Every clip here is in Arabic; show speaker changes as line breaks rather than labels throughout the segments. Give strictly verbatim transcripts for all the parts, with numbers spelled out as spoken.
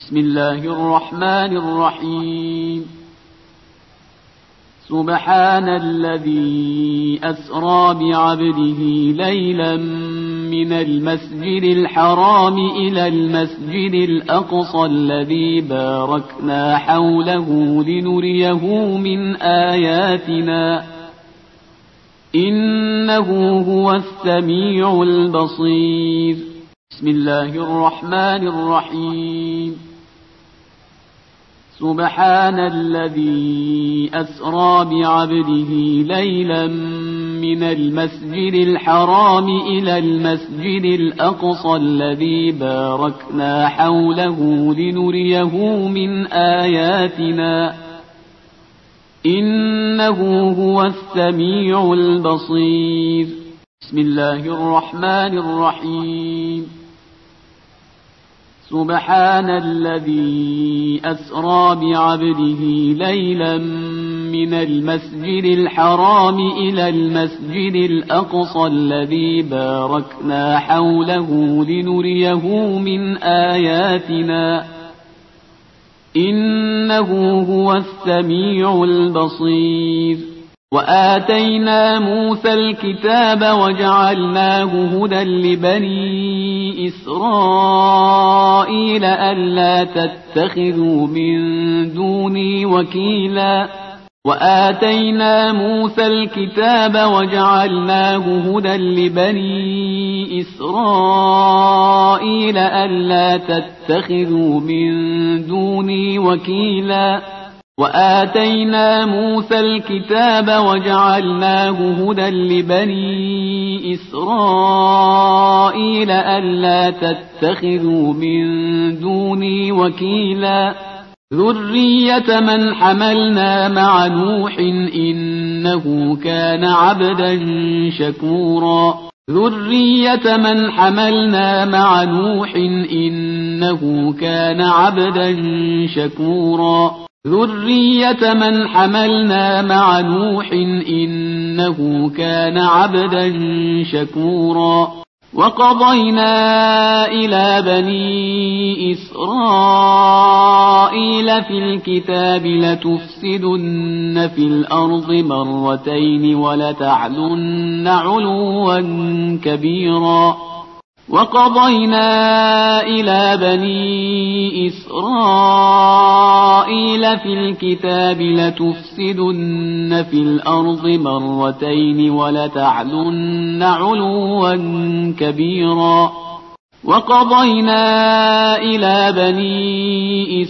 بسم الله الرحمن الرحيم. سبحان الذي أسرى بعبده ليلا من المسجد الحرام إلى المسجد الأقصى الذي باركنا حوله لنريه من آياتنا إنه هو السميع البصير. بسم الله الرحمن الرحيم. سبحان الذي أسرى بعبده ليلا من المسجد الحرام إلى المسجد الأقصى الذي باركنا حوله لنريه من آياتنا إنه هو السميع البصير. بسم الله الرحمن الرحيم. سبحان الذي أسرى بعبده ليلا من المسجد الحرام إلى المسجد الأقصى الذي باركنا حوله لنريه من آياتنا إنه هو السميع البصير. وآتينا موسى الكتاب وجعلناه هدى لبني إسرائيل ألا تتخذوا من دوني وكيلا وآتينا موسى الكتاب وجعلناه هدى لبني إسرائيل ألا تتخذوا من دوني وكيلا وآتينا موسى الكتاب وجعلناه هدى لبني إسرائيل ألا تتخذوا من دوني وكيلا ذرية من حملنا مع نوح إنه كان عبدا شكورا ذرية من حملنا مع نوح إنه كان عبدا شكورا ذرية من حملنا مع نوح إنه كان عبدا شكورا وقضينا إلى بني إسرائيل في الكتاب لتفسدن في الأرض مرتين ولتعلن علوا كبيرا وقضينا إلى بني إسرائيل في الكتاب لتفسدن في الأرض مرتين ولتعلن علوا كبيرا وقضينا إلى بني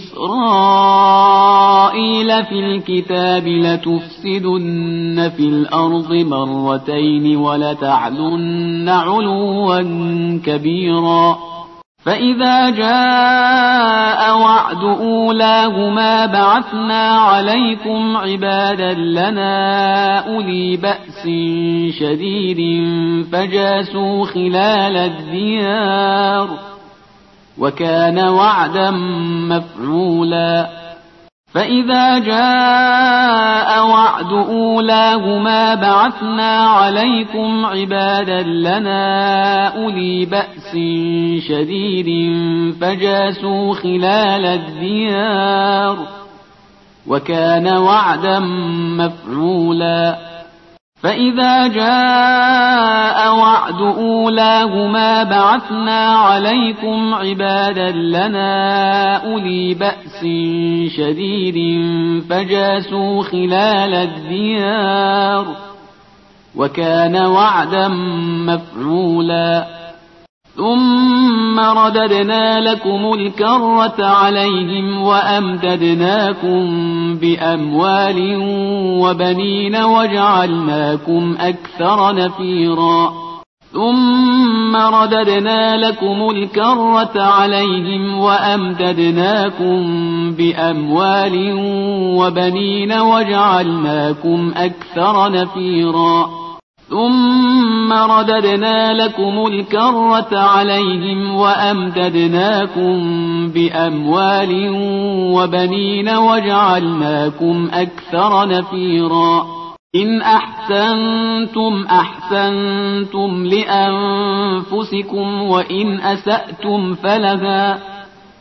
إسرائيل في الكتاب لتفسدن في الأرض مرتين ولتعلن علوا كبيرا فإذا جاء وعد أولاهما بعثنا عليكم عبادا لنا أولي بأس شديد فجاسوا خلال الديار وكان وعدا مفعولا فإذا جاء وعد أولاهما بعثنا عليكم عبادا لنا أولي بأس شديد فجاسوا خلال الديار وكان وعدا مفعولا فإذا جاء وعد أولاهما بعثنا عليكم عبادا لنا أولي بأس شديد فجاسوا خلال الديار وكان وعدا مفعولا ثم رددنا لكم الكرة عليهم وأمددناكم بأموال وبنين وجعلناكم أكثر نفيرا ثم رددنا لكم الكرة عليهم وأمددناكم بأموال وبنين وجعلناكم أكثر نفيرا ثم رددنا لكم الكرة عليهم وأمددناكم بأموال وبنين وجعلناكم أكثر نفيرا إن أحسنتم أحسنتم لأنفسكم وإن أسأتم فلها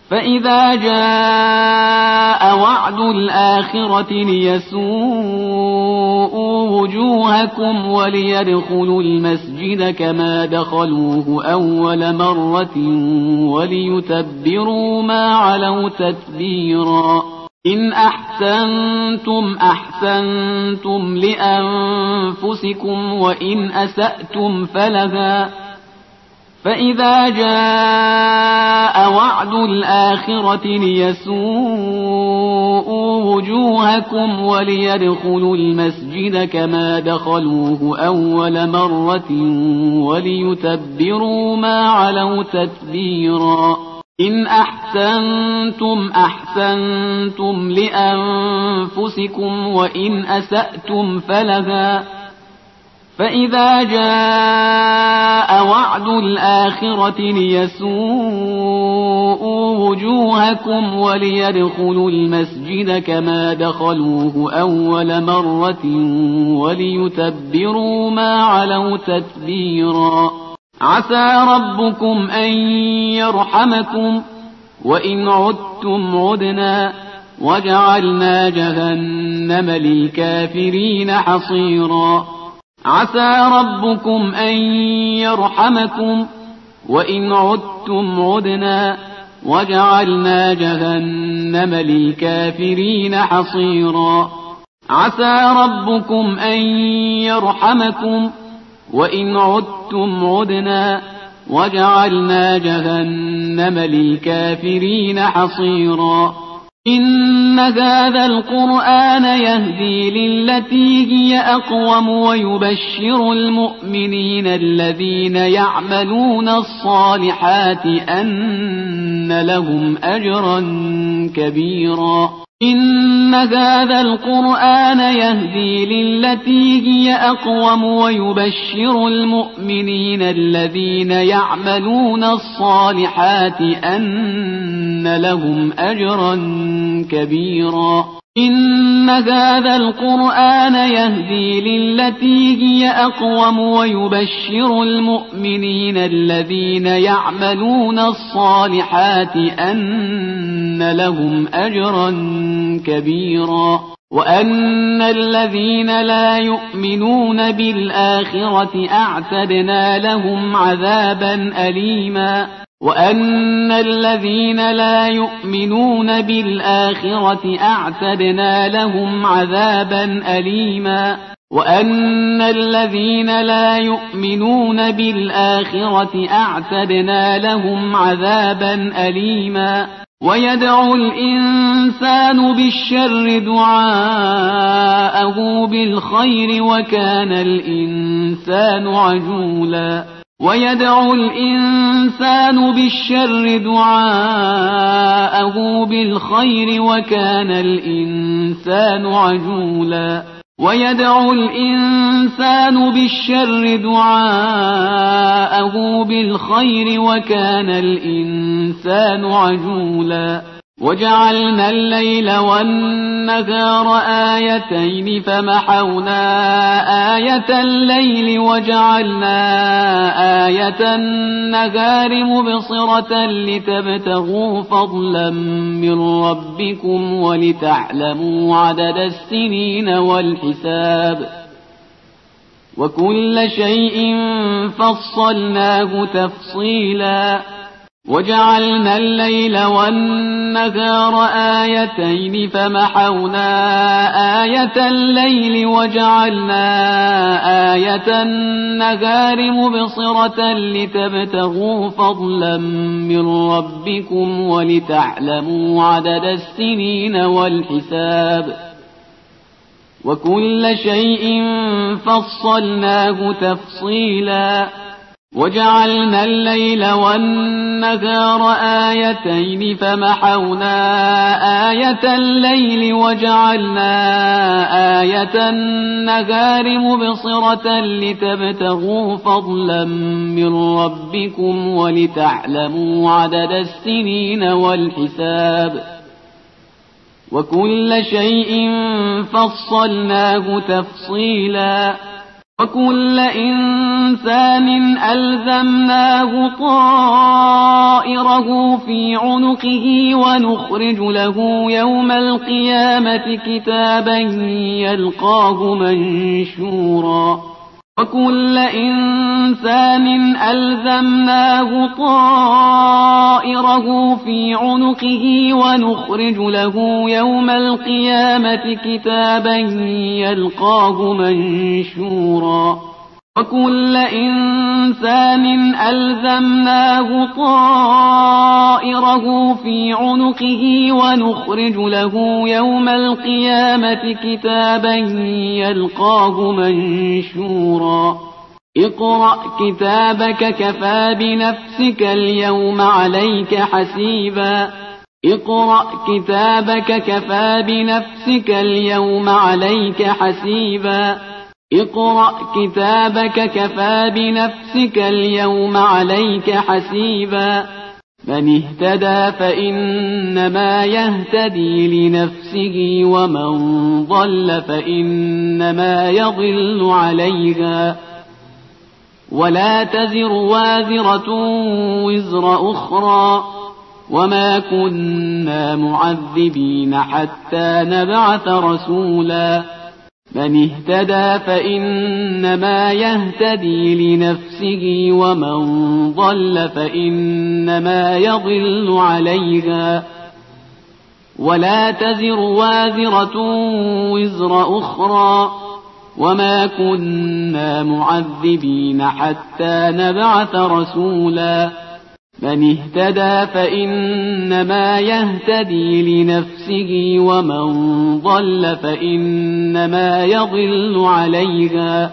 فإذا جاء وعد الآخرة ليسوءوا وجوهكم وليدخلوا المسجد كما دخلوه أول مرة وليتبروا ما علوا تتبيرا إن أحسنتم أحسنتم لأنفسكم وإن أسأتم فلها فإذا جاء وعد الآخرة ليسوءوا وجوهكم وليدخلوا المسجد كما دخلوه أول مرة وليتبروا ما علوا تتبيرا إن أحسنتم أحسنتم لأنفسكم وإن أسأتم فلها فإذا جاء وعد الآخرة ليسوءوا وجوهكم وليدخلوا المسجد كما دخلوه أول مرة وليتبروا ما علوا تتبيرا عسى ربكم أن يرحمكم وإن عدتم عدنا وجعلنا جهنم للكافرين حصيرا عسى ربكم أن يرحمكم وإن عدتم عدنا وجعلنا جهنم للكافرين حصيرا عسى ربكم أن يرحمكم وإن عدتم عدنا وجعلنا جهنم للكافرين حصيرا إن هذا القرآن يهدي للتي هي أقوم ويبشر المؤمنين الذين يعملون الصالحات أن لهم أجرا كبيرا إن هذا القرآن يهدي للتي هي أقوم ويبشر المؤمنين الذين يعملون الصالحات أن لهم أجرا كبيرا إن هذا القرآن يهدي للتي هي أقوم ويبشر المؤمنين الذين يعملون الصالحات أن لهم أجرا كبيرا وأن الذين لا يؤمنون بالآخرة أعتدنا لهم عذابا أليما وأن الذين لا يؤمنون بالآخرة أعتدنا لهم عذابا أليما وأن الذين لا يؤمنون بالآخرة أعتدنا لهم عذابا أليما ويدعو الإنسان بالشر دعاءه بالخير وكان الإنسان عجولا ويدعو الإنسان بالشر دعاءه بالخير وكان الإنسان عجولا ويدعو الإنسان بالشر دعاءه بالخير وكان الإنسان عجولا وجعلنا الليل والنهار آيتين فمحونا آية الليل وجعلنا آية النهار مبصرة لتبتغوا فضلا من ربكم ولتعلموا عدد السنين والحساب وكل شيء فصلناه تفصيلا وجعلنا الليل والنهار آيتين فمحونا آية الليل وجعلنا آية النهار مبصرة لتبتغوا فضلا من ربكم ولتعلموا عدد السنين والحساب وكل شيء فصلناه تفصيلا وجعلنا الليل والنهار آيتين فمحونا آية الليل وجعلنا آية النهار مبصرة لتبتغوا فضلا من ربكم ولتعلموا عدد السنين والحساب وكل شيء فصلناه تفصيلا وكل إنسان ألزمناه طائره في عنقه ونخرج له يوم القيامة كتابا يلقاه منشورا وكل إنسان ألزمناه طائره في عنقه ونخرج له يوم القيامة كتابا يلقاه منشورا وكل إنسان ألزمناه طائره في عنقه ونخرج له يوم القيامة كتابا يلقاه منشورا اقرأ كتابك كفى بنفسك اليوم عليك حسيبا اقرأ كتابك كفى بنفسك اليوم عليك حسيبا اقرأ كتابك كفى بنفسك اليوم عليك حسيبا من اهتدى فإنما يهتدي لنفسه ومن ضل فإنما يضل عليها ولا تزر وازرة وزر أخرى وما كنا معذبين حتى نبعث رسولا من اهتدى فإنما يهتدي لنفسه ومن ضل فإنما يضل عليها ولا تزر وازرة وزر أخرى وما كنا معذبين حتى نبعث رسولا من اهتدى فإنما يهتدي لنفسه ومن ضل فإنما يضل عليها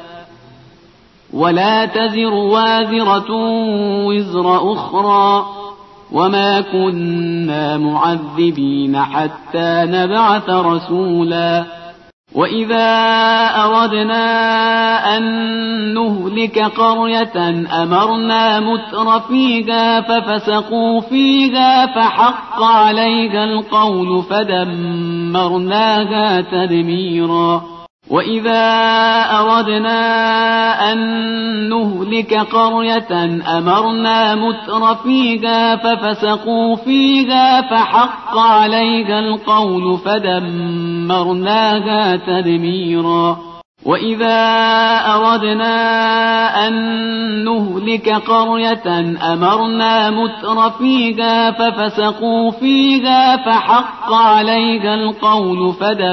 ولا تزر وازرة وزر أخرى وما كنا معذبين حتى نبعث رسولا وإذا أردنا أن نهلك قرية أمرنا متر فيها ففسقوا فيها فحق عليها القول فدمرناها تدميرا وإذا أردنا أن نهلك قرية أمرنا متر فيها ففسقوا فيها فحق عليها القول فدمرناها تدميرا وإذا أردنا أن نهلك قرية أمرنا متر فيها ففسقوا فيها فحق عليها القول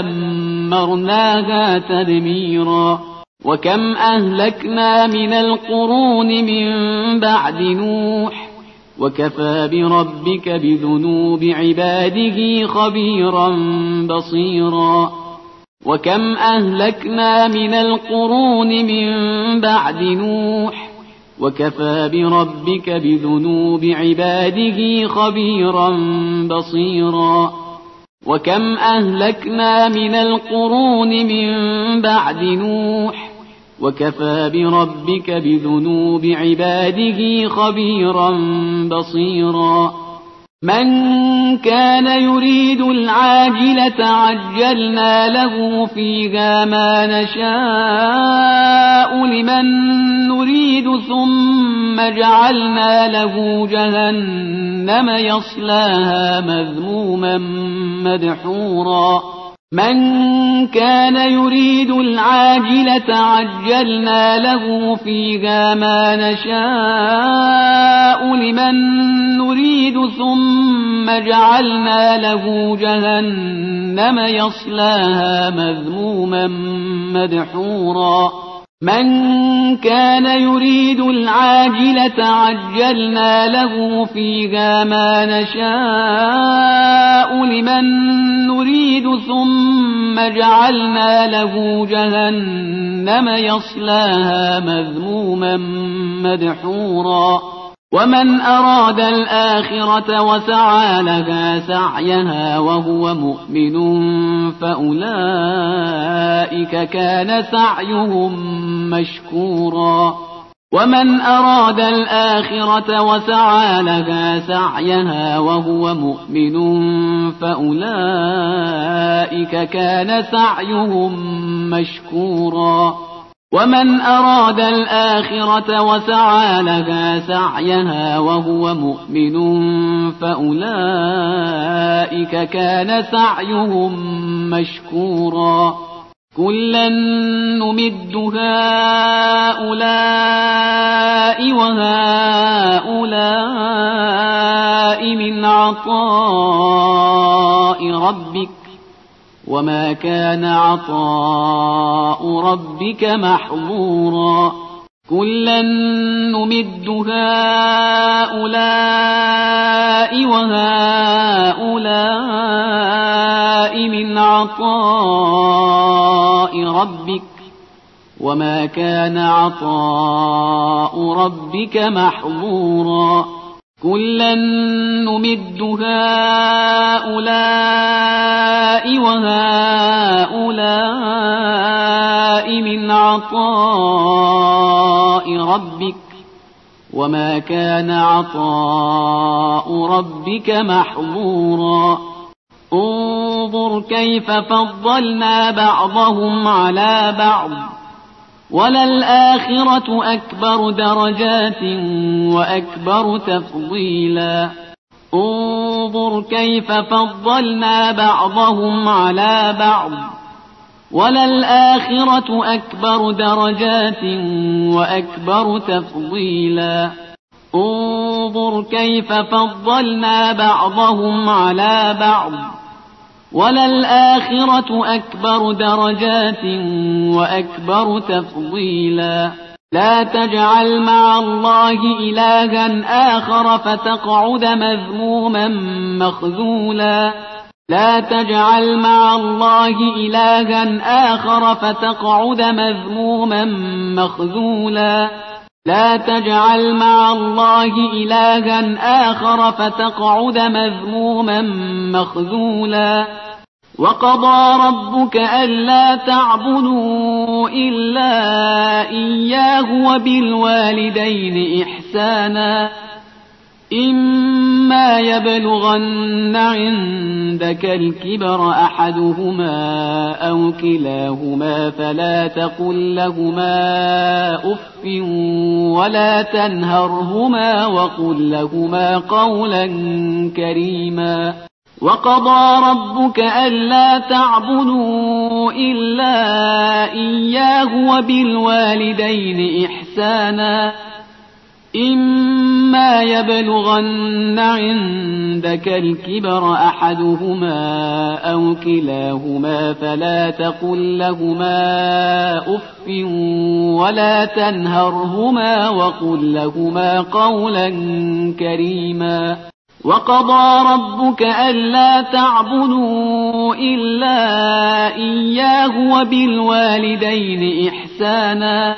فدمرناها تدميرا وكم أهلكنا من القرون من بعد نوح وكفى بربك بذنوب عباده خبيرا بصيرا وكم أهلكنا من القرون من بعد نوح وكفى بربك بذنوب عباده خبيرا بصيرا وكم أهلكنا من القرون من بعد نوح وكفى بربك بذنوب عباده خبيرا بصيرا من كان يريد العاجلة عجلنا له فيها ما نشاء لمن نريد ثم جعلنا له جهنم يصلاها مذموما مدحورا من كان يريد العاجلة عجلنا له فيها ما نشاء لمن نريد ثم جعلنا له جهنم يصلاها مذموما مدحورا من كان يريد العاجلة عجلنا له فيها ما نشاء لمن نريد ثم جعلنا له جهنم يصلاها مذموما مدحورا ومن أراد الآخرة وسعى لها سعيها وهو مؤمن فأولئك كان سعيهم مشكورا ومن أراد الآخرة وسعى لها سعيها وهو مؤمن فأولئك كان سعيهم مشكورا ومن أراد الآخرة وسعى لها سعيها وهو مؤمن فأولئك كان سعيهم مشكورا كلا نمد هؤلاء وهؤلاء من عطاء ربك وما كان عطاء ربك محظورا كلا نمد هؤلاء وهؤلاء من عطاء ربك وما كان عطاء ربك محظورا كلا نمد هؤلاء وهؤلاء من عطاء ربك وما كان عطاء ربك محظورا انظر كيف فضلنا بعضهم على بعض وللآخرة أكبر درجات وأكبر تفضيلا انظر كيف فضلنا بعضهم على بعض وللآخرة أكبر درجات وأكبر تفضيلا انظر كيف فضلنا بعضهم على بعض وللآخرة أكبر درجات وأكبر تفضيلا لا تجعل مع الله إلها آخر فتقعد مذموما مخذولا لا تجعل مع الله إلها آخر فتقعد مذموما مخذولا لا تجعل مع الله إلها آخر فتقعد مذموما مخذولا وقضى ربك ألا تعبدوا إلا إياه وبالوالدين إحسانا إما يبلغن عندك الكبر أحدهما أو كلاهما فلا تقل لهما أف ولا تنهرهما وقل لهما قولا كريما وقضى ربك ألا تعبدوا إلا إياه وبالوالدين إحسانا إما يبلغن عندك الكبر أحدهما أو كلاهما فلا تقل لهما أف ولا تنهرهما وقل لهما قولا كريما وقضى ربك ألا تعبدوا إلا إياه وبالوالدين إحسانا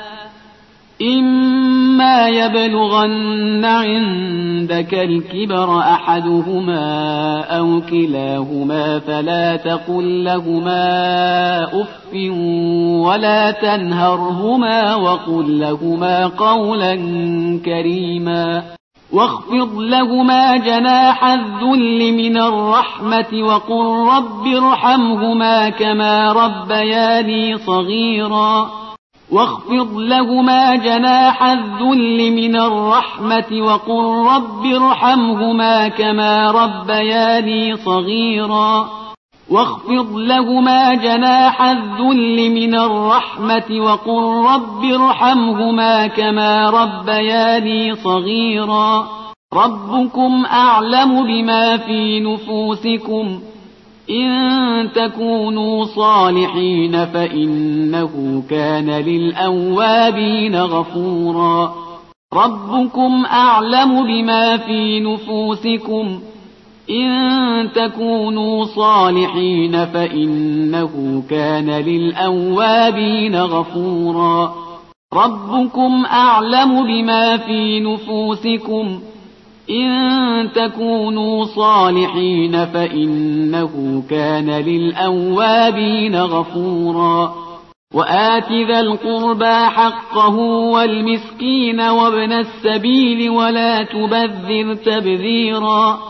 إما يبلغن عندك الكبر أحدهما أو كلاهما فلا تقل لهما أف ولا تنهرهما وقل لهما قولا كريما واخفض لهما جناح الذل من الرحمة وقل رب ارحمهما كما ربياني صغيرا واخفض لهما جناح الذل من الرحمة وقل رب ارحمهما كما ربياني صغيرا واخفض لهما جناح الذل من الرحمة وقل رب ارحمهما كما ربياني صغيرا ربكم أعلم بما في نفوسكم إن تكونوا صالحين فإنه كان للأوابين غفورا ربكم أعلم بما في نفوسكم إن تكونوا صالحين فإنه كان للأوابين غفورا ربكم أعلم بما في نفوسكم إن تكونوا صالحين فإنه كان للأوابين غفورا وآت ذا القربى حقه والمسكين وابن السبيل ولا تبذر تبذيرا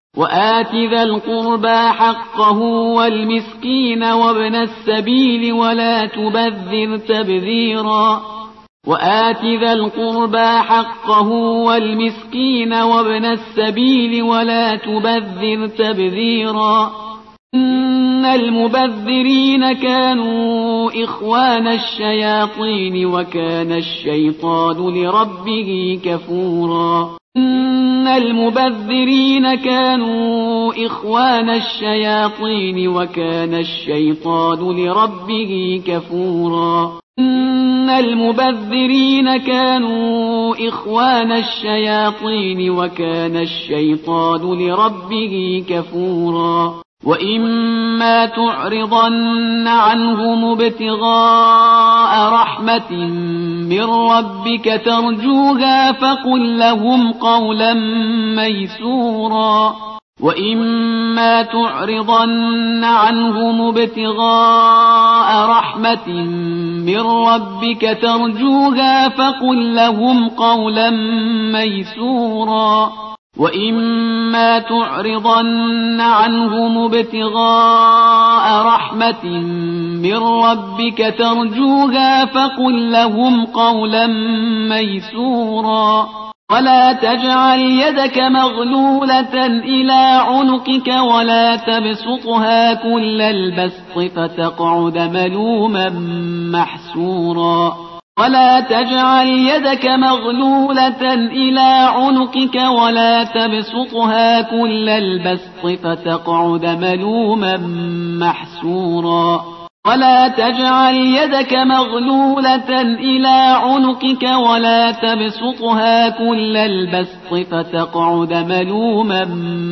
وآت ذا القربى حقه والمسكين وابن السبيل ولا تبذر تبذيرا وآت ذا القربى حقه والمسكين وابن السبيل ولا تبذر تبذيرا إن المبذرين كانوا إخوان الشياطين وكان الشيطان لربه كفورا إن المبذرين كانوا إخوان الشياطين وكان الشيطان لربه كفورا إن المبذرين كانوا إخوان الشياطين وكان الشيطان لربه كفورا وإما تعرضن عنهم ابتغاء رحمة من ربك ترجوها فقل لهم قولا ميسورا وإما تعرضن عنهم ابتغاء رحمة من ربك ترجوها فقل لهم قولا ميسورا وإما تعرضن عنهم ابتغاء رحمة من ربك ترجوها فقل لهم قولا ميسورا ولا تجعل يدك مغلولة إلى عنقك ولا تبسطها كل البسط فتقعد ملوما محسورا ولا تجعل يدك مغلولة إلى عنقك ولا تبسطها كل البسط فتقعد ملوما محسورا ولا تجعل يدك مغلولة إلى عنقك ولا تبسطها كل البسط فتقعد ملوما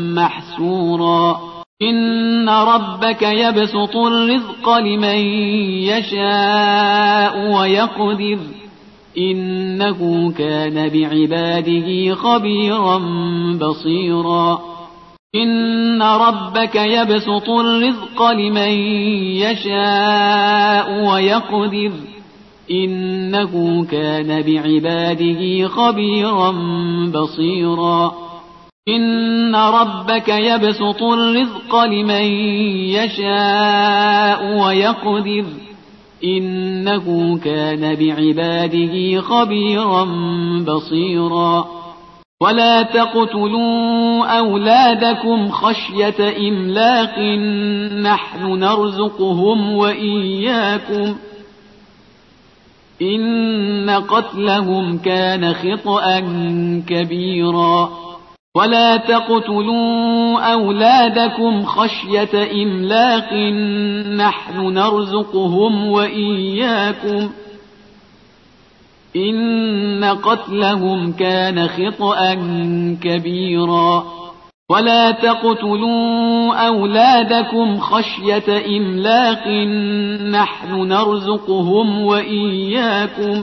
محسورا إن ربك يبسط الرزق لمن يشاء ويقدر إنه كان بعباده خبيرا بصيرا إن ربك يبسط الرزق لمن يشاء ويقدر إنه كان بعباده خبيرا بصيرا إن ربك يبسط الرزق لمن يشاء ويقدر إنه كان بعباده خبيرا بصيرا ولا تقتلوا أولادكم خشية إملاق نحن نرزقهم وإياكم إن قتلهم كان خطأ كبيرا ولا تقتلوا أولادكم خشية إملاق نحن نرزقهم وإياكم إن قتلهم كان خطأ كبيرا ولا تقتلوا أولادكم خشية إملاق نحن نرزقهم وإياكم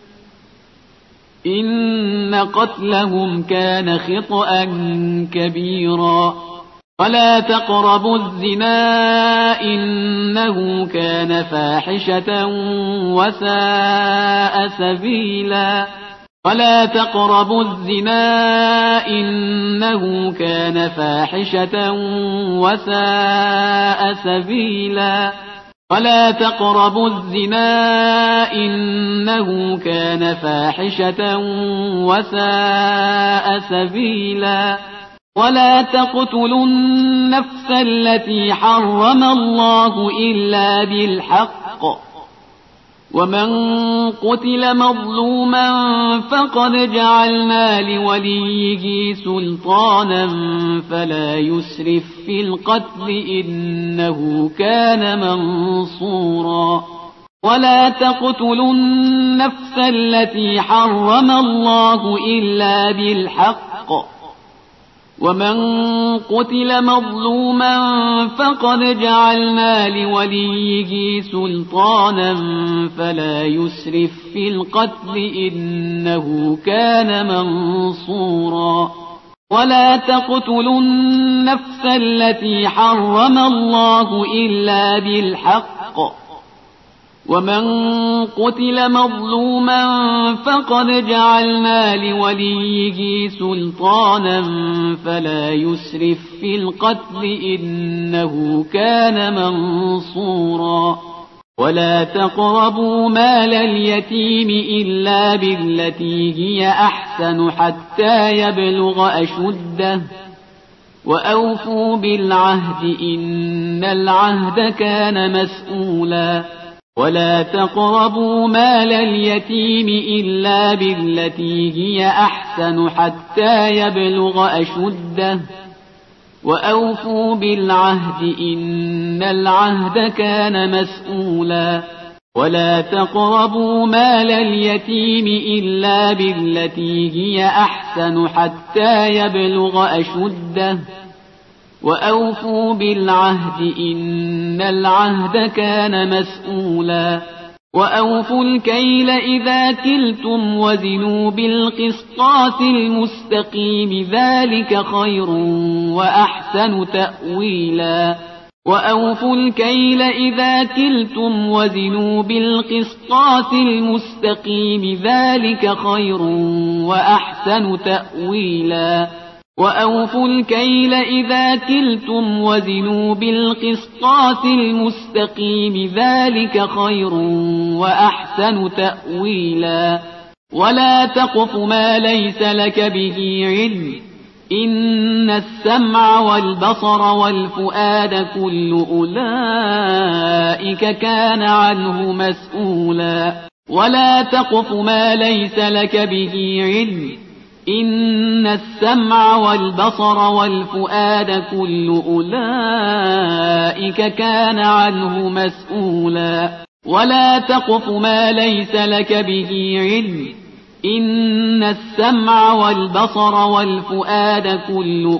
إن قتلهم كان خطأ كبيرا ولا تقربوا الزنا إنه كان فاحشة وساء سبيلا ولا تقربوا الزنا إنه كان فاحشة وساء سبيلا ولا تقربوا الزنا إنه كان فاحشة وساء سبيلا ولا تقتلوا النفس التي حرم الله إلا بالحق ومن قتل مظلوما فقد جعلنا لوليه سلطانا فلا يسرف في القتل إنه كان منصورا ولا تقتلوا النفس التي حرم الله إلا بالحق ومن قتل مظلوما فقد جعلنا لوليه سلطانا فلا يسرف في القتل إنه كان منصورا ولا تقتلوا النفس التي حرم الله إلا بالحق ومن قتل مظلوما فقد جعلنا لوليه سلطانا فلا يسرف في القتل إنه كان منصورا ولا تقربوا مال اليتيم إلا بالتي هي أحسن حتى يبلغ أشده وأوفوا بالعهد إن العهد كان مسؤولا ولا تقربوا مال اليتيم إلا بالتي هي أحسن حتى يبلغ أشده وأوفوا بالعهد إن العهد كان مسؤولا ولا تقربوا مال اليتيم إلا بالتي هي أحسن حتى يبلغ أشده وأوفوا بالعهد إن العهد كان مسؤولا وأوفوا الكيل إذا كلتم وزنوا بالقسطاس المستقيم ذلك خير وأحسن تأويلا وأوفوا الكيل إذا كلتم وزنوا بالقسطاس المستقيم ذلك خير وأحسن تأويلا وأوفوا الكيل إذا كلتم وزنوا بالقسطاس المستقيم ذلك خير وأحسن تأويلا ولا تقف ما ليس لك به علم إن السمع والبصر والفؤاد كل أولئك كان عنه مسؤولا ولا تقف ما ليس لك به علم إن السمع والبصر والفؤاد كل أولئك كان عنه مسؤولا ولا تقف ما ليس لك به علم إن السمع والبصر والفؤاد كل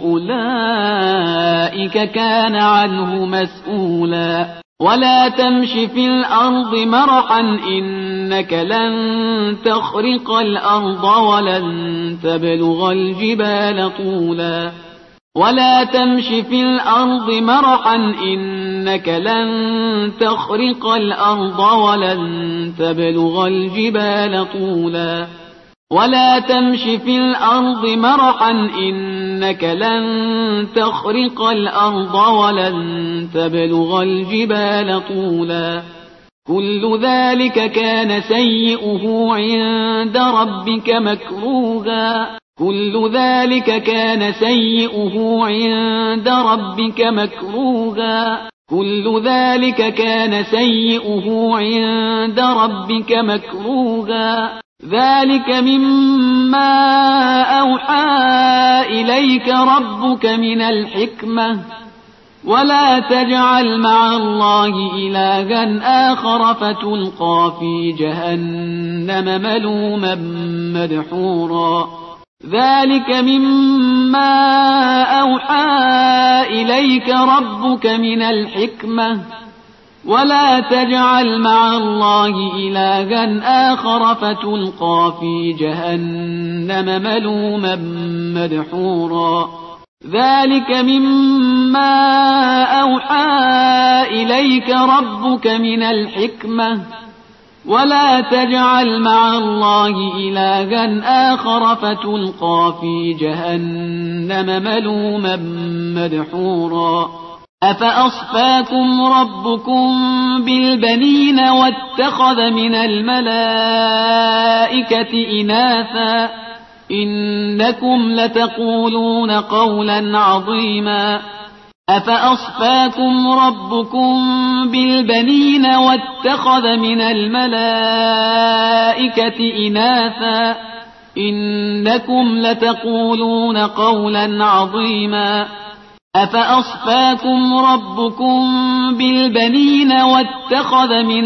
أولئك كان عنه مسؤولا ولا تمش في الأرض مرحا إنك لن تخرق الأرض ولن تبلغ الجبال طولا ولا تمش في الأرض مرحا إنك لن تخرق الأرض ولن تبلغ الجبال طولا ولا تمش في الأرض مرحا إنك لن تخرق الأرض ولن تبلغ الجبال طولا كل ذلك كان سيئه عند ربك مكروها كل ذلك كان سيئه عند ربك مكروها كل ذلك كان سيئه عند ربك مكروها ذلك مما أوحى إليك ربك من الحكمة ولا تجعل مع الله إلها آخر فتلقى في جهنم ملوما مدحورا ذلك مما أوحى إليك ربك من الحكمة ولا تجعل مع الله إلها آخر فتلقى في جهنم ملوما مدحورا ذلك مما أوحى إليك ربك من الحكمة ولا تجعل مع الله إلها آخر فتلقى في جهنم ملوما مدحورا أفأصفاكم ربكم بالبنين واتخذ من الملائكة إناثا إنكم لتقولون قولا عظيما أفأصفاكم ربكم بالبنين واتخذ من الملائكة إناثا إنكم لتقولون قولا عظيما أفأصفاكم ربكم بالبنين واتخذ من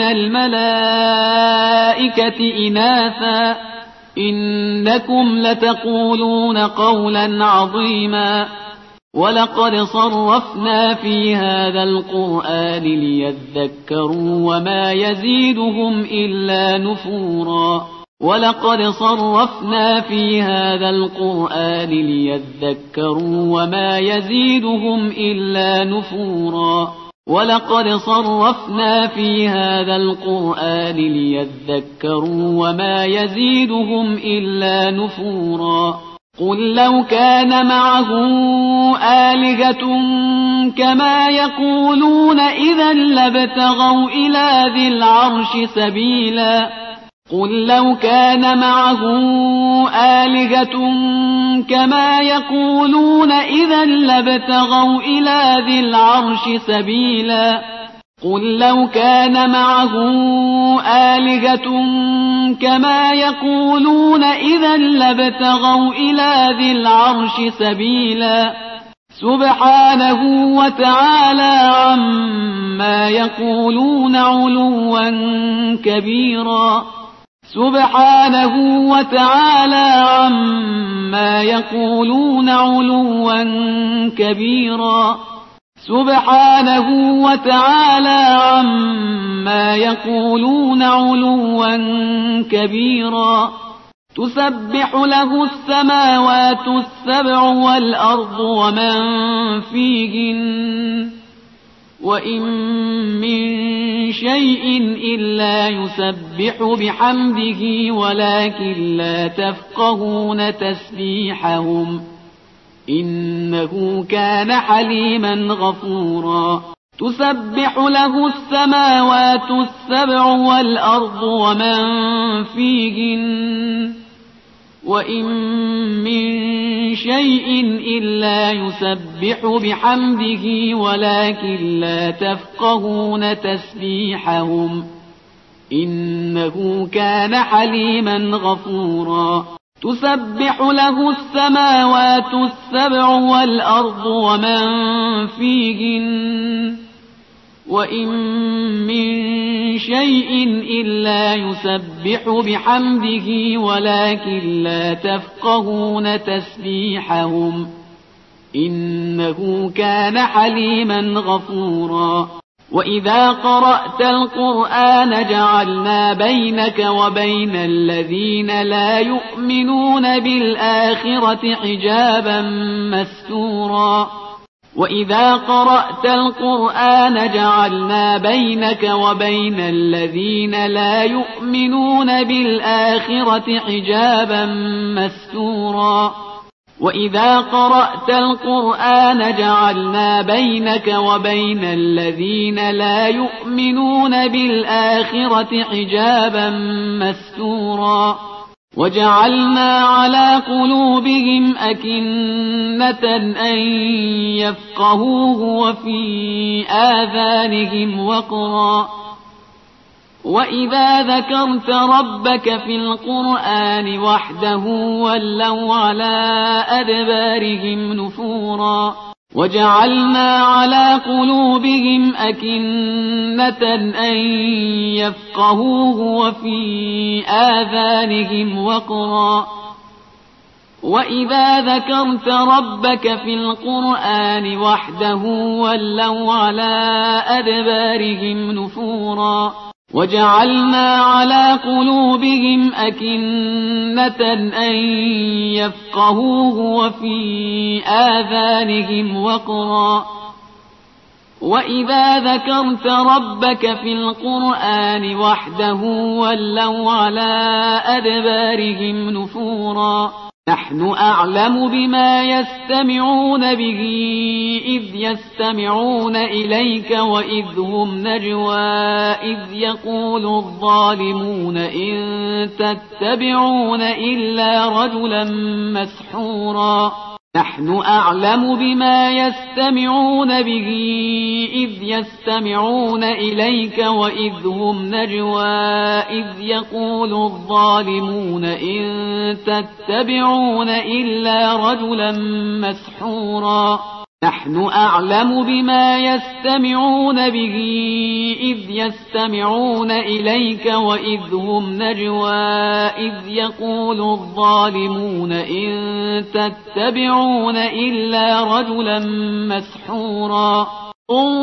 الملائكة إناثا إنكم لتقولون قولا عظيما ولقد صرفنا في هذا القرآن ليذكروا وما يزيدهم إلا نفورا ولقد صرفنا في هذا القرآن ليذكروا وما يزيدهم إلا نفورا ولقد صرفنا في هذا القرآن ليذكروا وما يزيدهم إلا نفورا قل لو كان معه آلهة كما يقولون إذا لابتغوا إلى ذي العرش سبيلا قل لو كان معه آلهة كما يقولون إذا لابتغوا إلى ذي العرش سبيلا قل لو كان معه آلهة كما يقولون إذا لابتغوا إلى ذي العرش سبيلا سبحانه وتعالى عما يقولون علوا كبيرا سبحانه وتعالى عما يقولون علوا كبيرا سبحانه وتعالى عما يقولون علوا كبيرا تسبح له السماوات السبع والأرض ومن فيهن وإن من شيء إلا يسبح بحمده ولكن لا تفقهون تسبيحهم إنه كان حليما غفورا تسبح له السماوات السبع والأرض ومن فيهن وإن من شيء إلا يسبح بحمده ولكن لا تفقهون تسبيحهم إنه كان حليما غفورا تسبح له السماوات السبع والأرض ومن فيهن وإن من شيء إلا يسبح بحمده ولكن لا تفقهون تسبيحهم إنه كان حليما غفورا وإذا قرأت القرآن جعلنا بينك وبين الذين لا يؤمنون بالآخرة حجابا مستورا وإذا قرأت القرآن جعلنا بينك وبين الذين لا يؤمنون بالآخرة حجابا مستورا وإذا قرأت القرآن جعلنا بينك وبين الذين لا يؤمنون بالآخرة حجابا مستورا وجعلنا على قلوبهم أكنة أن يفقهوه وفي آذانهم وقرا وإذا ذكرت ربك في القرآن وحده ولوا على أدبارهم نفورا وجعلنا على قلوبهم أكنة أن يفقهوه وفي آذانهم وقرا وإذا ذكرت ربك في القرآن وحده ولوا على أدبارهم نفورا وجعلنا على قلوبهم أكنة أن يفقهوه وفي آذانهم وقرا وإذا ذكرت ربك في القرآن وحده ولوا على أدبارهم نفورا نحن أعلم بما يستمعون به إذ يستمعون إليك وإذ هم نجوى إذ يقول الظالمون إن تتبعون إلا رجلا مسحورا نحن أعلم بما يستمعون به إذ يستمعون إليك وإذ هم نجوى إذ يقول الظالمون إن تتبعون إلا رجلا مسحورا نحن أعلم بما يستمعون به إذ يستمعون إليك وإذ هم نجوى إذ يقول الظالمون إن تتبعون إلا رجلا مسحورا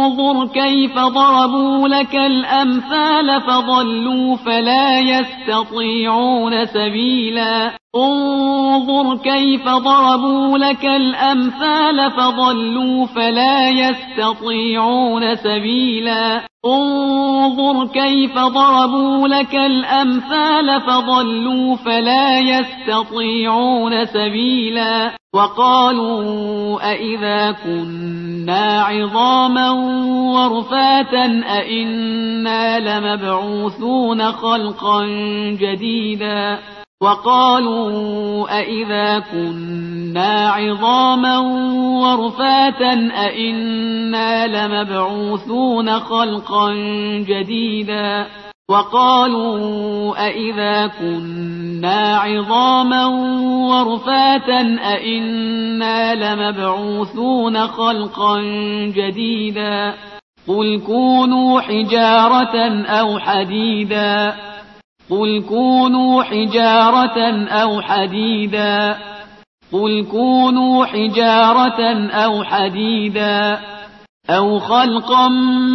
انظر كيف ضربوا لك الأمثال فضلوا فلا يستطيعون سبيلا انظر كيف ضربوا لك الأمثال فضلوا فلا يستطيعون سبيلا انظر كيف ضربوا لك الأمثال فضلوا فلا يستطيعون سبيلا وقالوا أئذا كنا عظاما ورفاتا أئنا لمبعوثون خلقا جديدا وقالوا أئذا كنا عظاما ورفاتا أئنا لمبعوثون خلقا جديدا وقالوا أئذا كنا عظاما ورفاتا أئنا لمبعوثون خلقا جديدا قل كونوا حجارة أو حديدا قل كونوا حجارة أو حديدا قل كونوا حجارة أو حديدا أو خلقا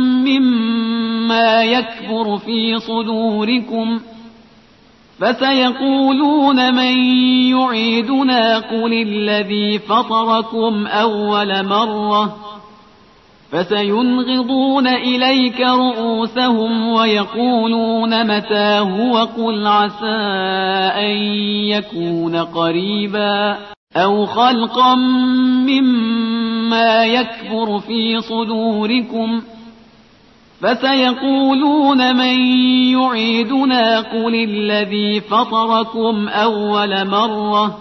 مما يكبر في صدوركم فسيقولون من يعيدنا قل الذي فطركم أول مرة فسينغضون إليك رؤوسهم ويقولون متى هو قل عسى أن يكون قريبا أو خلقا مما يكبر في صدوركم فسيقولون من يعيدنا قل الذي فطركم أول مرة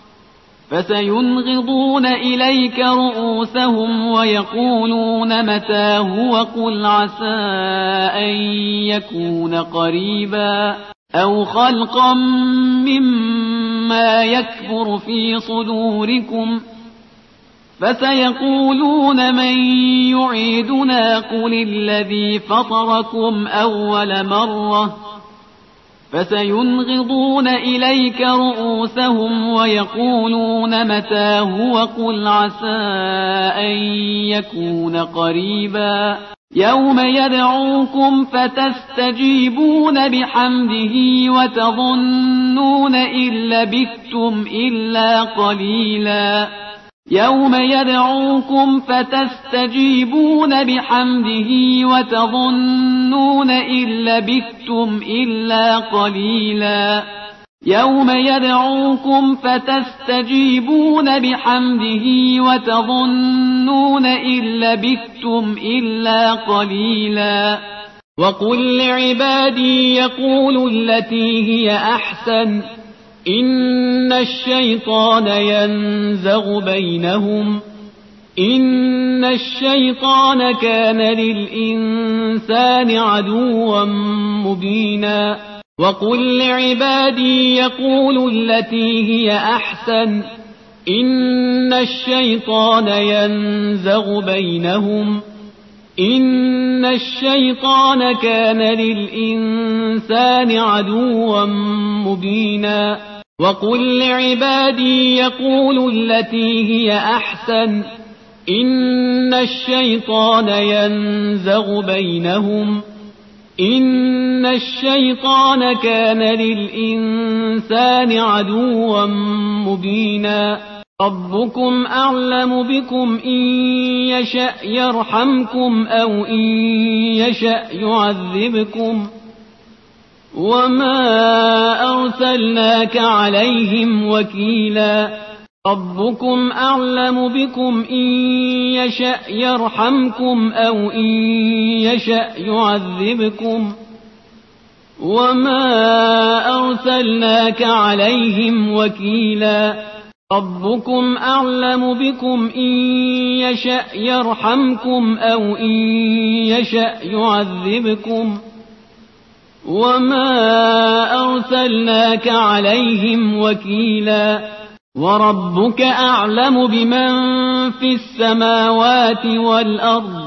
فسينغضون إليك رؤوسهم ويقولون متى هو قل عسى أن يكون قريبا أو خلقا مما يكبر في صدوركم فسيقولون من يعيدنا قل الذي فطركم أول مرة فسينغضون إليك رؤوسهم ويقولون متى هو قل عسى أن يكون قريبا يوم يدعوكم فتستجيبون بحمده وتظنون إن لبثتم إلا قليلا يوم يدعوكم فتستجيبون بحمده وتظنون إن لبثتم إلا قليلا يوم يدعوكم فتستجيبون بحمده وتظنون إن لبثتم إلا قليلا وقل لعبادي يقولوا التي هي أحسن إن الشيطان ينزغ بينهم إن الشيطان كان للإنسان عدوا مبينا وقل لعبادي يقولوا التي هي أحسن إن الشيطان ينزغ بينهم إن الشيطان كان للإنسان عدوا مبينا وقل لعبادي يقولوا التي هي أحسن إن الشيطان ينزغ بينهم إن الشيطان كان للإنسان عدوا مبينا ربكم أعلم بكم إن يشأ يرحمكم أو إن يشأ يعذبكم وما أرسلناك عليهم وكيلا ربكم أعلم بكم إن يشأ يرحمكم أو إن يشأ يعذبكم وما أرسلناك عليهم وكيلا ربكم أعلم بكم إن يشأ يرحمكم أو إن يشأ يعذبكم وما أرسلناك عليهم وكيلا وربك أعلم بمن في السماوات والأرض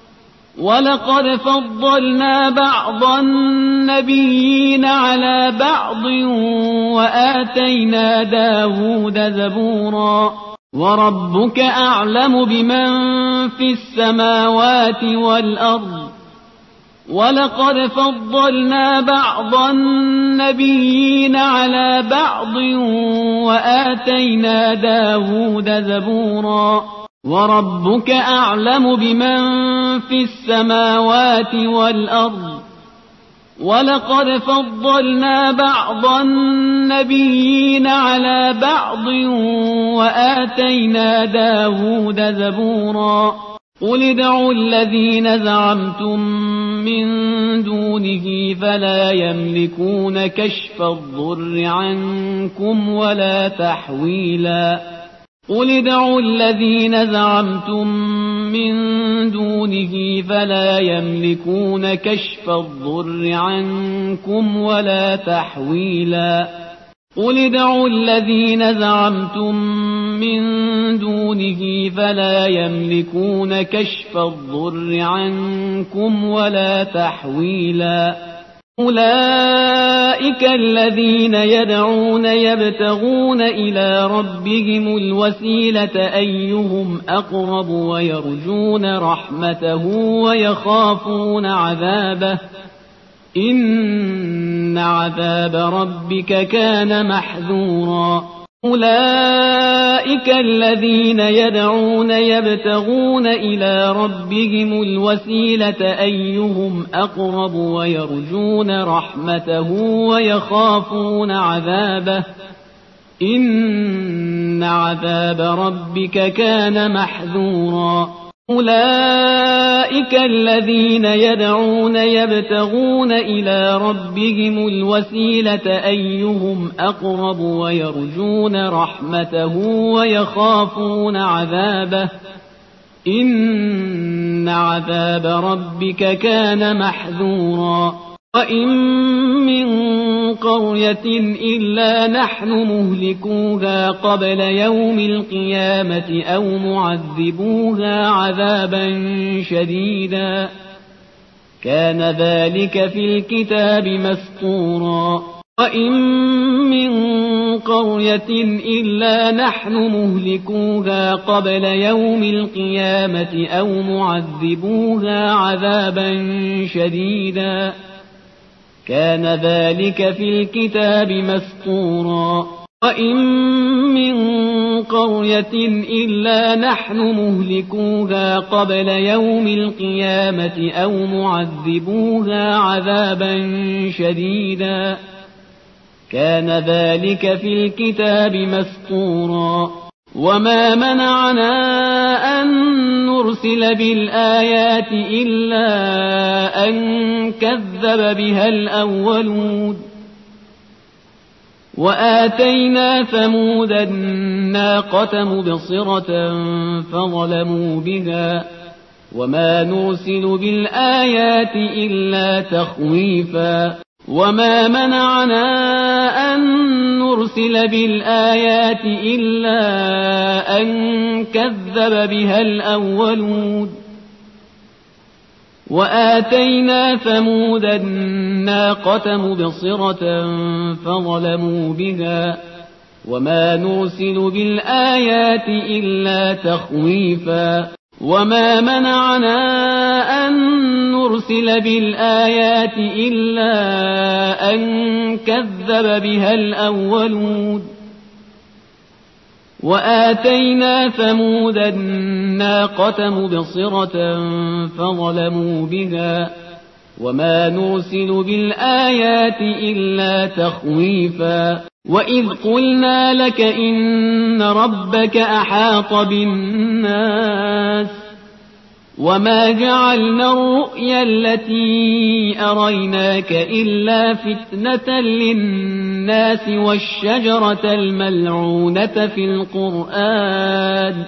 ولقد فضلنا بعض النبيين على بعض وآتينا داود زبورا وربك أعلم بمن في السماوات والأرض ولقد فضلنا بعض النبيين على بعض وآتينا داود زبورا وربك أعلم بمن في السماوات والأرض ولقد فضلنا بعض النبيين على بعض وآتينا داود زبورا قل ادعوا الذين زعمتم من دونه فلا يملكون كشف الضر عنكم ولا تحويلا قل ادعوا الذين زعمتم من دونه فلا يملكون كشف الضر عنكم ولا تحويلا قل ادعوا الذين زعمتم من دونه فلا يملكون كشف الضر عنكم ولا تحويلا أولئك الذين يدعون يبتغون إلى ربهم الوسيلة أيهم أقرب ويرجون رحمته ويخافون عذابه إن عذاب ربك كان محذورا أولئك الذين يدعون يبتغون إلى ربهم الوسيلة أيهم أقرب ويرجون رحمته ويخافون عذابه إن عذاب ربك كان محذورا أولئك الذين يدعون يبتغون إلى ربهم الوسيلة أيهم أقرب ويرجون رحمته ويخافون عذابه إن عذاب ربك كان محذورا وإن من قرية إلا نحن مهلكوها قبل يوم القيامة أو معذبوها عذابا شديدا كان ذلك في الكتاب مسطورا وإن من قرية إلا نحن مهلكوها قبل يوم القيامة أو معذبوها عذابا شديدا كان ذلك في الكتاب مسطورا وإن من قرية إلا نحن مهلكوها قبل يوم القيامة أو معذبوها عذابا شديدا كان ذلك في الكتاب مسطورا وما منعنا أن نرسل بالآيات إلا أن كذب بها الأولون وآتينا ثمود الناقة مبصرة فظلموا بها وما نرسل بالآيات إلا تخويفا وما منعنا أن نرسل بالآيات إلا أن كذب بها الأولون وآتينا ثمود الناقة مبصرة فظلموا بها وما نرسل بالآيات إلا تخويفا وما منعنا أن نرسل بالآيات إلا أن كذب بها الأولون وآتينا ثمود الناقة مبصرة فظلموا بها وما نرسل بالآيات إلا تخويفا وإذ قلنا لك إن ربك أحاط بالناس وما جعلنا الرؤيا التي أريناك إلا فتنة للناس والشجرة الملعونة في القرآن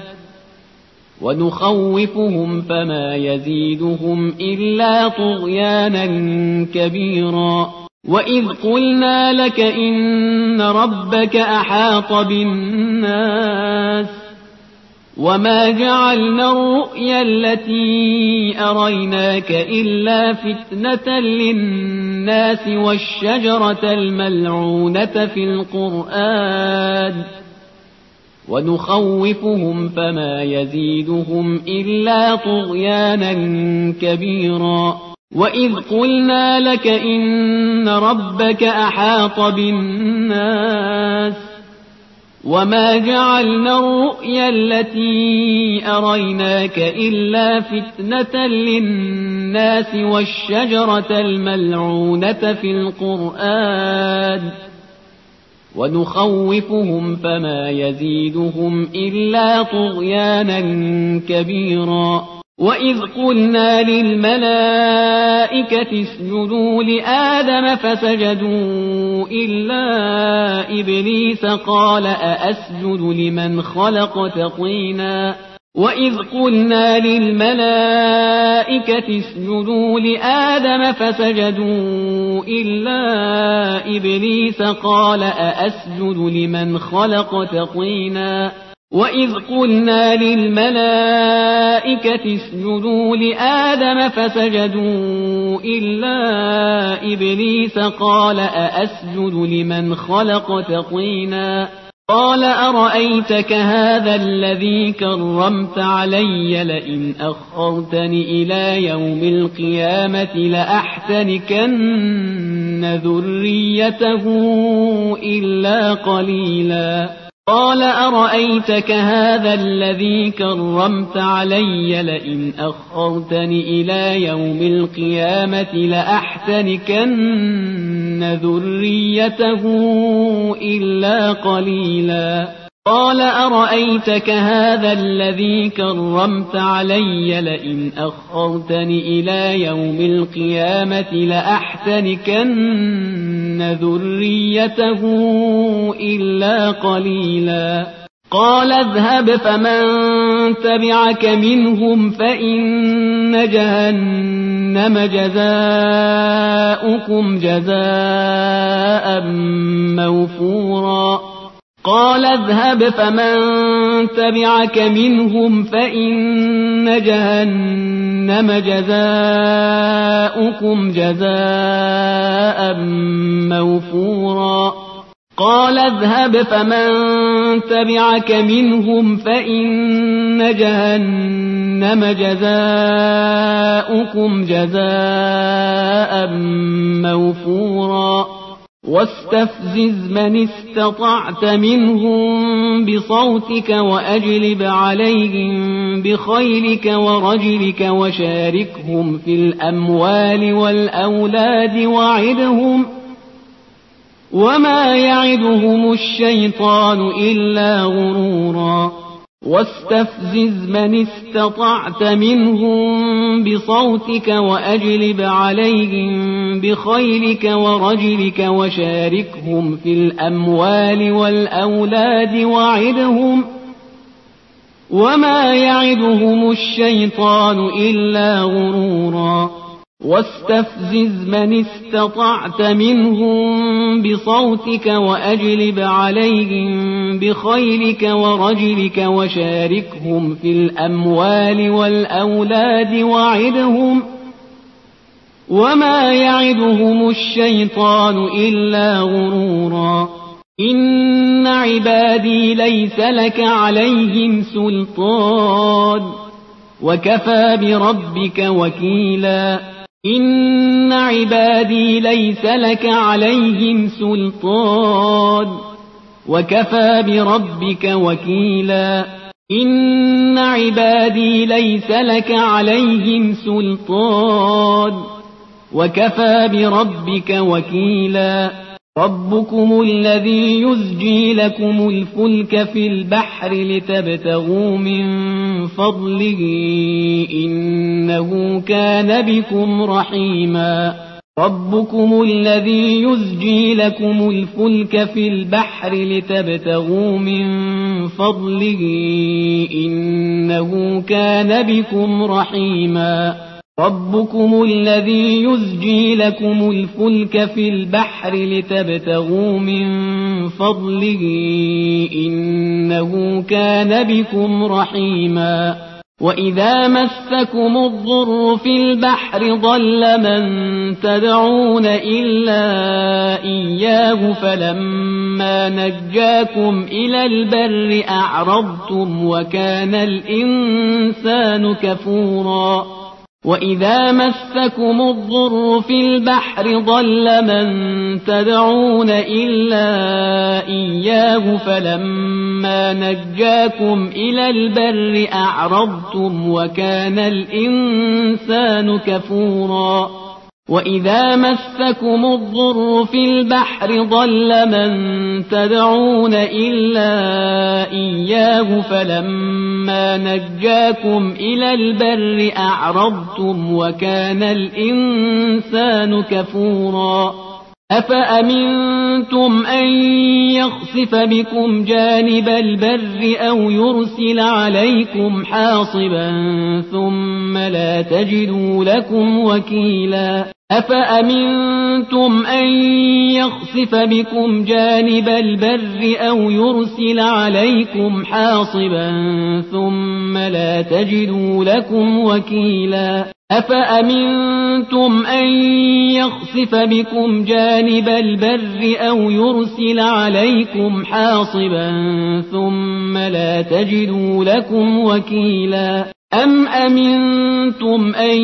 ونخوفهم فما يزيدهم إلا طغيانا كبيرا وإذ قلنا لك إن ربك أحاط بالناس وما جعلنا الرؤيا التي أريناك إلا فتنة للناس والشجرة الملعونة في القرآن ونخوفهم فما يزيدهم إلا طغيانا كبيرا وإذ قلنا لك إن ربك أحاط بالناس وما جعلنا الرؤيا التي أريناك إلا فتنة للناس والشجرة الملعونة في القرآن ونخوفهم فما يزيدهم إلا طغيانا كبيرا وإذ قلنا للملائكة اسجدوا لآدم فسجدوا إلا إبليس قال أأسجد لمن خلقت طينا وإذ قلنا للملائكة اسجدوا لآدم فسجدوا إلا إبليس قال أأسجد لمن خلقت طينا وإذ قلنا للملائكة اسجدوا لآدم فسجدوا إلا إبليس قال أأسجد لمن خلقت طينا قال أرأيتك هذا الذي كرمت علي لئن أخرتني إلى يوم القيامة لأحتنكن ذريته إلا قليلا قال أرأيتك هذا الذي كرمت علي لئن أخرتني إلى يوم القيامة لأحتنكن ذريته إلا قليلا قال أرأيتك هذا الذي كرمت علي لئن أخرتني إلى يوم القيامة لأحتنكن ذريته إلا قليلا قال اذهب فمن تبعك منهم فإن جهنم جزاؤكم جزاء موفورا قال اذهب فمن تبعك منهم فإن جهنم جزاؤكم جزاء موفورا قال اذهب فمن تبعك منهم فإن جهنم جزاؤكم جزاء موفورا واستفزز من استطعت منهم بصوتك وأجلب عليهم بخيلك ورجلك وشاركهم في الأموال والأولاد وعدهم وما يعدهم الشيطان إلا غرورا واستفزز من استطعت منهم بصوتك وأجلب عليهم بخيلك ورجلك وشاركهم في الأموال والأولاد وعدهم وما يعدهم الشيطان إلا غرورا واستفزز من استطعت منهم بصوتك وأجلب عليهم بخيلك ورجلك وشاركهم في الأموال والأولاد وعدهم وما يعدهم الشيطان إلا غرورا إن عبادي ليس لك عليهم سلطان وكفى بربك وكيلا إن عبادي ليس لك عليهم سلطان وكفى بربك وكيلا إن عبادي ليس لك عليهم سلطان وكفى بربك وكيلا ربكم الذي يزجي لكم الفلك في البحر لتبتغوا من فضله إنه كان بكم رحيما ربكم الذي يزجي لكم الفلك في البحر لتبتغوا من فضله إنه كان بكم رحيما ربكم الذي يزجي لكم الفلك في البحر لتبتغوا من فضله إنه كان بكم رحيما وإذا مسكم الضر في البحر ضل من تدعون إلا إياه فلما نجاكم إلى البر أعرضتم وكان الإنسان كفورا وإذا مسكم الضر في البحر ضل من تدعون إلا إياه فلما نجاكم إلى البر أعرضتم وكان الإنسان كفورا وإذا مسكم الضر في البحر ضل من تدعون إلا إياه فلما نجاكم إلى البر أعرضتم وكان الإنسان كفورا أفأمنتم أن يخسف بكم جانب البر أو يرسل عليكم حاصبا ثم لا تجدوا لكم وكيلا أفأمنتم أن يخسف بكم جانب البر أو يرسل عليكم حاصبا ثم لا تجدوا لكم وكيلا أفأمنتم أن يخسف بكم جانب البر أو يرسل عليكم حاصبا ثم لا تجدوا لكم وكيلا أم أمنتم أن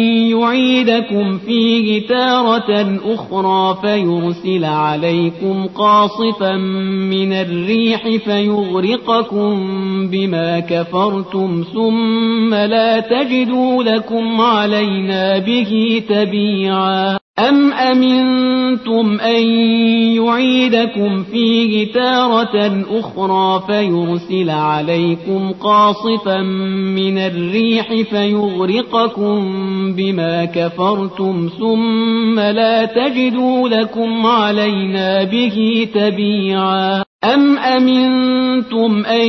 يعيدكم فيه تارة أخرى فيرسل عليكم قاصفا من الريح فيغرقكم بما كفرتم ثم لا تجدوا لكم علينا به تبيعا أم أمنتم أن يعيدكم فيه تارة أخرى فيرسل عليكم قاصفا من الريح فيغرقكم بما كفرتم ثم لا تجدوا لكم علينا به تبيعا أم أمنتم أن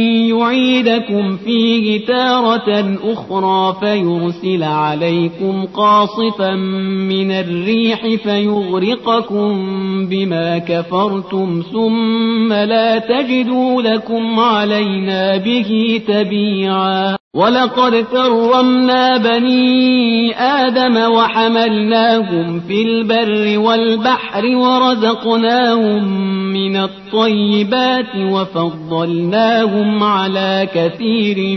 يعيدكم فيه تارة أخرى فيرسل عليكم قاصفا من الريح فيغرقكم بما كفرتم ثم لا تجدوا لكم علينا به تبيعا ولقد كرمنا بني آدم وحملناهم في البر والبحر ورزقناهم من الطيبات وفضلناهم على كثير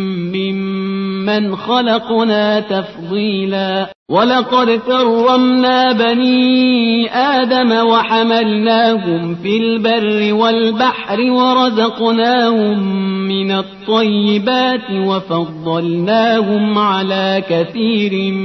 ممن خلقنا تفضيلا ولقد كرمنا بني آدم وحملناهم في البر والبحر ورزقناهم من الطيبات وفضلناهم على كثير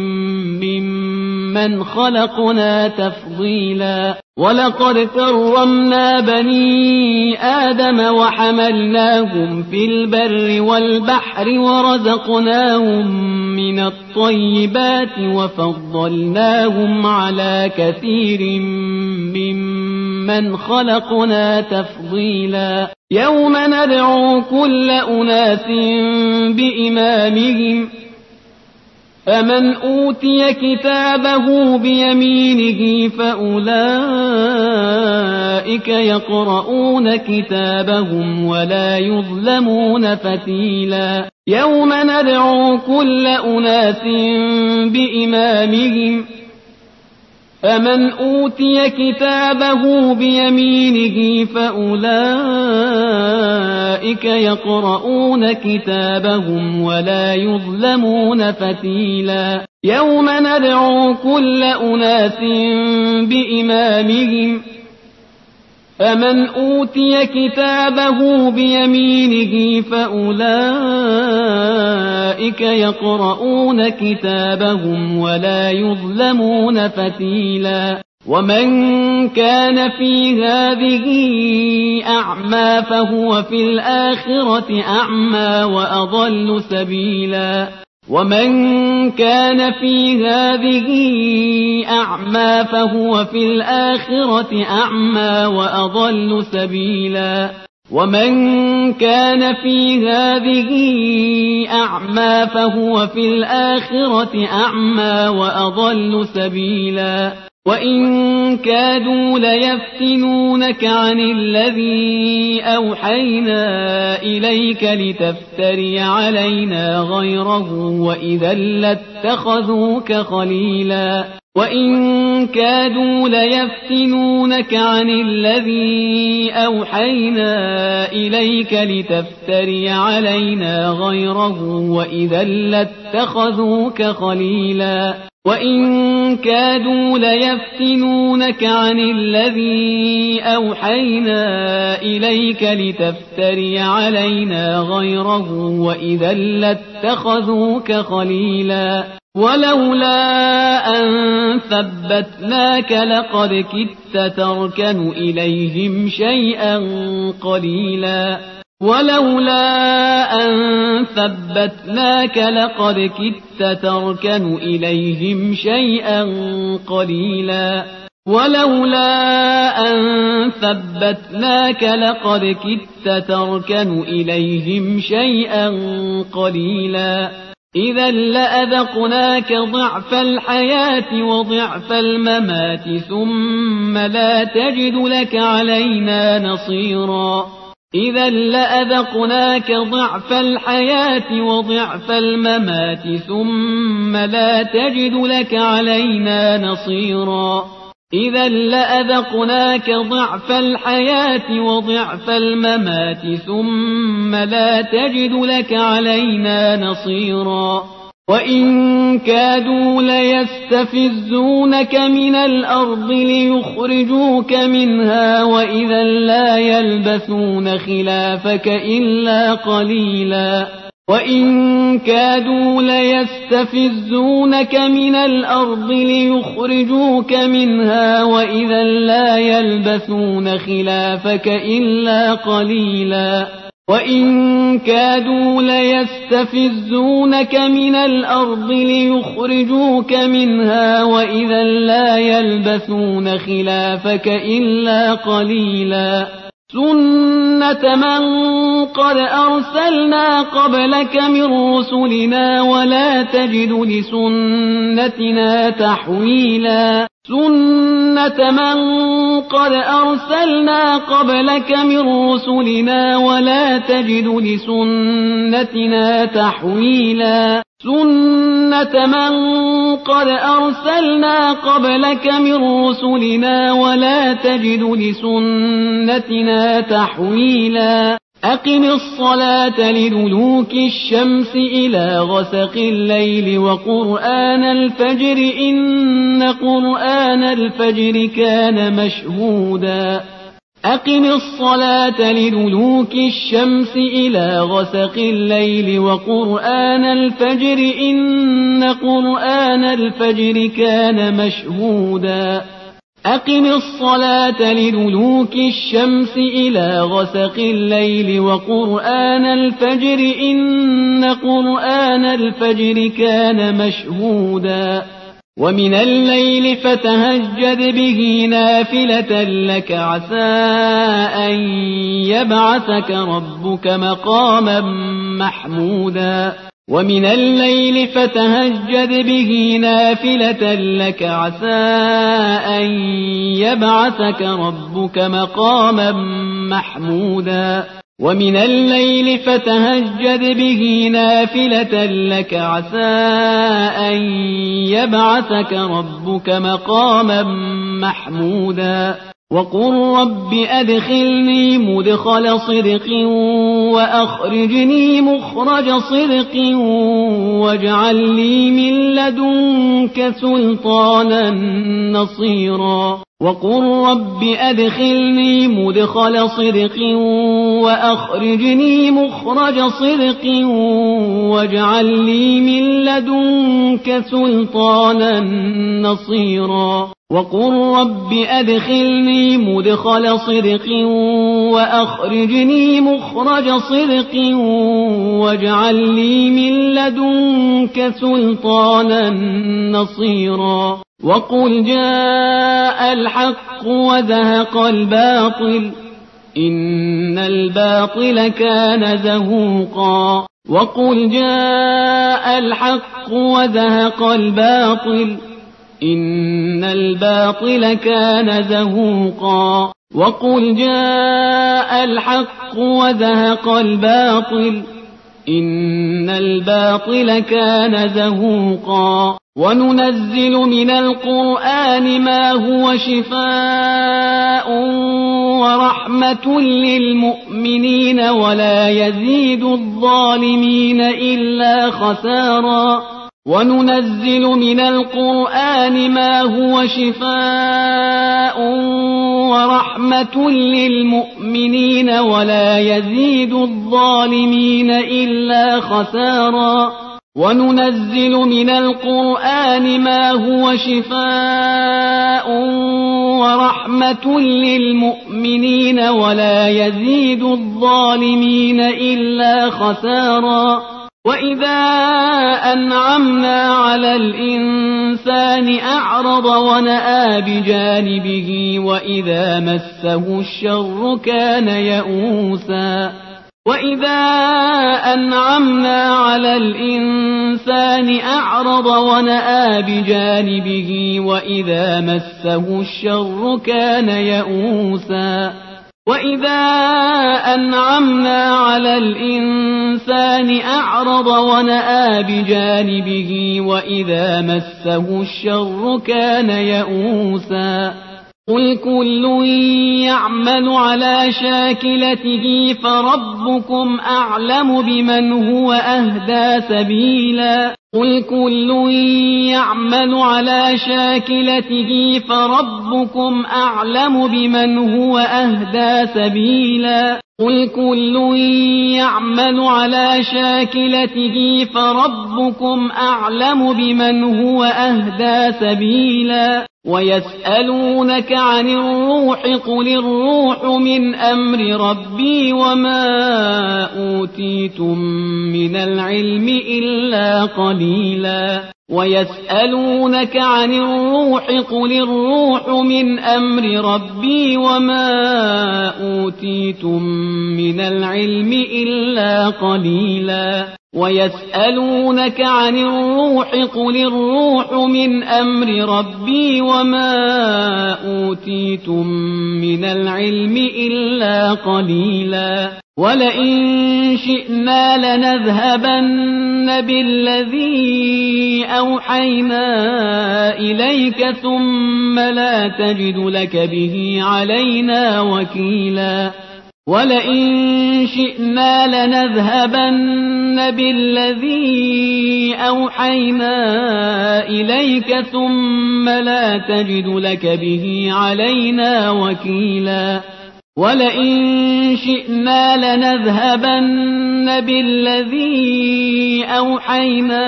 ممن خلقنا تفضيلا ولقد كرمنا بني آدم وحملناهم في البر والبحر ورزقناهم من الطيبات وفضلناهم على كثير ممن خلقنا تفضيلا يوم ندعو كل أناس بإمامهم فمن أوتي كتابه بيمينه فأولئك يقرؤون كتابهم ولا يظلمون فتيلا يوم ندعو كل أناس بإمامهم فمن أوتي كتابه بيمينه فأولئك يقرؤون كتابهم ولا يظلمون فتيلا يوم ندعو كل أناس بإمامهم فمن أوتي كتابه بيمينه فأولئك يقرؤون كتابهم ولا يظلمون فتيلا ومن كان في هذه أعمى فهو في الآخرة أعمى وأضل سبيلا ومن كان في هذه أعمى فهو في الآخرة أعمى وأضل سبيلا ومن كان في هذه أعمى فهو في الآخرة أعمى وأضل سبيلا وإن كادوا ليفتنونك عن الذي أوحينا إليك لتفتري علينا غيره وإذا لاتخذوك خليلا وإن كادوا ليفتنونك عن الذي أوحينا إليك لتفتري علينا غيره وإذا لاتخذوك خليلا وإن كادوا ليفتنونك عن الذي أوحينا إليك لتفتري علينا غيره وإذا لاتخذوك خليلا ولولا أن ثبتناك لقد كدت تركن إليهم شيئا قليلا ولولا أن ثبتناك لقد كدت تركن إليهم شيئا قليلا ولولا أن ثبتناك لقد كدت تركن إليهم شيئا قليلا إذا لأذقناك ضعف الحياة وضعف الممات ثم لا تجد لك علينا نصيرا إذا لأذقناك ضعف الحياة وضعف الممات ثم لا تجد لك علينا نصيرا إذا لأذقناك ضعف الحياة وضعف الممات ثم لا تجد لك علينا نصيرا وإن كادوا ليستفزونك من الأرض ليخرجوك منها وإذا لا يلبثون خلافك إلا قليلا وإن كادوا ليستفزونك من الأرض ليخرجوك منها وإذا لا يلبثون خلافك إلا قليلا وإن كادوا ليستفزونك من الأرض ليخرجوك منها وإذا لا يلبثون خلافك إلا قليلا سنة من قد أرسلنا قبلك من رسلنا ولا تجد لسنتنا تحويلا سنة من قد أرسلنا قبلك من رسلنا ولا تجد لسنتنا تحويلا سنة من قد أرسلنا قبلك من رسلنا ولا تجد لسنتنا تحويلا أقم الصلاة لدلوك الشمس إلى غسق الليل وقرآن الفجر إن قرآن الفجر كان مشهودا أقم الصلاة لدلوك الشمس إلى غسق الليل وقرآن الفجر إن قرآن الفجر كان مشهودا أقم الصلاة لدلوك الشمس إلى غسق الليل وقرآن الفجر إن قرآن الفجر كان مشهودا ومن الليل فتهجد به نافلة لك عسى أن يبعثك ربك مقاما محمودا ومن الليل فتهجد به نافلة لك عسى أن يبعثك ربك مقاما محمودا ومن الليل فتهجد به نافلة لك عسى أن يبعثك ربك مقاما محمودا وقل رب أدخلني مدخل صدق وأخرجني مخرج صدق واجعل لي من لدنك سلطانا نصيرا وقل رب أدخلني مدخل صدق وأخرجني مخرج صدق واجعل لي من لدنك سلطانا نصيرا وقل رب أدخلني مدخل صدق وأخرجني مخرج صدق واجعل لي من لدنك سلطانا نصيرا وقل جاء الحق وزهق الباطل إن الباطل كان زهوقا وقل جاء الحق وزهق الباطل إن الباطل كان زهوقا وقل جاء الحق وزهق الباطل إن الباطل كان زهوقا وننزل من القرآن ما هو شفاء ورحمة للمؤمنين ولا يزيد الظالمين إلا خسارا وننزل من القرآن ما هو شفاء ورحمة للمؤمنين ولا يزيد الظالمين إلا خسارا وننزل من القرآن ما هو شفاء ورحمة للمؤمنين ولا يزيد الظالمين إلا خسارا وإذا أنعمنا على الإنسان أعرض ونأى بجانبه وإذا مسه الشر كان يئوسا وإذا أنعمنا على الإنسان أعرض ونأى بجانبه وإذا مسه الشر كان يئوسا وإذا أنعمنا على الإنسان أعرض ونأى بجانبه وإذا مسه الشر كان يئوسا قل كل يعمل على شاكلته فربكم أعلم بمن هو أهدى سبيلا قل كل يعمل على شاكلته فربكم أعلم بمن هو أهدى سبيلا قل كل يعمل على شاكلته فربكم أعلم بمن هو أهدى سبيلا ويسألونك عن الروح قل الروح من أمر ربي وما أوتيتم من العلم إلا قليلا ويسألونك عن الروح قل الروح من أمر ربي وما أوتيتم من العلم إلا قليلا ويسألونك عن الروح قل الروح من أمر ربي وما أوتيتم من العلم إلا قليلا ولئن شئنا لنذهبن بالذي أوحينا إليك ثم لا تجد لك به علينا وكيلا ولئن شئنا لنذهبن بالذي أوحينا إليك ثم لا تجد لك به علينا وكيلا ولئن شئنا لنذهبن بالذي أوحينا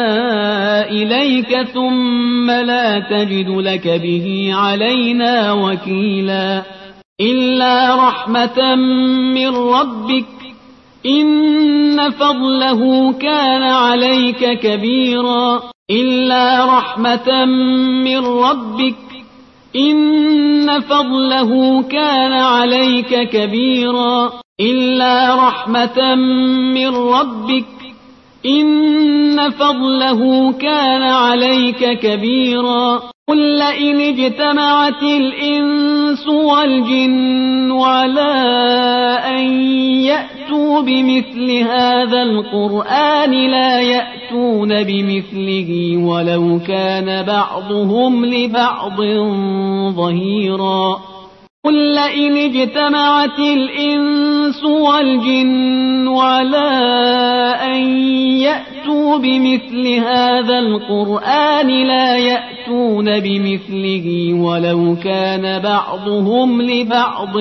إليك ثم لا تجد لك به علينا وكيلا إلا رحمة من ربك إن فضله كان عليك كبيرا إلا رحمة من ربك إن فضله كان عليك كبيرا إلا رحمة من ربك إن فضله كان عليك كبيرا قل لئن اجتمعت الإنس والجن على أن يأتوا بمثل هذا القرآن لا يأتون بمثله ولو كان بعضهم لبعض ظهيرا قل لئن اجتمعت الإنس والجن على أن يأتوا بمثل هذا القرآن لا يأتون بمثله ولو كان بعضهم لبعض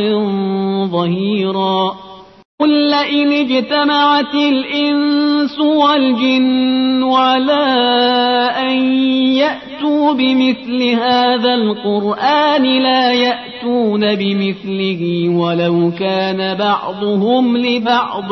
ظهيرا قل لئن اجتمعت الإنس والجن على أن يأتوا بمثل هذا القرآن لا يأتون بمثله ولو كان بعضهم لبعض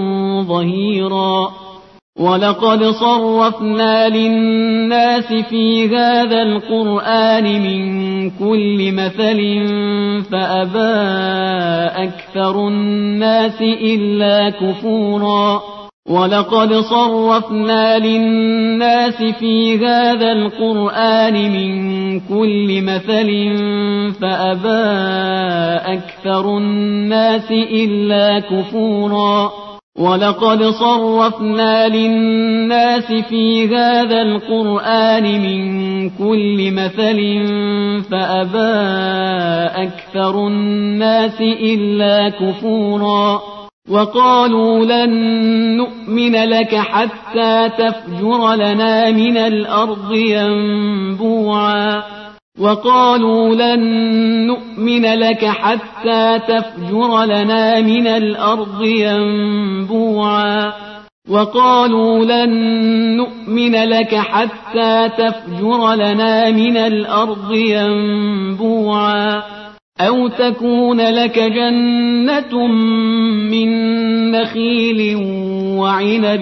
ظهيرا ولقد صرفنا للناس في هذا القرآن من كل مثل فأبى أكثر الناس إلا كفورا ولقد صرفنا للناس في هذا القرآن من كل مثل فأبى أكثر الناس إلا كفورا ولقد صرفنا للناس في هذا القرآن من كل مثل فأبى أكثر الناس إلا كفورا وقالوا لن نؤمن لك حتى تفجر لنا من الأرض ينبوعا وقالوا لن نؤمن لك حتى تفجر لنا من الأرض ينبوعا وقالوا لن نؤمن لك حتى تفجر لنا من الأرض ينبوعا أو تكون لك جنة من نخيل وعنب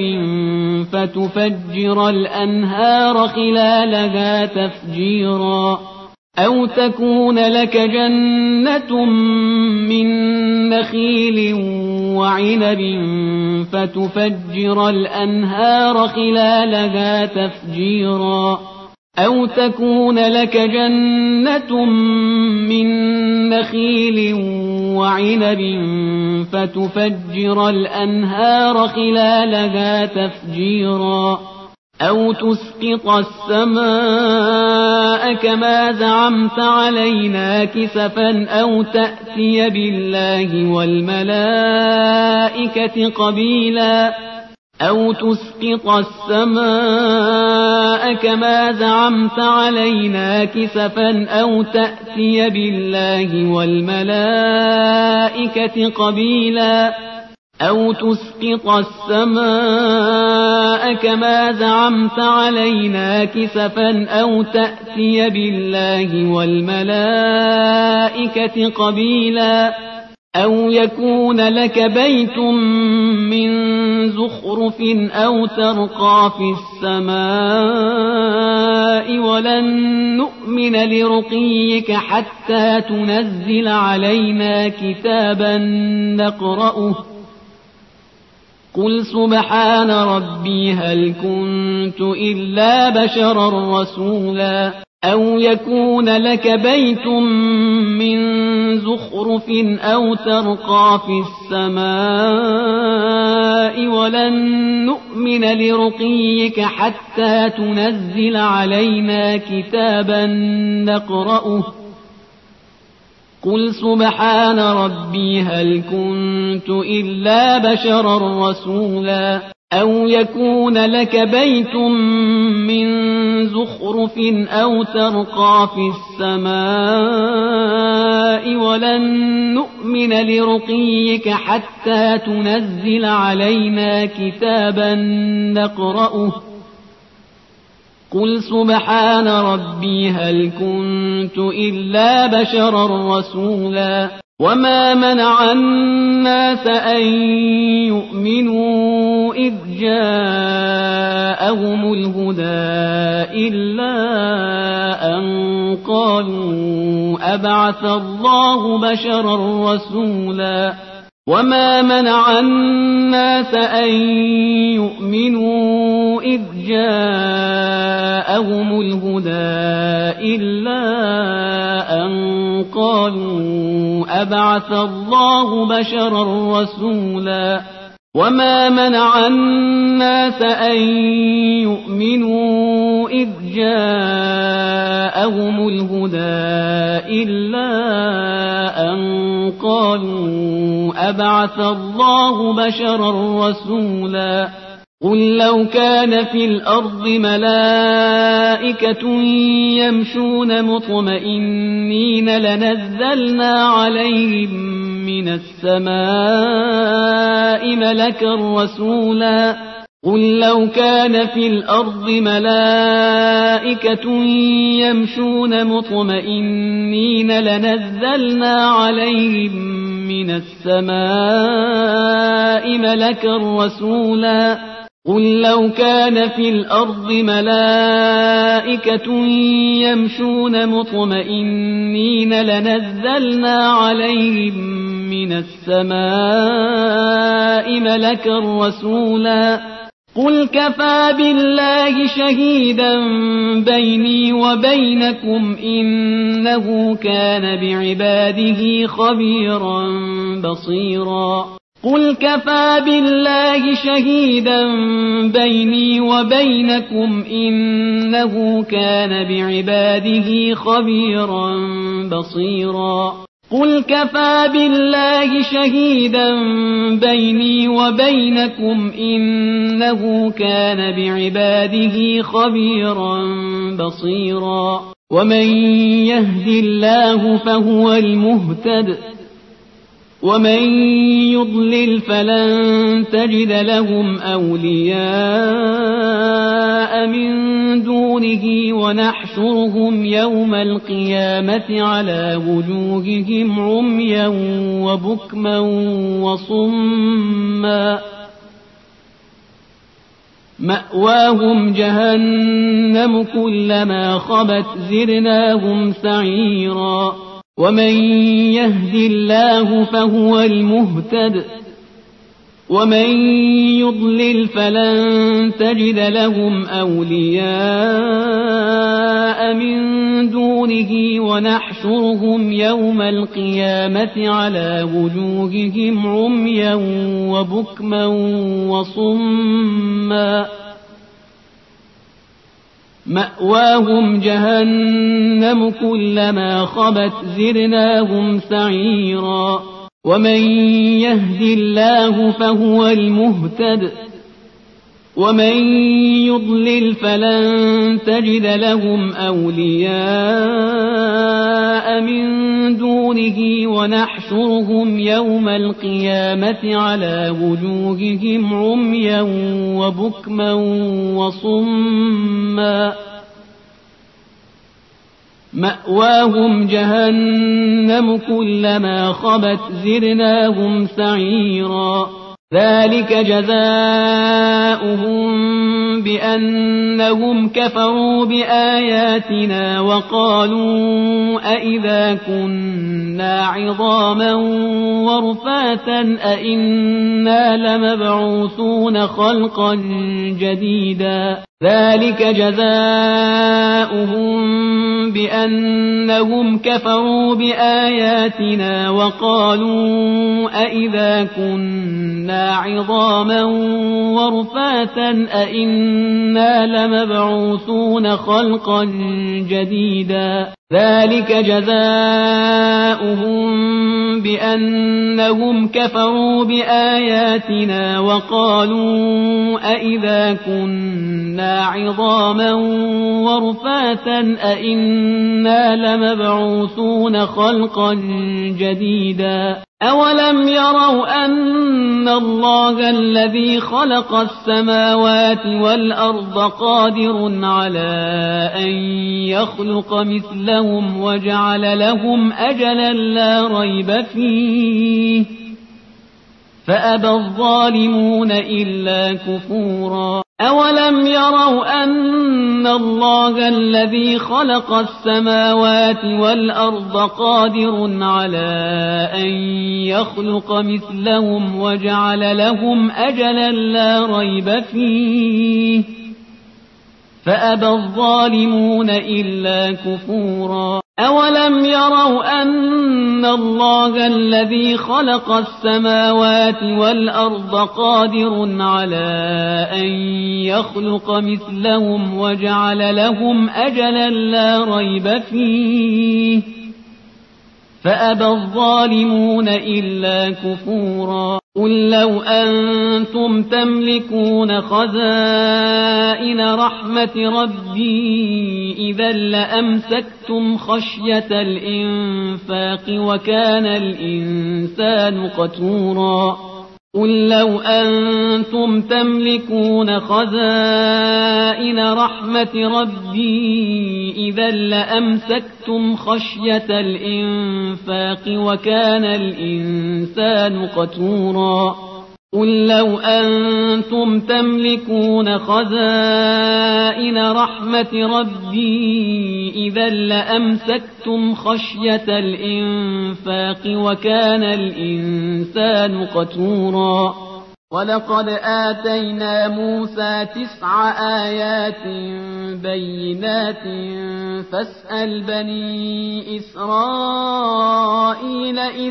فتفجر الأنهار خلالها تفجيرا أو تكون لك جنة من نخيل وعنب فتفجر الأنهار خلالها تفجيرا أو تكون لك جنة من نخيل وعنب فتفجر الأنهار خلالها تفجيرا أو تسقط السماء كما زعمت علينا كسفا أو تأتي بالله والملائكة قبيلا أو تسقط السماء كما زعمت علينا كسفا أو تأتي بالله والملائكة قبيلا أو تسقط السماء كما زعمت علينا كسفا أو تأتي بالله والملائكة قبيلا أو يكون لك بيت من زخرف أو ترقى في السماء ولن نؤمن لرقيك حتى تنزل علينا كتابا نقرأه قل سبحان ربي هل كنت إلا بشرا رسولا أو يكون لك بيت من زخرف أو ترقى في السماء ولن نؤمن لرقيك حتى تنزل علينا كتابا نقرأه قل سبحان ربي هل كنت إلا بشرا رسولا أو يكون لك بيت من زخرف أو ترقى في السماء ولن نؤمن لرقيك حتى تنزل علينا كتابا نقرأه قل سبحان ربي هل كنت إلا بشرا رسولا وما منع الناس أن يؤمنوا إذ جاءهم الهدى إلا أن قالوا أبعث الله بشرا رسولا وما منع الناس أن يؤمنوا إذ جاءهم الهدى إلا أن قالوا أبعث الله بشرا رسولا وما منع الناس أن يؤمنوا إذ جاءهم الهدى إلا أن قالوا أبعث الله بشرا رسولا قل لو كان في الأرض ملائكة يمشون مطمئنين لنزلنا عليهم من السماء ملكا رسولا قل لو كان في الأرض ملائكة يمشون مطمئنين لنزلنا عليهم من السماء ملكا رسولا قل لو كان في الأرض ملائكة يمشون مطمئنين لنزلنا عليهم من السماء ملكا رسولا قل كفى بالله شهيدا بيني وبينكم إنه كان بعباده خبيرا بصيرا قل كفى بالله شهيدا بيني وبينكم إنه كان بعباده خبيرا بصيرا قل كفى بالله شهيدا بيني وبينكم إنه كان بعباده خبيرا بصيرا ومن يهد الله فهو المهتد ومن يضلل فلن تجد لهم أولياء من دونه ونحشرهم يوم القيامة على وجوههم عميا وبكما وصما مأواهم جهنم كلما خبت زدناهم سعيرا ومن يهد الله فهو المهتد ومن يضلل فلن تجد لهم أولياء من دونه ونحشرهم يوم القيامة على وجوههم عميا وبكما وصما مأواهم جهنم كلما خبت زدناهم سعيرا ومن يهد الله فهو المهتد ومن يضلل فلن تجد لهم أولياء من دونه ونحشرهم يوم القيامة على وجوههم عميا وبكما وصما مأواهم جهنم كلما خبت زدناهم سعيرا ذلك جزاؤهم بأنهم كفروا بآياتنا وقالوا أئذا كنا عظاما ورفاتا أئنا لمبعوثون خلقا جديدا ذلك جزاؤهم بأنهم كفروا بآياتنا وقالوا أئذا كنا عظاما ورفاتا أئنا لمبعوثون خلقا جديدا ذلك جزاؤهم بأنهم كفروا بآياتنا وقالوا أئذا كنا عظاما ورفاتا أئنا لمبعوثون خلقا جديدا أولم يروا أن الله الذي خلق السماوات والأرض قادر على أن يخلق مثلهم وجعل لهم أجلا لا ريب فيه فأبى الظالمون إلا كفورا أولم يروا أن الله الذي خلق السماوات والأرض قادر على أن يخلق مثلهم وجعل لهم أجلا لا ريب فيه فأبى الظالمون إلا كفورا أولم يروا أن الله الذي خلق السماوات والأرض قادر على أن يخلق مثلهم وجعل لهم أجلا لا ريب فيه فأبى الظالمون إلا كفورا قل لو أنتم تملكون خزائن رحمة ربي إذا لأمسكتم خشية الإنفاق وكان الإنسان قتورا قل لو أنتم تملكون خزائن رحمة ربي إذا لأمسكتم خشية الإنفاق وكان الإنسان قتورا قل لو أنتم تملكون خزائن رحمة ربي إذا لأمسكتم خشية الإنفاق وكان الإنسان قتورا ولقد آتينا موسى تسع آيات بينات فاسأل بني إسرائيل إذ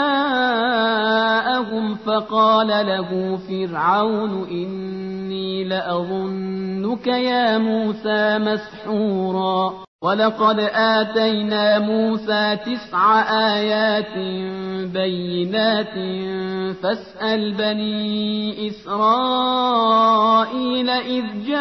جاءهم فقال له فرعون إني لأظنك يا موسى مسحورا ولقد آتينا موسى تسع آيات بينات فاسأل بني إسرائيل إذ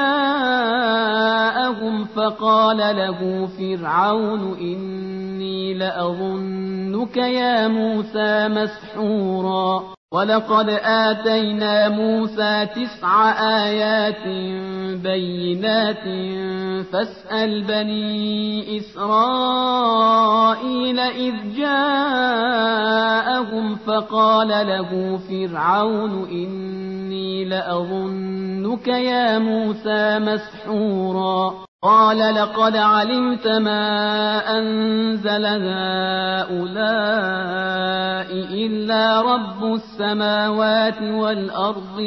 جاءهم فقال له فرعون إني لأظنك يا موسى مسحورا ولقد آتينا موسى تسع آيات بينات فاسأل بني إسرائيل إذ جاءهم فقال له فرعون إني لأظنك يا موسى مسحورا قال لقد علمت ما أنزل هؤلاء إلا رب السماوات والأرض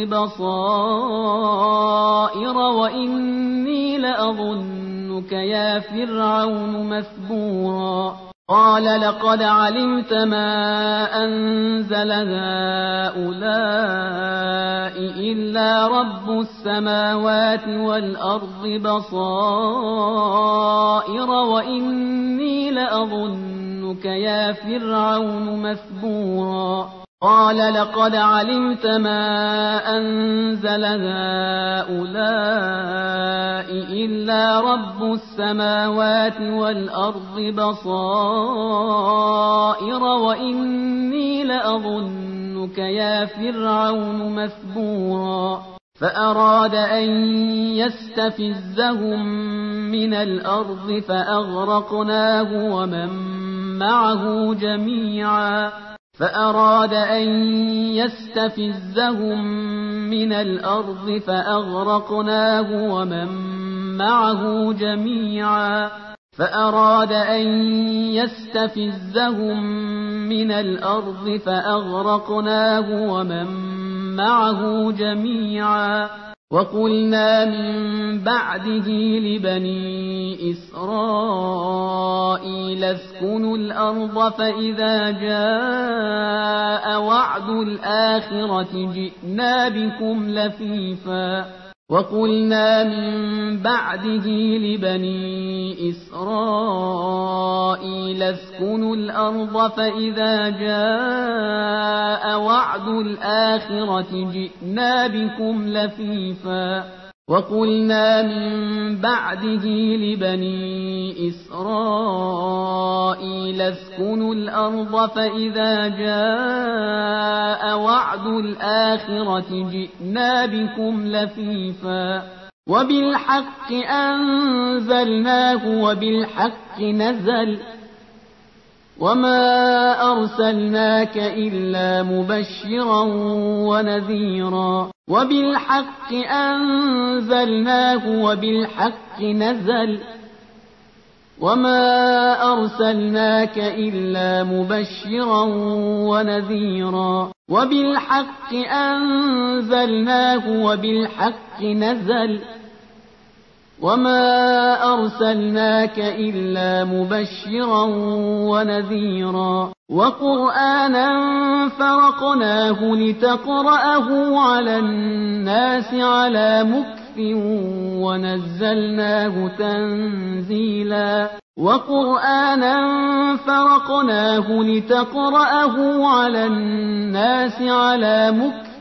بصائر وإني لأظنك يا فرعون مثبورا قال لقد علمت ما أنزل هؤلاء إلا رب السماوات والأرض بصائر وإني لأظنك يا فرعون مثبورا قال لقد علمت ما أنزل هؤلاء إلا رب السماوات والأرض بصائر وإني لأظنك يا فرعون مثبورا فأراد أن يستفزهم من الأرض فأغرقناه ومن معه جميعا فأراد أن يستفزهم من الأرض فأغرقناه ومن معه جميعا فأراد أن يستفزهم من الأرض فأغرقناه ومن معه جميعا وقلنا من بعده لبني إسرائيل اسكنوا الأرض فإذا جاء وعد الآخرة جئنا بكم لفيفا وقلنا من بعده لبني إسرائيل اسكنوا الأرض فإذا جاء وعد الآخرة جئنا بكم لفيفا وقلنا من بعده لبني إسرائيل اسكنوا الأرض فإذا جاء وعد الآخرة جئنا بكم لفيفا وبالحق أنزلناه وبالحق نزل وما أرسلناك إلا مبشرا ونذيرا وبالحق أنزلناه وبالحق نزل وما أرسلناك إلا مبشرا ونذيرا وبالحق أنزلناه وبالحق نزل وما أرسلناك إلا مبشرا ونذيرا وقرآنا فرقناه لتقرأه على الناس على مكث ونزلناه تنزيلا وقرآنا فرقناه لتقرأه على الناس على مكث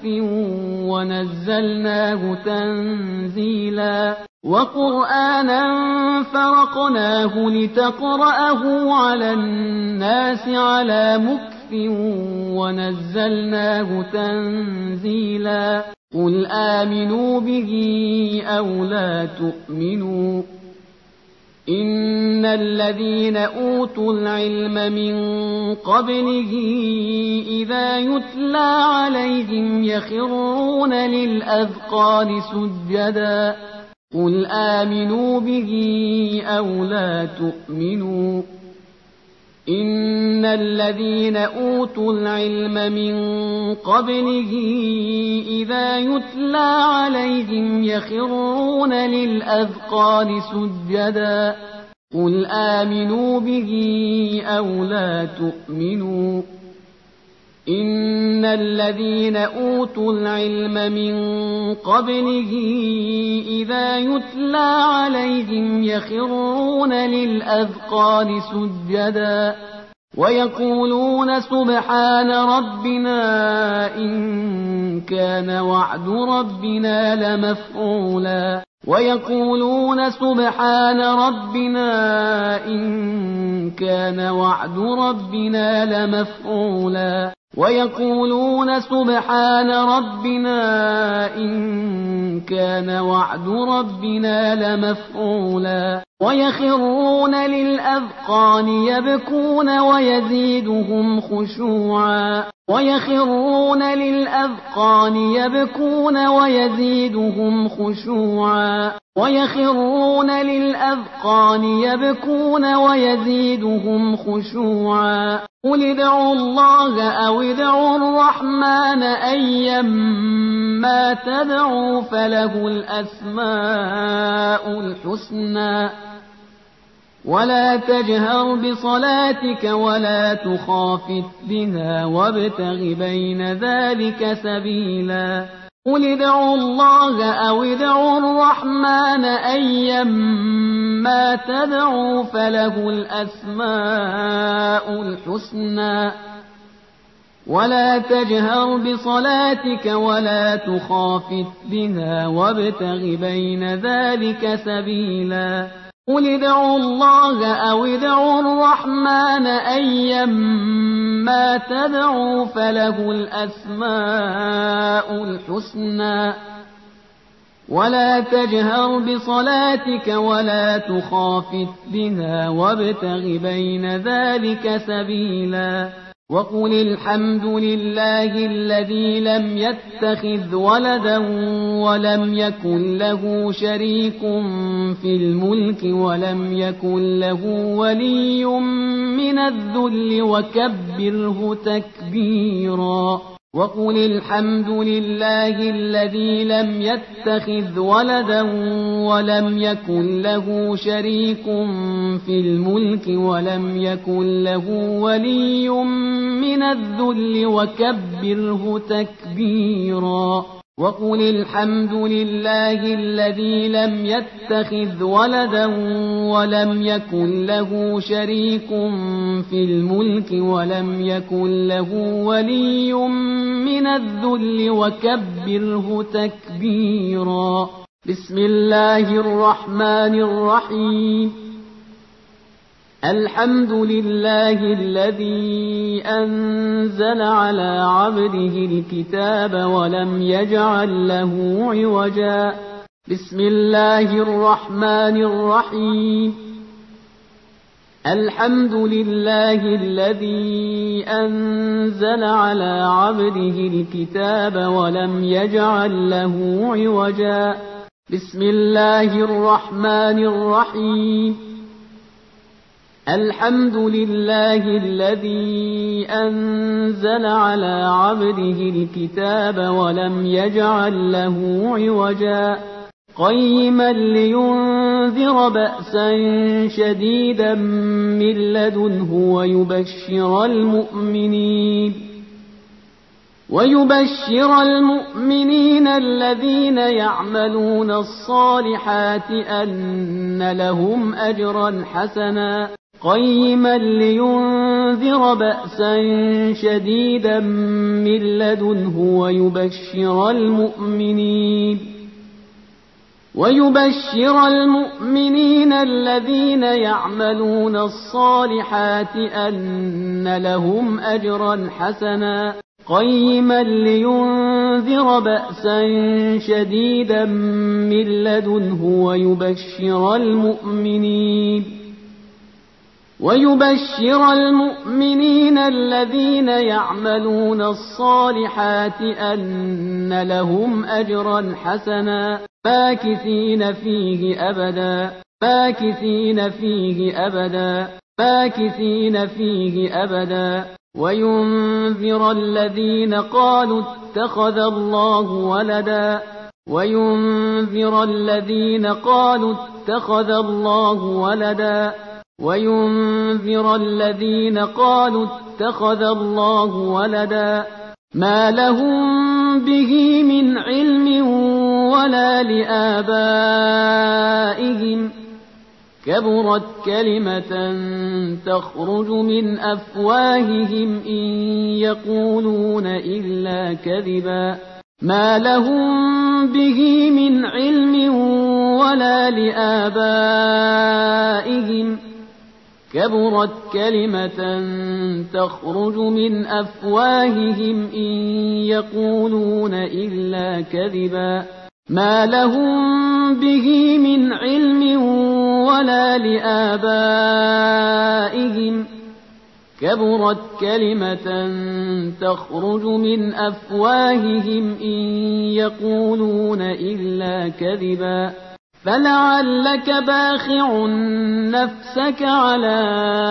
ونزلناه تنزيلا وقرآنا فرقناه لتقرأه على الناس على مكث ونزلناه تنزيلا قل آمنوا به أو لا تؤمنوا إن الذين أوتوا العلم من قبله إذا يتلى عليهم يخرون للأذقان سجدا قل آمنوا به أو لا تؤمنوا إن الذين أوتوا العلم من قبله إذا يتلى عليهم يخرون للأذقان سجدا قل آمنوا به أو لا تؤمنوا إن الذين أوتوا العلم من قبله إذا يتلى عليهم يخرون للأذقان سجدا ويقولون سبحان ربنا إن كان وعد ربنا لمفعولا ويقولون سبحان ربنا إن كان وعد ربنا لمفعولا ويقولون سبحان ربنا إن كان وعد ربنا لمفعولا ويخرون للأذقان يبكون ويزيدهم خشوعا ويخرون للأذقان يبكون ويزيدهم خشوعا ويخرون للأذقان يبكون ويزيدهم خشوعا قل ادعوا الله أو ادعوا الرحمن أيما تدعوا فله الأسماء الحسنى ولا تجهر بصلاتك ولا تخافت بها وابتغ بين ذلك سبيلا قل ادعوا الله أو ادعوا الرحمن أيما تدعوا فله الأسماء الحسنى ولا تجهر بصلاتك ولا تخافت بها وابتغ بين ذلك سبيلا قل ادعوا الله أو ادعوا الرحمن أيما تدعوا فله الأسماء الحسنى ولا تجهر بصلاتك ولا تخافت بها وابتغ بين ذلك سبيلا وقل الحمد لله الذي لم يتخذ ولدا ولم يكن له شريك في الملك ولم يكن له ولي من الذل وكبره تكبيرا وقل الحمد لله الذي لم يتخذ ولدا ولم يكن له شريك في الملك ولم يكن له ولي من الذل وكبره تكبيرا وقل الحمد لله الذي لم يتخذ ولدا ولم يكن له شريك في الملك ولم يكن له ولي من الذل وكبره تكبيرا بسم الله الرحمن الرحيم الحمد لله الذي أنزل على عبده الكتاب ولم يجعل له عوجا بسم الله الرحمن الرحيم الحمد لله الذي أنزل على عبده الكتاب ولم يجعل له عوجا بسم الله الرحمن الرحيم الحمد لله الذي أنزل على عبده الكتاب ولم يجعل له عوجا قيما لينذر بأسا شديدا من لدنه ويبشر المؤمنين ويبشر المؤمنين الذين يعملون الصالحات أن لهم أجرا حسنا قيما لينذر بأسا شديدا من لدنه ويبشر المؤمنين ويبشر المؤمنين الذين يعملون الصالحات أن لهم أجرا حسنا قيما لينذر وينذر بأسا شديدا من لدنه ويبشر المؤمنين ويبشر المؤمنين الذين يعملون الصالحات أن لهم أجرا حسنا ماكثين فيه أبدا ماكثين فيه أبدا ماكثين فيه أبدا وينذر الذين قالوا اتخذ الله ولدا وينذر الذين قالوا اتخذ الله ولدا وينذر الذين قالوا اتخذ الله ولدا ما لهم به من علم ولا لآبائهم كبرت كلمة تخرج من أفواههم إن يقولون إلا كذبا ما لهم به من علم ولا لآبائهم كبرت كلمة تخرج من أفواههم إن يقولون إلا كذبا ما لهم به من علم ولا لآبائهم كبرت كلمة تخرج من أفواههم إن يقولون إلا كذبا فلعلك باخع نفسك على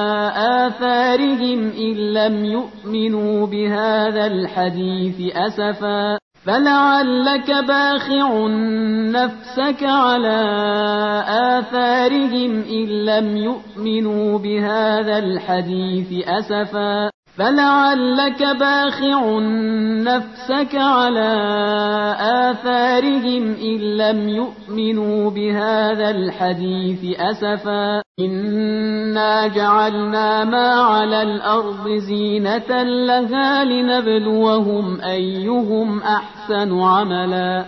آثارهم إن لم يؤمنوا بهذا الحديث أسفا فلعلك باخع نفسك على آثارهم إن لم يؤمنوا بهذا الحديث أسفا فلعلك باخع نفسك على آثارهم إن لم يؤمنوا بهذا الحديث أسفا إنا جعلنا ما على الأرض زينة لها لنبلوهم أيهم أحسن عملا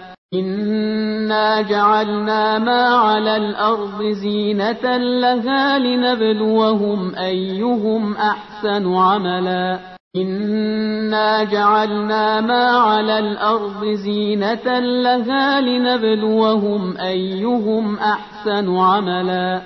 إنا جعلنا ما على الأرض زينة لها لنبلوهم أيهم أحسن عملا إنا جعلنا ما على الأرض زينة لها لنبلوهم أيهم أحسن عملا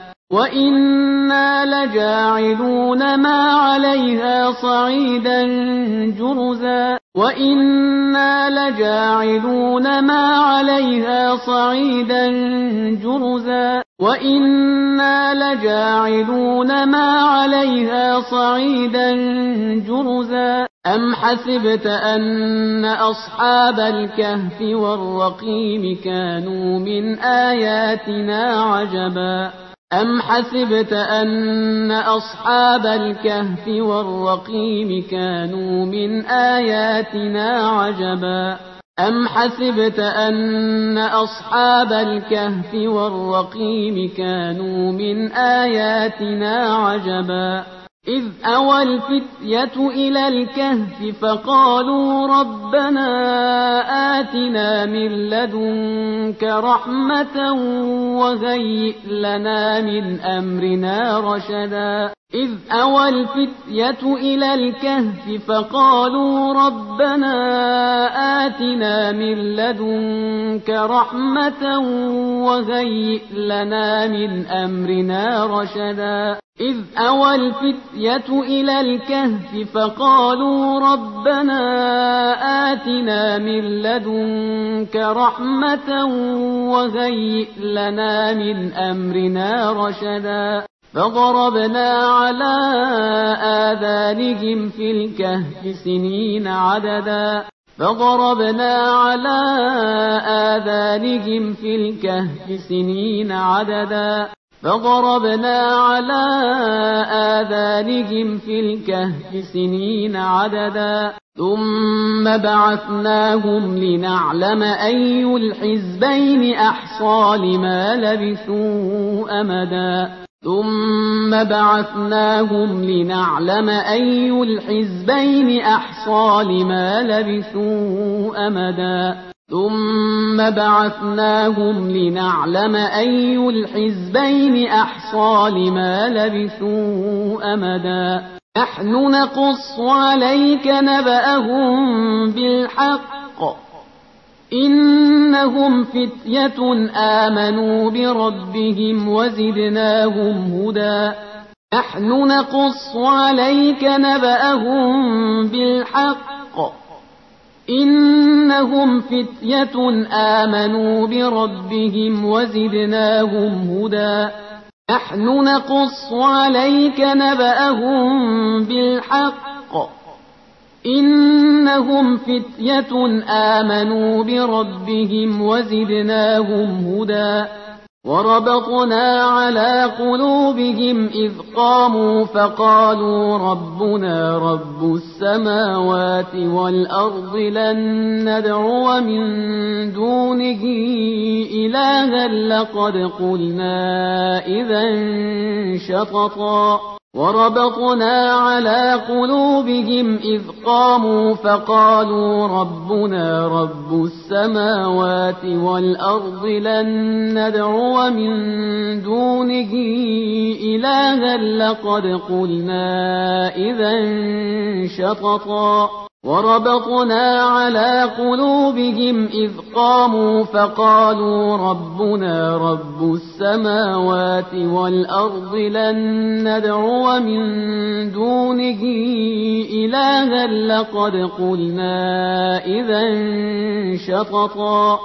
وإنا لجاعلون ما عليها صعيدا جرزا وإنا لجاعلون ما عليها صعيدا جرزا وإنا لجاعلون ما عليها صعيدا جرزا أم حسبت أن أصحاب الكهف والرقيم كانوا من آياتنا عجبا أم حسبت أن أصحاب الكهف والرقيم كانوا من آياتنا عجبا أم حسبت أن أصحاب الكهف والرقيم كانوا من آياتنا عجبا إذ أوى الفتية إلى الكهف فقالوا ربنا آتنا من لدنك رحمة وهيئ لنا من أمرنا رشدا إذ أوى الفتية إلى الكهف فقالوا ربنا آتنا من لدنك رحمة وهيئ لنا من أمرنا رشدا إذ أوى الفتية إلى الكهف فقالوا ربنا آتنا من لدنك رحمة وهيئ لنا من أمرنا رشدا فضربنا على آذانهم في الكهف سنين عددا فضربنا على آذانهم في الكهف سنين عددا فضربنا على آذانهم في الكهف سنين عددا ثم بعثناهم لنعلم أي الحزبين أحصى لما لبثوا أمدا ثم بعثناهم لنعلم أي الحزبين أحصى لما لبثوا أمدا ثم بعثناهم لنعلم أي الحزبين أحصى لما لبثوا أمدا نحن نقص عليك نبأهم بالحق إنهم فتية آمنوا بربهم وزدناهم هدى نحن نقص عليك نبأهم بالحق إنهم فتية آمنوا بربهم وزدناهم هدى نحن نقص عليك نبأهم بالحق إنهم فتية آمنوا بربهم وزدناهم هدى وربطنا على قلوبهم إذ قاموا فقالوا ربنا رب السماوات والأرض لن ندعو من دونه إلها لقد قلنا إذا شططا وربطنا على قلوبهم إذ قاموا فقالوا ربنا رب السماوات والأرض لن ندعو من دونه إلها لقد قلنا إذا شططا وربطنا على قلوبهم إذ قاموا فقالوا ربنا رب السماوات والأرض لن ندعو من دونه إلها لقد قلنا إذا شططا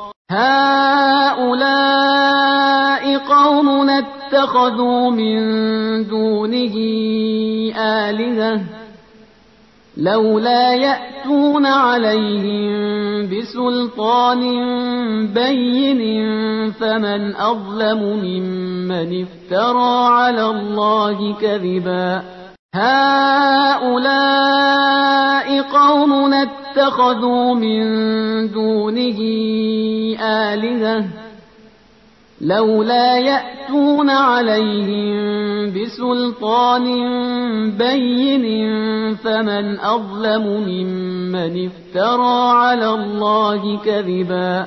هؤلاء قوم اتخذوا من دونه آلهة لولا يأتون عليهم بسلطان بين فمن أظلم ممن افترى على الله كذبا هؤلاء قوم اتخذوا من دونه آلهة لولا يأتون عليهم بسلطان بين فمن أظلم ممن افترى على الله كذبا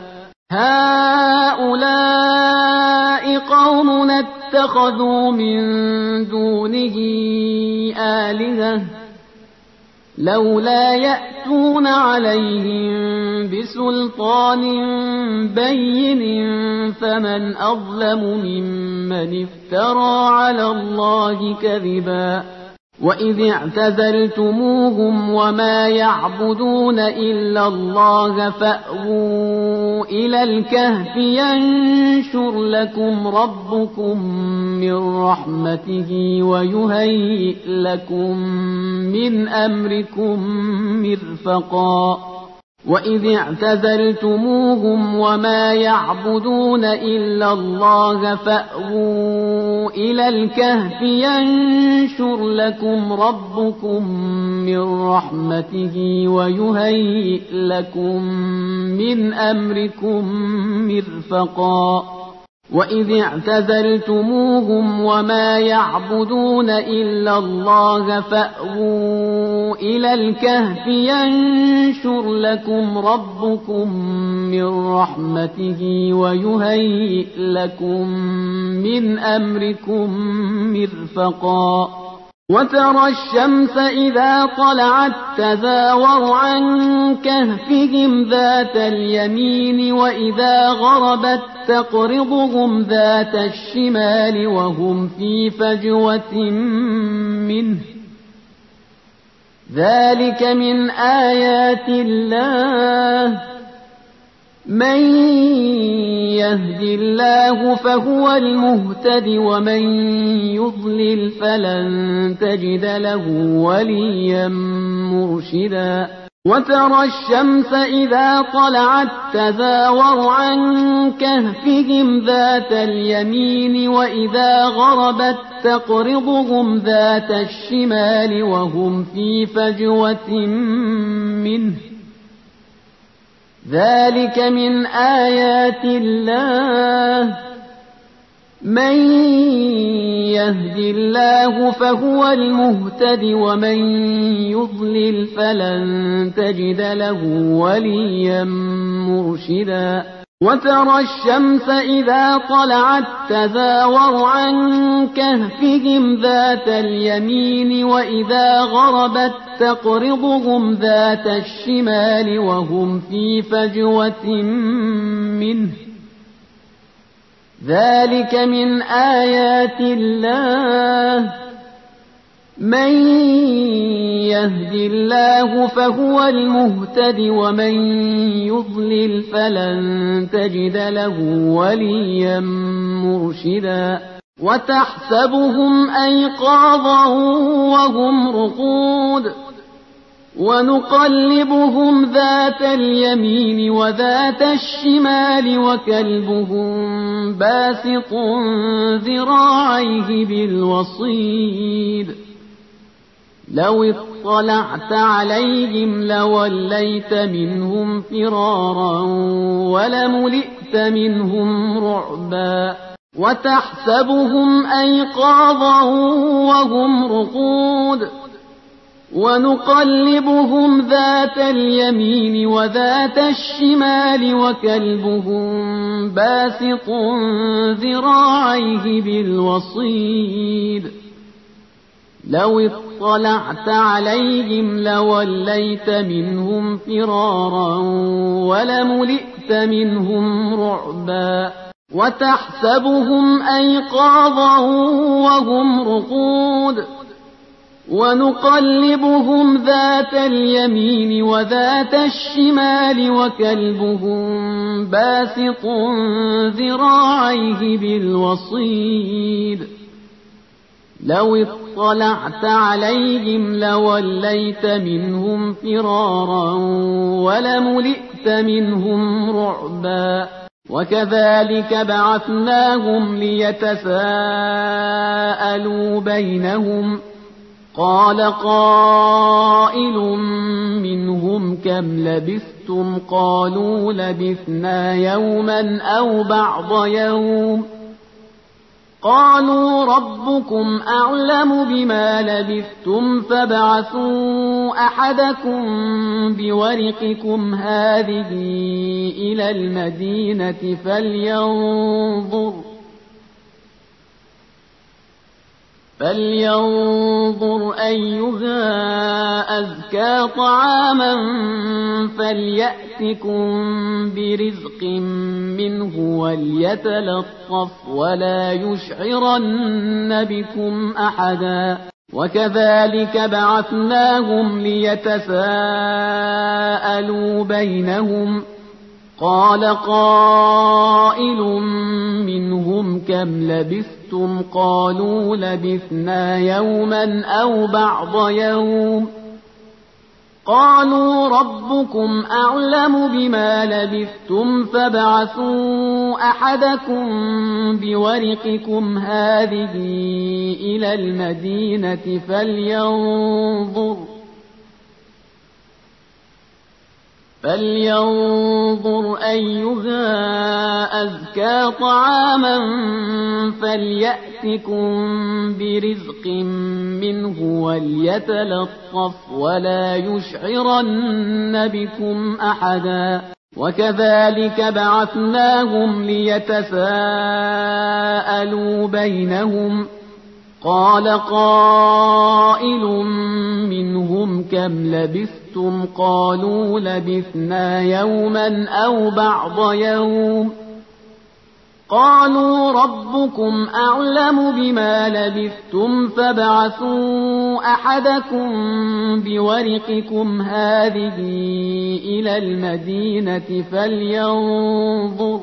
هؤلاء قوم اتخذوا من دونه آلهة لولا يأتون عليهم بسلطان بين فمن أظلم ممن افترى على الله كذبا وإذ اعتزلتموهم وما يعبدون إلا الله فأووا إلى الكهف ينشر لكم ربكم من رحمته ويهيئ لكم من أمركم مرفقا وإذ اعتزلتموهم وما يعبدون إلا الله فأووا إلى الكهف ينشر لكم ربكم من رحمته ويهيئ لكم من أمركم مرفقا وإذ اعتزلتموهم وما يعبدون إلا الله فأووا إلى الكهف ينشر لكم ربكم من رحمته ويهيئ لكم من أمركم مرفقا وترى الشمس إذا طلعت تزاور عن كهفهم ذات اليمين وإذا غربت تقرضهم ذات الشمال وهم في فجوة منه ذلك من آيات الله من يهد الله فهو المهتد ومن يضلل فلن تجد له وليا مرشدا وترى الشمس إذا طلعت تزاور عن كهفهم ذات اليمين وإذا غربت تقرضهم ذات الشمال وهم في فجوة منه ذلك من آيات الله من يهد الله فهو المهتد ومن يضلل فلن تجد له وليا مرشدا وترى الشمس إذا طلعت تزاور عن كهفهم ذات اليمين وإذا غربت تقرضهم ذات الشمال وهم في فجوة منه ذلك من آيات الله من يهد الله فهو المهتد ومن يضلل فلن تجد له وليا مرشدا وتحسبهم أيقاظا وهم رقود ونقلبهم ذات اليمين وذات الشمال وكلبهم باسط ذراعيه بالوصيد لو اطلعت عليهم لوليت منهم فرارا ولملئت منهم رعبا وتحسبهم أيقاظا وهم رقود ونقلبهم ذات اليمين وذات الشمال وكلبهم باسط ذراعيه بالوصيد لو اطلعت عليهم لوليت منهم فرارا ولملئت منهم رعبا وتحسبهم أيقاظا وهم رقود ونقلبهم ذات اليمين وذات الشمال وكلبهم باسط ذراعيه بالوصيد لو اطلعت عليهم لوليت منهم فرارا ولملئت منهم رعبا وكذلك بعثناهم ليتساءلوا بينهم قال قائل منهم كم لبثتم قالوا لبثنا يوما أو بعض يوم قالوا ربكم أعلم بما لبثتم فابعثوا أحدكم بورقكم هذه إلى المدينة فلينظر فلينظر أيها أزكى طعاما فليأتكم برزق منه وليتلطف ولا يشعرن بكم أحدا وكذلك بعثناهم ليتساءلوا بينهم قال قائل منهم كم لبثتم قالوا لبثنا يوما أو بعض يوم قالوا ربكم أعلم بما لبثتم فابعثوا أحدكم بورقكم هذه إلى المدينة فلينظر فلينظر أيها أزكى طعاما فليأتكم برزق منه وليتلطف ولا يشعرن بكم أحدا وكذلك بعثناهم ليتساءلوا بينهم قال قائل منهم كم لبثتم قالوا لبثنا يوما أو بعض يوم قالوا ربكم أعلم بما لبثتم فابعثوا أحدكم بورقكم هذه إلى المدينة فلينظر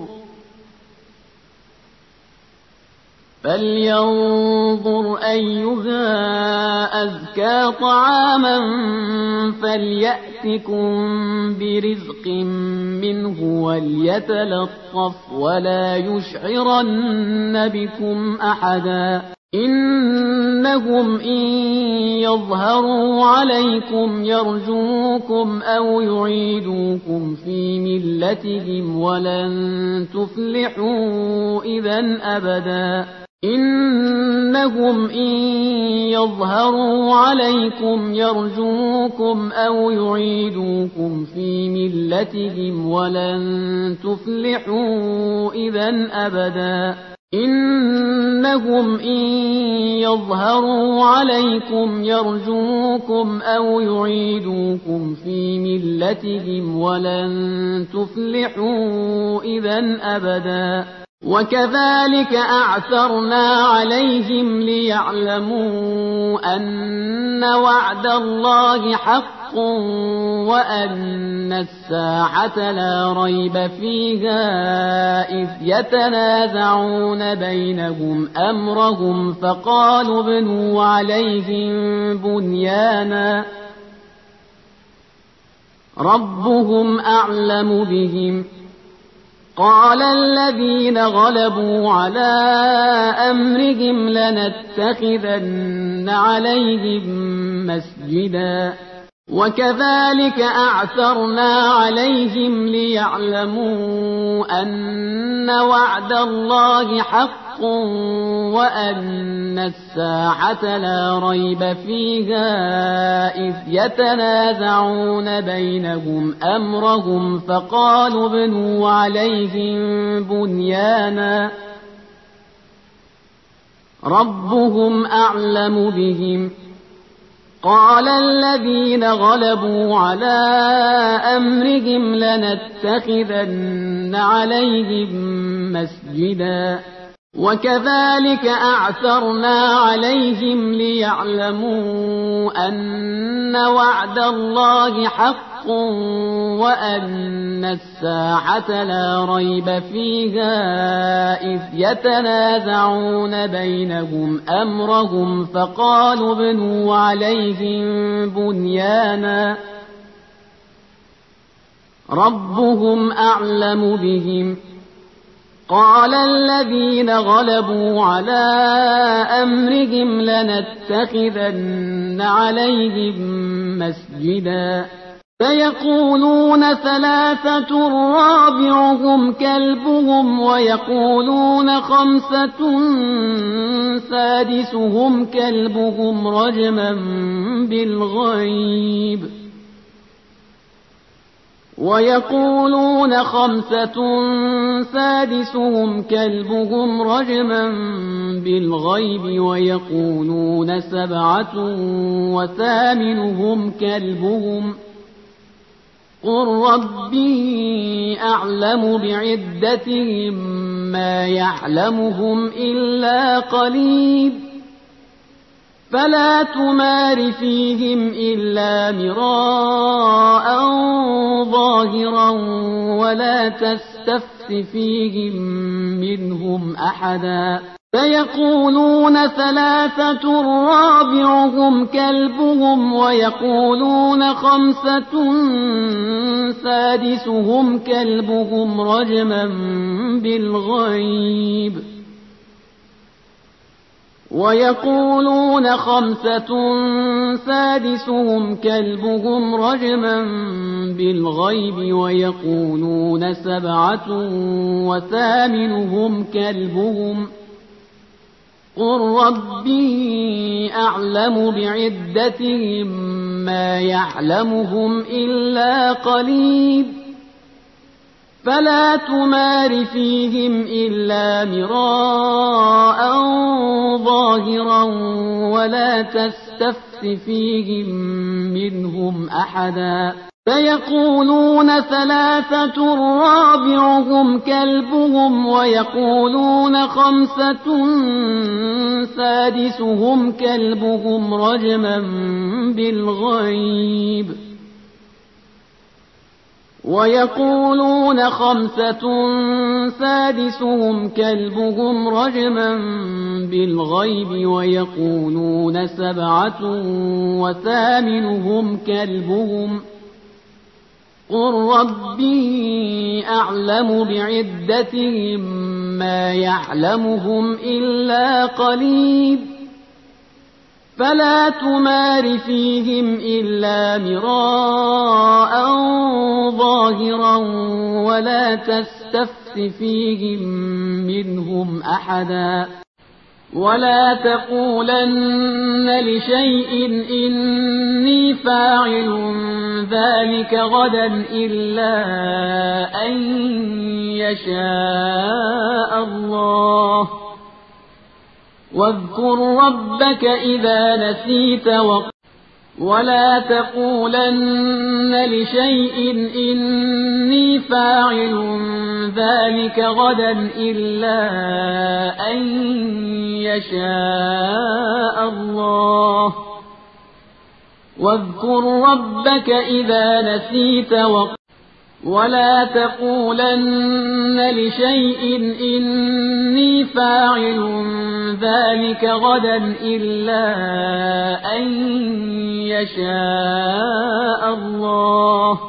فلينظر أيها أزكى طعاما فليأتكم برزق منه وليتلطف ولا يشعرن بكم أحدا إنهم إن يظهروا عليكم يرجوكم أو يعيدوكم في ملتهم ولن تفلحوا إذا أبدا إنهم إن يظهروا عليكم يرجوكم أو يعيدوكم في ملتهم ولن تفلحوا إذا أبدا إنهم إن يظهروا عليكم يرجوكم أو يعيدوكم في ملتهم ولن تفلحوا إذا أبدا وكذلك أعثرنا عليهم ليعلموا أن وعد الله حق وأن الساعة لا ريب فيها إذ يتنازعون بينهم أمرهم فقالوا ابنوا عليهم بنيانا ربهم أعلم بهم قال الذين غلبوا على أمرهم لنتخذن عليهم مسجدا وكذلك أعثرنا عليهم ليعلموا أن وعد الله حق وأن الساعة لا ريب فيها إذ يتنازعون بينهم أمرهم فقالوا ابنوا عليهم بنيانا ربهم أعلم بهم قال الذين غلبوا على أمرهم لنتخذن عليهم مسجدا وكذلك أعثرنا عليهم ليعلموا أن وعد الله حق وأن الساعة لا ريب فيها إذ يتنازعون بينهم أمرهم فقالوا ابنوا عليهم بنيانا ربهم أعلم بهم قال الذين غلبوا على أمرهم لنتخذن عليهم مسجدا فيقولون ثلاثة رابعهم كلبهم ويقولون خمسة سادسهم كلبهم رجما بالغيب ويقولون خمسة سادسهم كلبهم رجما بالغيب ويقولون سبعة وثامنهم كلبهم قل ربي أعلم بعدتهم ما يعلمهم إلا قليل فلا تمار فيهم إلا مراء ظاهرا ولا تستفت فيهم منهم أحدا فيقولون ثلاثة رابعهم كلبهم ويقولون خمسة سادسهم كلبهم رجما بالغيب ويقولون خمسة سادسهم كلبهم رجما بالغيب ويقولون سبعة وثامنهم كلبهم قل ربي أعلم بعدتهم ما يعلمهم إلا قليل فلا تمار فيهم إلا مراء ظاهرا ولا تستفت فيهم منهم أحدا فيقولون ثلاثة رابعهم كلبهم ويقولون خمسة سادسهم كلبهم رجما بالغيب ويقولون خمسة سادسهم كلبهم رجما بالغيب ويقولون سبعة وثامنهم كلبهم قل ربي أعلم بعدتهم ما يعلمهم إلا قليل فلا تمار فيهم إلا مراء ظاهرا ولا تستفت فيهم منهم أحدا ولا تقولن لشيء إني فاعل ذلك غدا إلا أن يشاء الله واذكر ربك إذا نسيت وقل ولا تقولن لشيء إني فاعل ذلك غدا إلا أن يشاء الله واذكر ربك إذا نسيت وقل ولا تقولن لشيء إني فاعل ذلك غدا إلا أن يشاء الله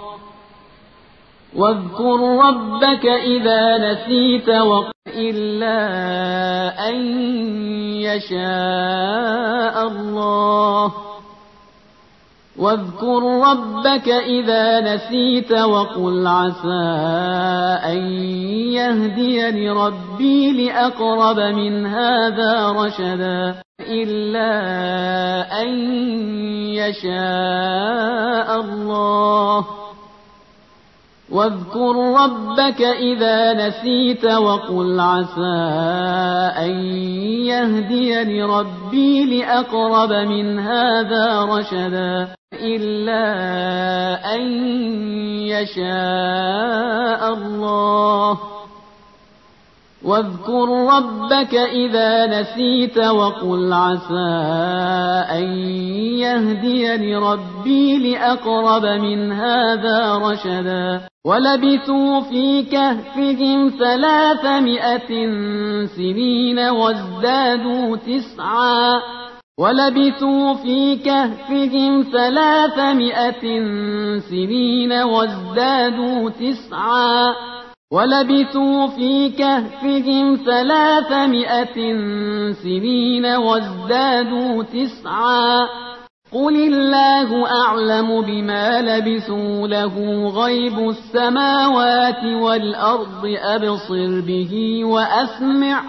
واذكر ربك إذا نسيت وقل إلا أن يشاء الله واذكر ربك إذا نسيت وقل عسى أن يهديني ربي لأقرب من هذا رشدا إلا أن يشاء الله واذكر ربك إذا نسيت وقل عسى أن يهديني ربي لأقرب من هذا رشدا إلا أن يشاء الله واذكر ربك إذا نسيت وقل عسى أن يهديني ربي لأقرب من هذا رشدا ولبثوا في كهفهم ثلاثمائة سنين وازدادوا تسعا ولبثوا في كهفهم ثلاثمائة سنين وازدادوا تسعا ولبثوا في كهفهم ثلاثمائة سنين وازدادوا تسعا قل الله أعلم بما لبثوا له غيب السماوات والأرض أبصر به وأسمع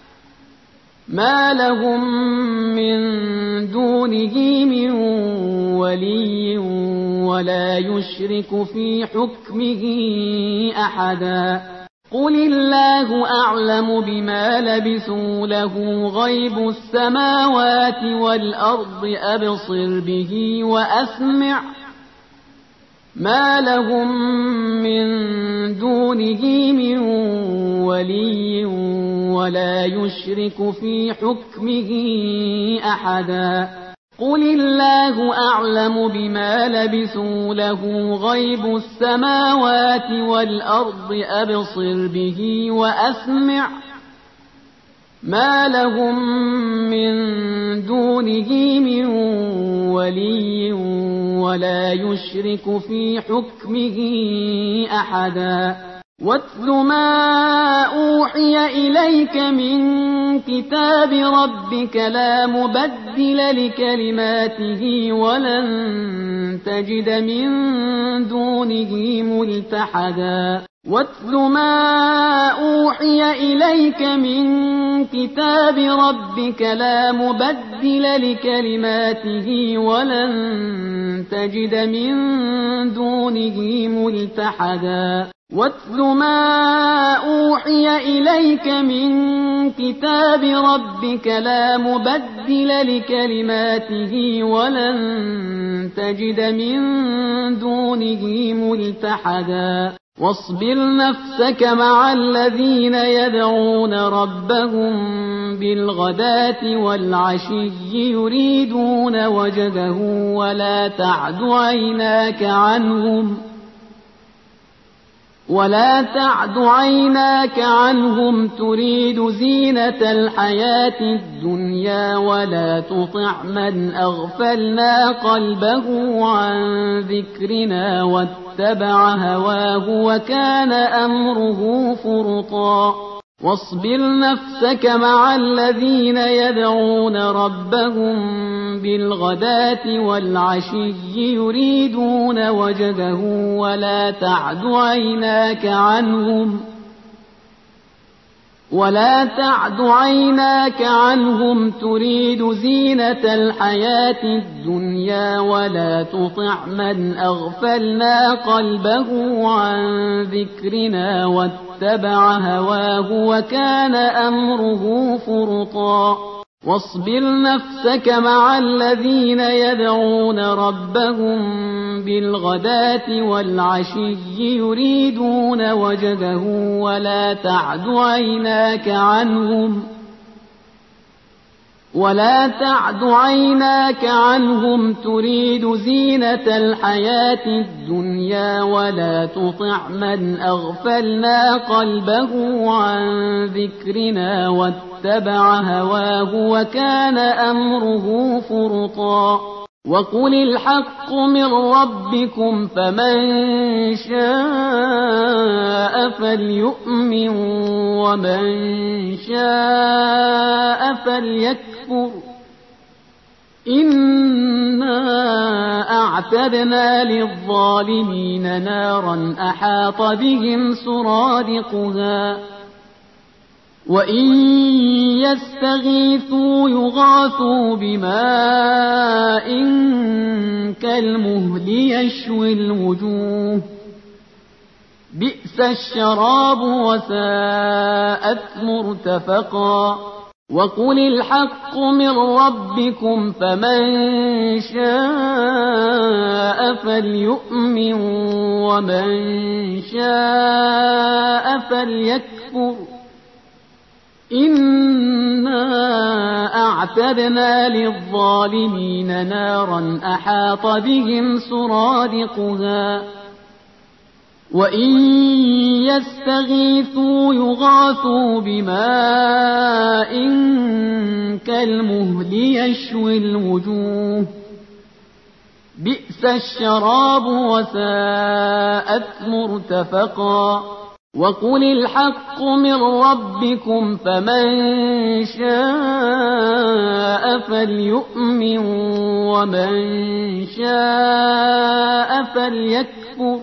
ما لهم من دونه من ولي ولا يشرك في حكمه أحدا قل الله أعلم بما لبثوا له غيب السماوات والأرض أبصر به وأسمع ما لهم من دونه من ولي ولا يشرك في حكمه أحدا قل الله أعلم بما لبثوا له غيب السماوات والأرض أبصر به وأسمع ما لهم من دونه من ولي ولا يشرك في حكمه أحدا واتل ما أوحي إليك من كتاب ربك لا مبدل لكلماته ولن تجد من دونه ملتحدا واتل ما أوحي إليك من كتاب ربك لا مبدل لكلماته ولن تجد من دونه ملتحدا واتل ما أوحي إليك من كتاب ربك لا مبدل لكلماته ولن تجد من دونه ملتحدا واصبر نفسك مع الذين يدعون ربهم بالغداة والعشي يريدون وجهه ولا تعد عيناك عنهم ولا تعد عيناك عنهم تريد زينة الحياة الدنيا ولا تطع من أغفلنا قلبه عن ذكرنا واتبع هواه وكان أمره فرطا واصبر نفسك مع الذين يدعون ربهم بالغداة والعشي يريدون وجهه ولا تعد عيناك عنهم ولا تعد عيناك عنهم تريد زينة الحياة الدنيا ولا تطع من أغفلنا قلبه عن ذكرنا واتبع هواه وكان أمره فرطا واصبر نفسك مع الذين يدعون ربهم بالغداة والعشي يريدون وجهه ولا تعد عيناك عنهم ولا تعد عيناك عنهم تريد زينة الحياة الدنيا ولا تطع من أغفلنا قلبه عن ذكرنا واتبع هواه وكان أمره فرطا وقل الحق من ربكم فمن شاء فليؤمن ومن شاء فليكفر إنا أعتدنا للظالمين نارا أحاط بهم سرادقها وإن يستغيثوا يغاثوا بماء كالمهل يشوي الوجوه بئس الشراب وساءت مرتفقا وقل الحق من ربكم فمن شاء فليؤمن ومن شاء فليكفر إنا أعتدنا للظالمين نارا أحاط بهم سرادقها وإن يستغيثوا يغاثوا بماء كالمهل يشوي الوجوه بئس الشراب وساءت مرتفقا وقل الحق من ربكم فمن شاء فليؤمن ومن شاء فليكفر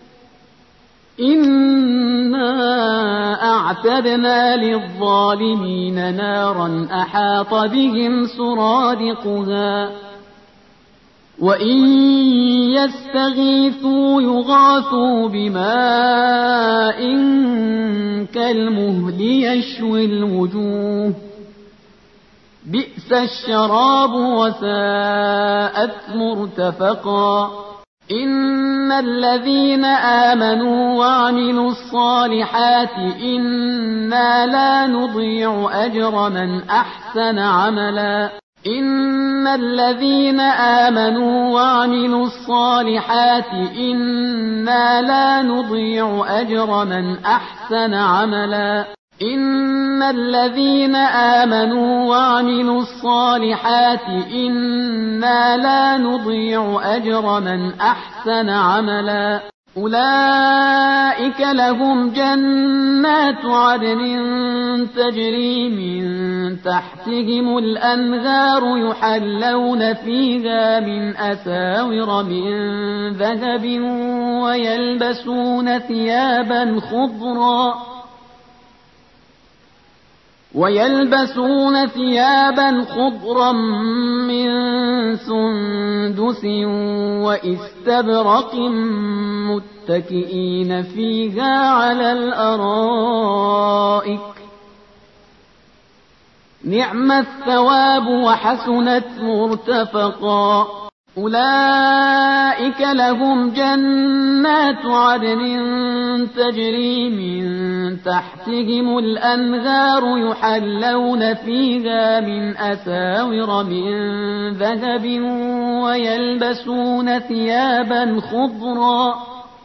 إنا أعتدنا للظالمين نارا أحاط بهم سرادقها وإن يستغيثوا يغاثوا بماء كالمهل يشوي الوجوه بئس الشراب وساءت مرتفقا إن الذين آمنوا وعملوا الصالحات إنا لا نضيع أجر من أحسن عملا إن الذين آمنوا وعملوا الصالحات إنا لا نضيع أجر من أحسن عملا إن الذين آمنوا وعملوا الصالحات إنا لا نضيع أجر من أحسن عملا أولئك لهم جنات عدن تجري من تحتهم الأنهار يحلون فيها من أساور من ذهب ويلبسون ثيابا خضرا ويلبسون ثيابا خضرا من سندس وإستبرق متكئين فيها على الأرائك نعم الثواب وحسنت مرتفقا أولئك لهم جنات عدن تجري من تحتهم الأنهار يحلون فيها من أساور من ذهب ويلبسون ثيابا خضرا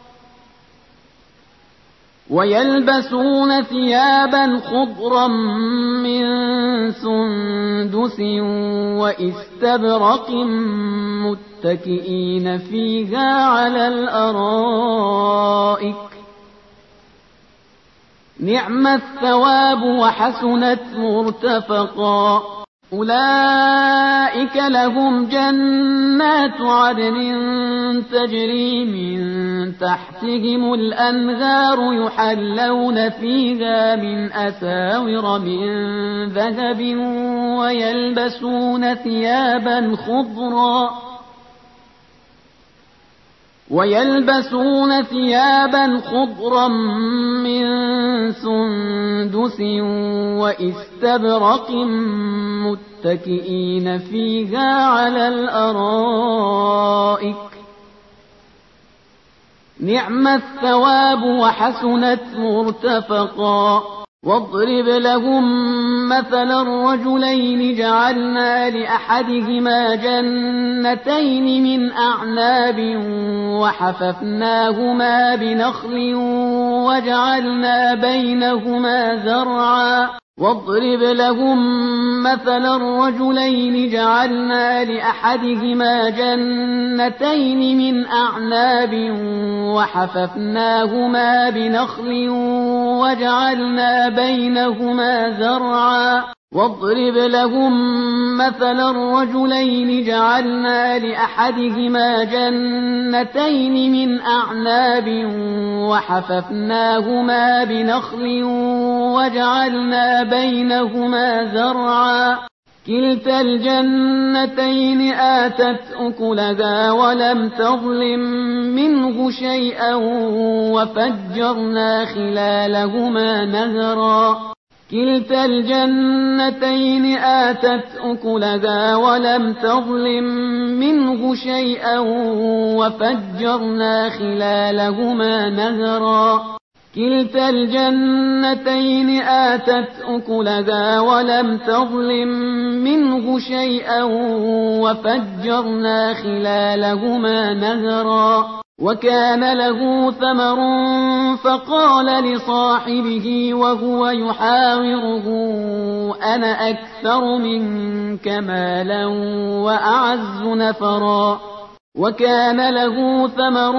ويلبسون ثيابا خضرا من سندس وإستبرق متكئين فيها على الأرائك نعم الثواب وحسنت مرتفقا أولئك لهم جنات عدن تجري من تحتهم الأنهار يحلون فيها من أساور من ذهب ويلبسون ثيابا خضرا ويلبسون ثيابا خضرا من سندس وإستبرق متكئين فيها على الأرائك نعم الثواب وحسنت مرتفقا واضرب لهم مثلا الرجلين جعلنا لأحدهما جنتين من أعناب وحففناهما بنخل وجعلنا بينهما زرعا واضرب لهم مثلا الرجلين جعلنا لأحدهما جنتين من أعناب وحففناهما بنخل وجعلنا بينهما زرعا واضرب لهم مثلا الرجلين جعلنا لأحدهما جنتين من أعناب وحففناهما بنخل وجعلنا بينهما زرعا كلتا الجنتين آتت أكلها ولم تظلم منه شيئا وفجرنا خلالهما نهرا كلتا الجنتين آتت أكلها ولم تظلم منه شيئا وفجرنا خلالهما نهرا كلتا الجنتين آتت أكلها ولم تظلم منه شيئا وفجرنا خلالهما نهرا وكان له ثمر فقال لصاحبه وهو يحاوره أنا أكثر منك مالا وأعز نفرا وكان له ثمر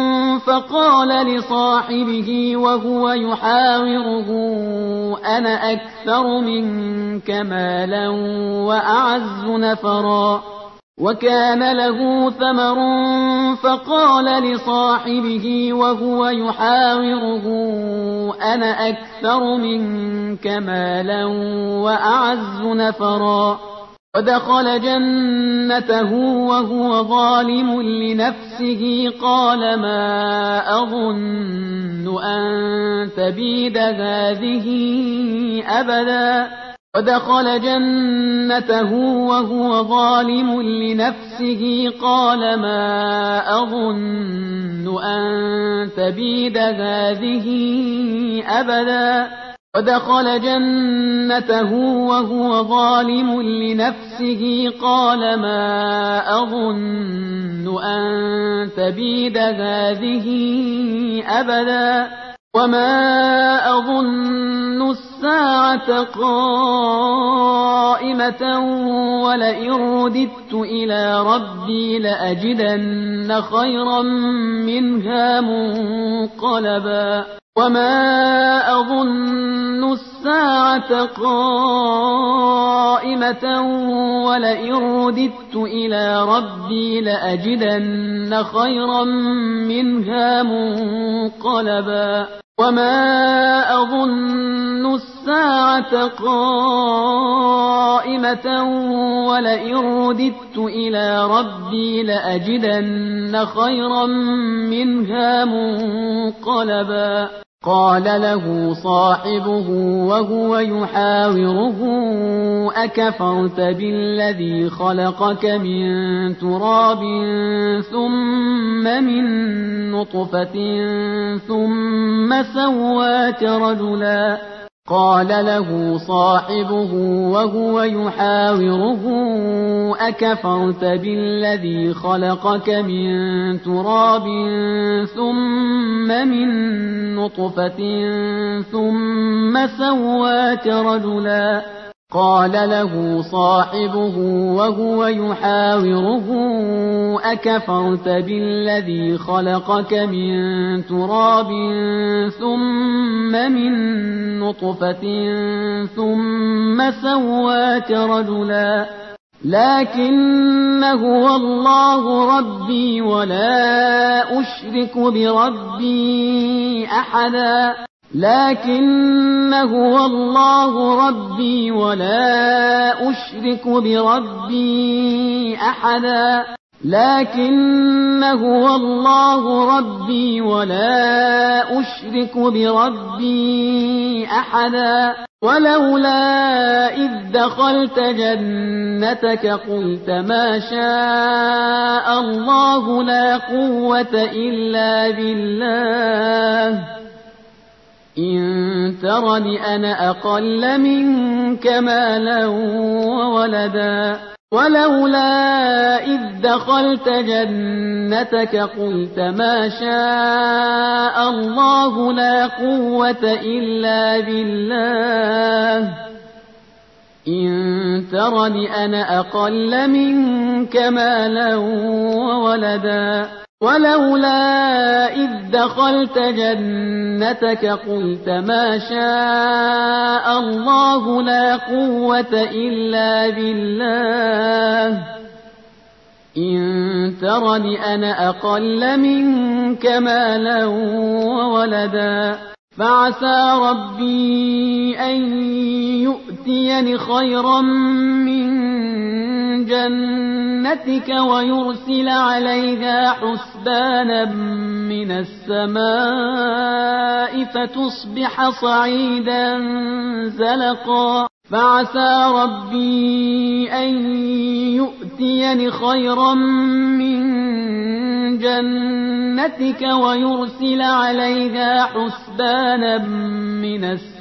فقال لصاحبه وهو يحاوره أنا أكثر منك مالا وأعز نفرا وكان له ثمر فقال لصاحبه وهو يحاوره أنا أكثر منك مالا وأعز نفرا ودخل جنته وهو ظالم لنفسه قال ما أظن أن تبيد هذه أبدا ودخل جنته وهو ظالم لنفسه قال ما أظن أن تبيد هذه أبدا ودخل جنته وهو ظالم لنفسه قال ما أظن أن تبيد هذه أبدا وما أظن الساعة قائمة ولئن رددت إلى ربي لأجدن خيرا منها منقلبا وما أظن الساعة قائمة ولئن رددت إلى ربي لأجدن خيرا منها منقلبا وما أظن الساعة قائمة ولئن رددت إلى ربي لأجدن خيرا منها منقلبا قال له صاحبه وهو يحاوره أكفرت بالذي خلقك من تراب ثم من نطفة ثم سواك رجلا قال له صاحبه وهو يحاوره أكفرت بالذي خلقك من تراب ثم من نطفة ثم سواك رجلا قال له صاحبه وهو يحاوره أكفرت بالذي خلقك من تراب ثم من نطفة ثم سواك رجلا لكن هو الله ربي ولا أشرك بربي أحدا لكن هو الله ربي ولا أشرك بربي أحدا لكن هو الله ربي ولا أشرك بربي أحدا ولولا إذ دخلت جنتك قلت ما شاء الله لا قوة إلا بالله إن ترني أنا أقل منك مالا وولدا ولولا إذ دخلت جنتك قلت ما شاء الله لا قوة إلا بالله إن ترني أنا أقل منك مالا وولدا ولولا إذ دخلت جنتك قلت ما شاء الله لا قوة إلا بالله إن ترني أنا أقل منك مالا وولدا فعسى ربي أن يؤتيني خيرا من جنتك ويرسل عليها حسبانا من السماء فتصبح صعيدا زلقا فعسى ربي أن يؤتيني خيرا من جنتك ويرسل عليها حسبانا من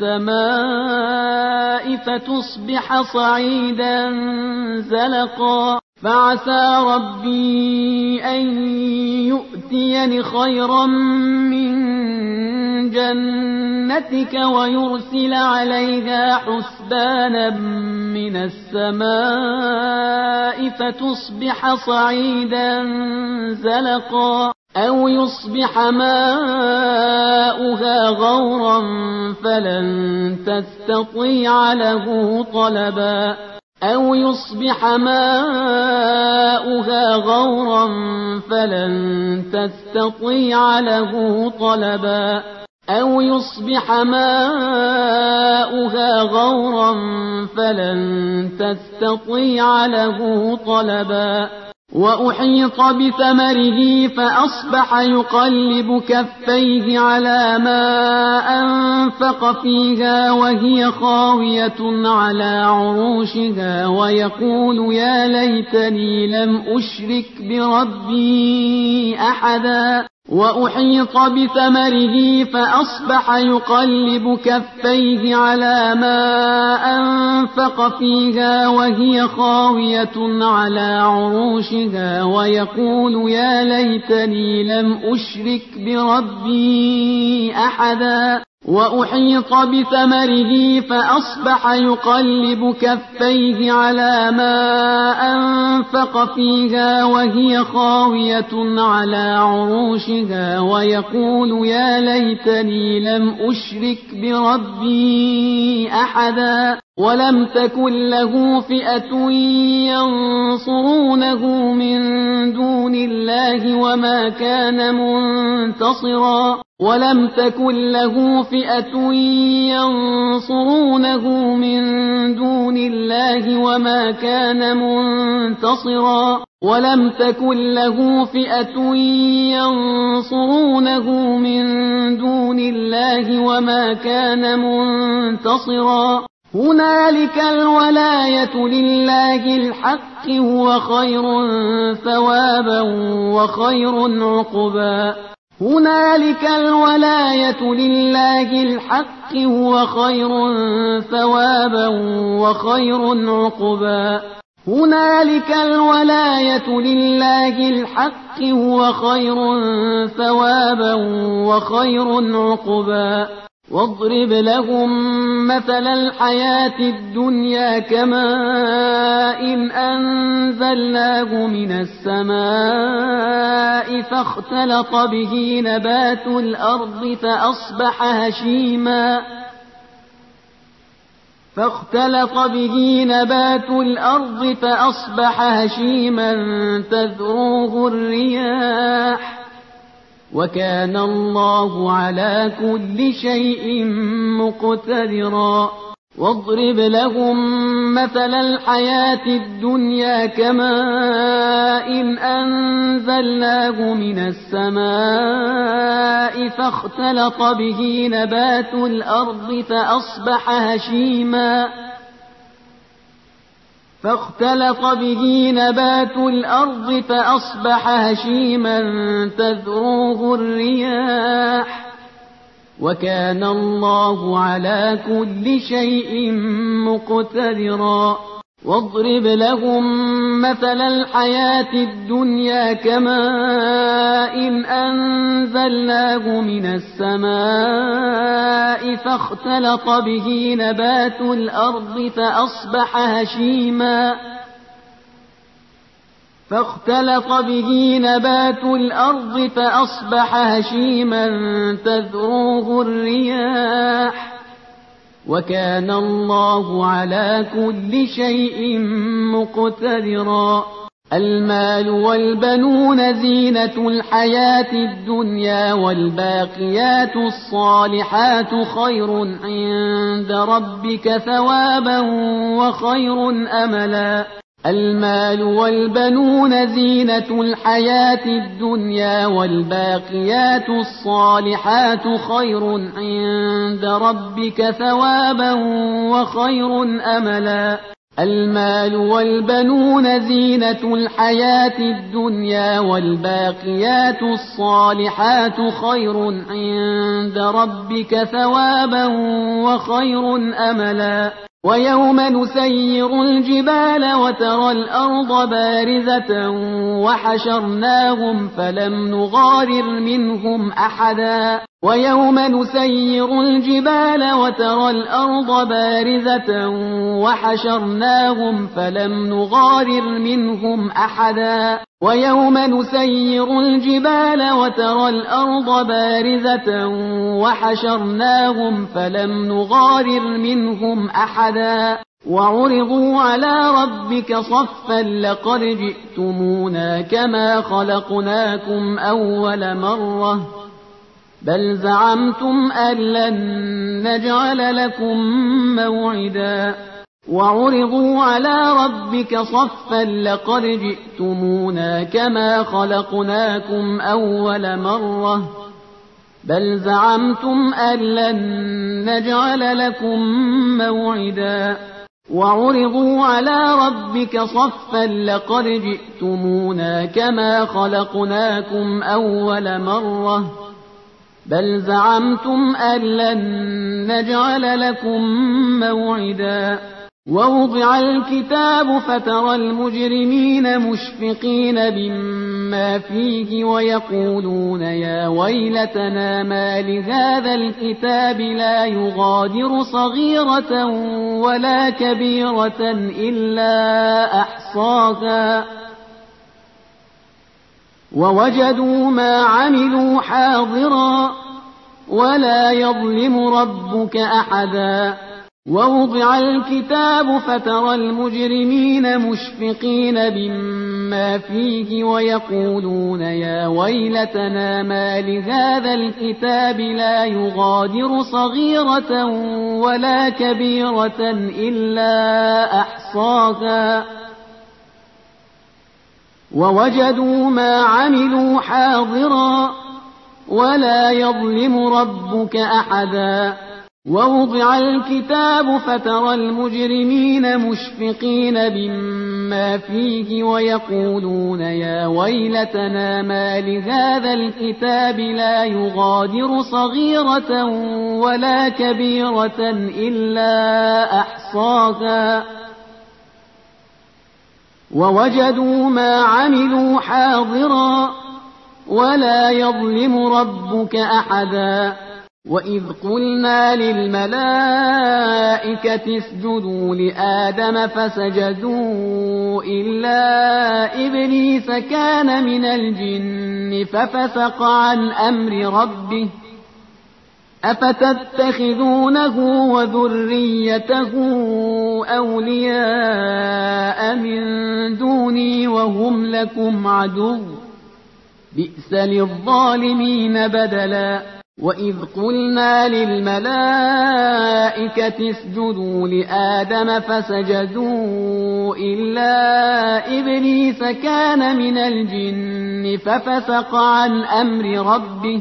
السماء فتصبح صعيدا زلقا فعسى ربي أن يؤتيني خيرا من جنتك ويرسل عليها حسبانا من السماء فتصبح صعيدا زلقا أو يصبح ماؤها غورا فلن تستطيع له طلبا أو يصبح ماؤها غورا فلن تستطيع له طلبا أو يصبح ماؤها غورا فلن تستطيع له طلبا وأحيط بثمره فأصبح يقلب كفيه على ما أنفق فيها وهي خاوية على عروشها ويقول يا ليتني لم أشرك بربي أحدا وأحيط بثمره فأصبح يقلب كفيه على ما أنفق فيها وهي خاوية على عروشها ويقول يا ليتني لم أشرك بربي أحدا وأحيط بثمره فأصبح يقلب كفيه على ما أنفق فيها وهي خاوية على عروشها ويقول يا ليتني لم أشرك بربي أحدا ولم تكن له فئة ينصرونه من دون الله وما كان منتصرا ولم تكن له فئة ينصرونه من دون الله وما كان منتصرا ولم تكن له فئة ينصرونه من دون الله وما كان منتصرا هنالك الولاية لله الحق هو خير ثوابا وخير عقبا هنالك الولاية لله الحق هو خير ثوابا وخير عقبا هنالك الولاية لله الحق هو خير ثوابا وخير عقبا واضرب لهم مثل الحياة الدنيا كماء إن أنزلناه من السماء فاختلط به نبات الأرض فأصبح هشيما فاختلط به نبات الأرض فأصبح هشيما تذروه الرياح وكان الله على كل شيء مقتدرا واضرب لهم مثل الحياة الدنيا كماء إن أنزلناه من السماء فاختلط به نبات الأرض فأصبح هشيما فاختلط به نبات الأرض فأصبح هشيما تذروه الرياح وكان الله على كل شيء مقتدرا واضرب لهم مثل الحياة الدنيا كماء إن أنزلناه من السماء فاختلط به نبات الأرض فأصبح هشيما فاختلط به نبات الأرض فأصبح هشيما تذروه الرياح وكان الله على كل شيء مقتدرا المال والبنون زينة الحياة الدنيا والباقيات الصالحات خير عند ربك ثوابا وخير أملا المال والبنون زينة الحياة الدنيا والباقيات الصالحات خير عند ربك ثوابا وخير أملا المال والبنون زينة الحياة الدنيا والباقيات الصالحات خير عند ربك ثوابا وخير أملا ويوم نسير الجبال وترى الأرض بارزة وحشرناهم فلم نغادر منهم أحدا ويوم نسير الجبال وترى الأرض بارزة وحشرناهم فلم نغادر منهم أحدا ويوم نسير الجبال وترى الأرض بارزة وحشرناهم فلم نغادر منهم أحدا وعرضوا على ربك صفا لقد جئتمونا كما خلقناكم أول مرة بل زعمتم أن لن نجعل لكم موعدا وعرضوا على ربك صفا لقد جئتمونا كما خلقناكم أول مرة بل زعمتم أن لن نجعل لكم موعدا وعرضوا على ربك صفا لقد جئتمونا كما خلقناكم أول مرة بل زعمتم أن لن نجعل لكم موعدا ووضع الكتاب فترى المجرمين مشفقين مما فيه ويقولون يا ويلتنا ما لهذا الكتاب لا يغادر صغيرة ولا كبيرة إلا أحصاها ووجدوا ما عملوا حاضرا ولا يظلم ربك أحدا ووضع الكتاب فترى المجرمين مشفقين مما فيه ويقولون يا ويلتنا ما لهذا الكتاب لا يغادر صغيرة ولا كبيرة إلا أحصاها ووجدوا ما عملوا حاضرا ولا يظلم ربك أحدا ووضع الكتاب فترى المجرمين مشفقين مما فيه ويقولون يا ويلتنا ما لهذا الكتاب لا يغادر صغيرة ولا كبيرة إلا أحصاها ووجدوا ما عملوا حاضرا ولا يظلم ربك أحدا وإذ قلنا للملائكة اسجدوا لآدم فسجدوا إلا إبليس كان من الجن ففسق عن أمر ربه أفتتخذونه وذريته أولياء من دوني وهم لكم عدو بئس للظالمين بدلا وإذ قلنا للملائكة اسجدوا لآدم فسجدوا إلا إبليس كان من الجن ففسق عن أمر ربه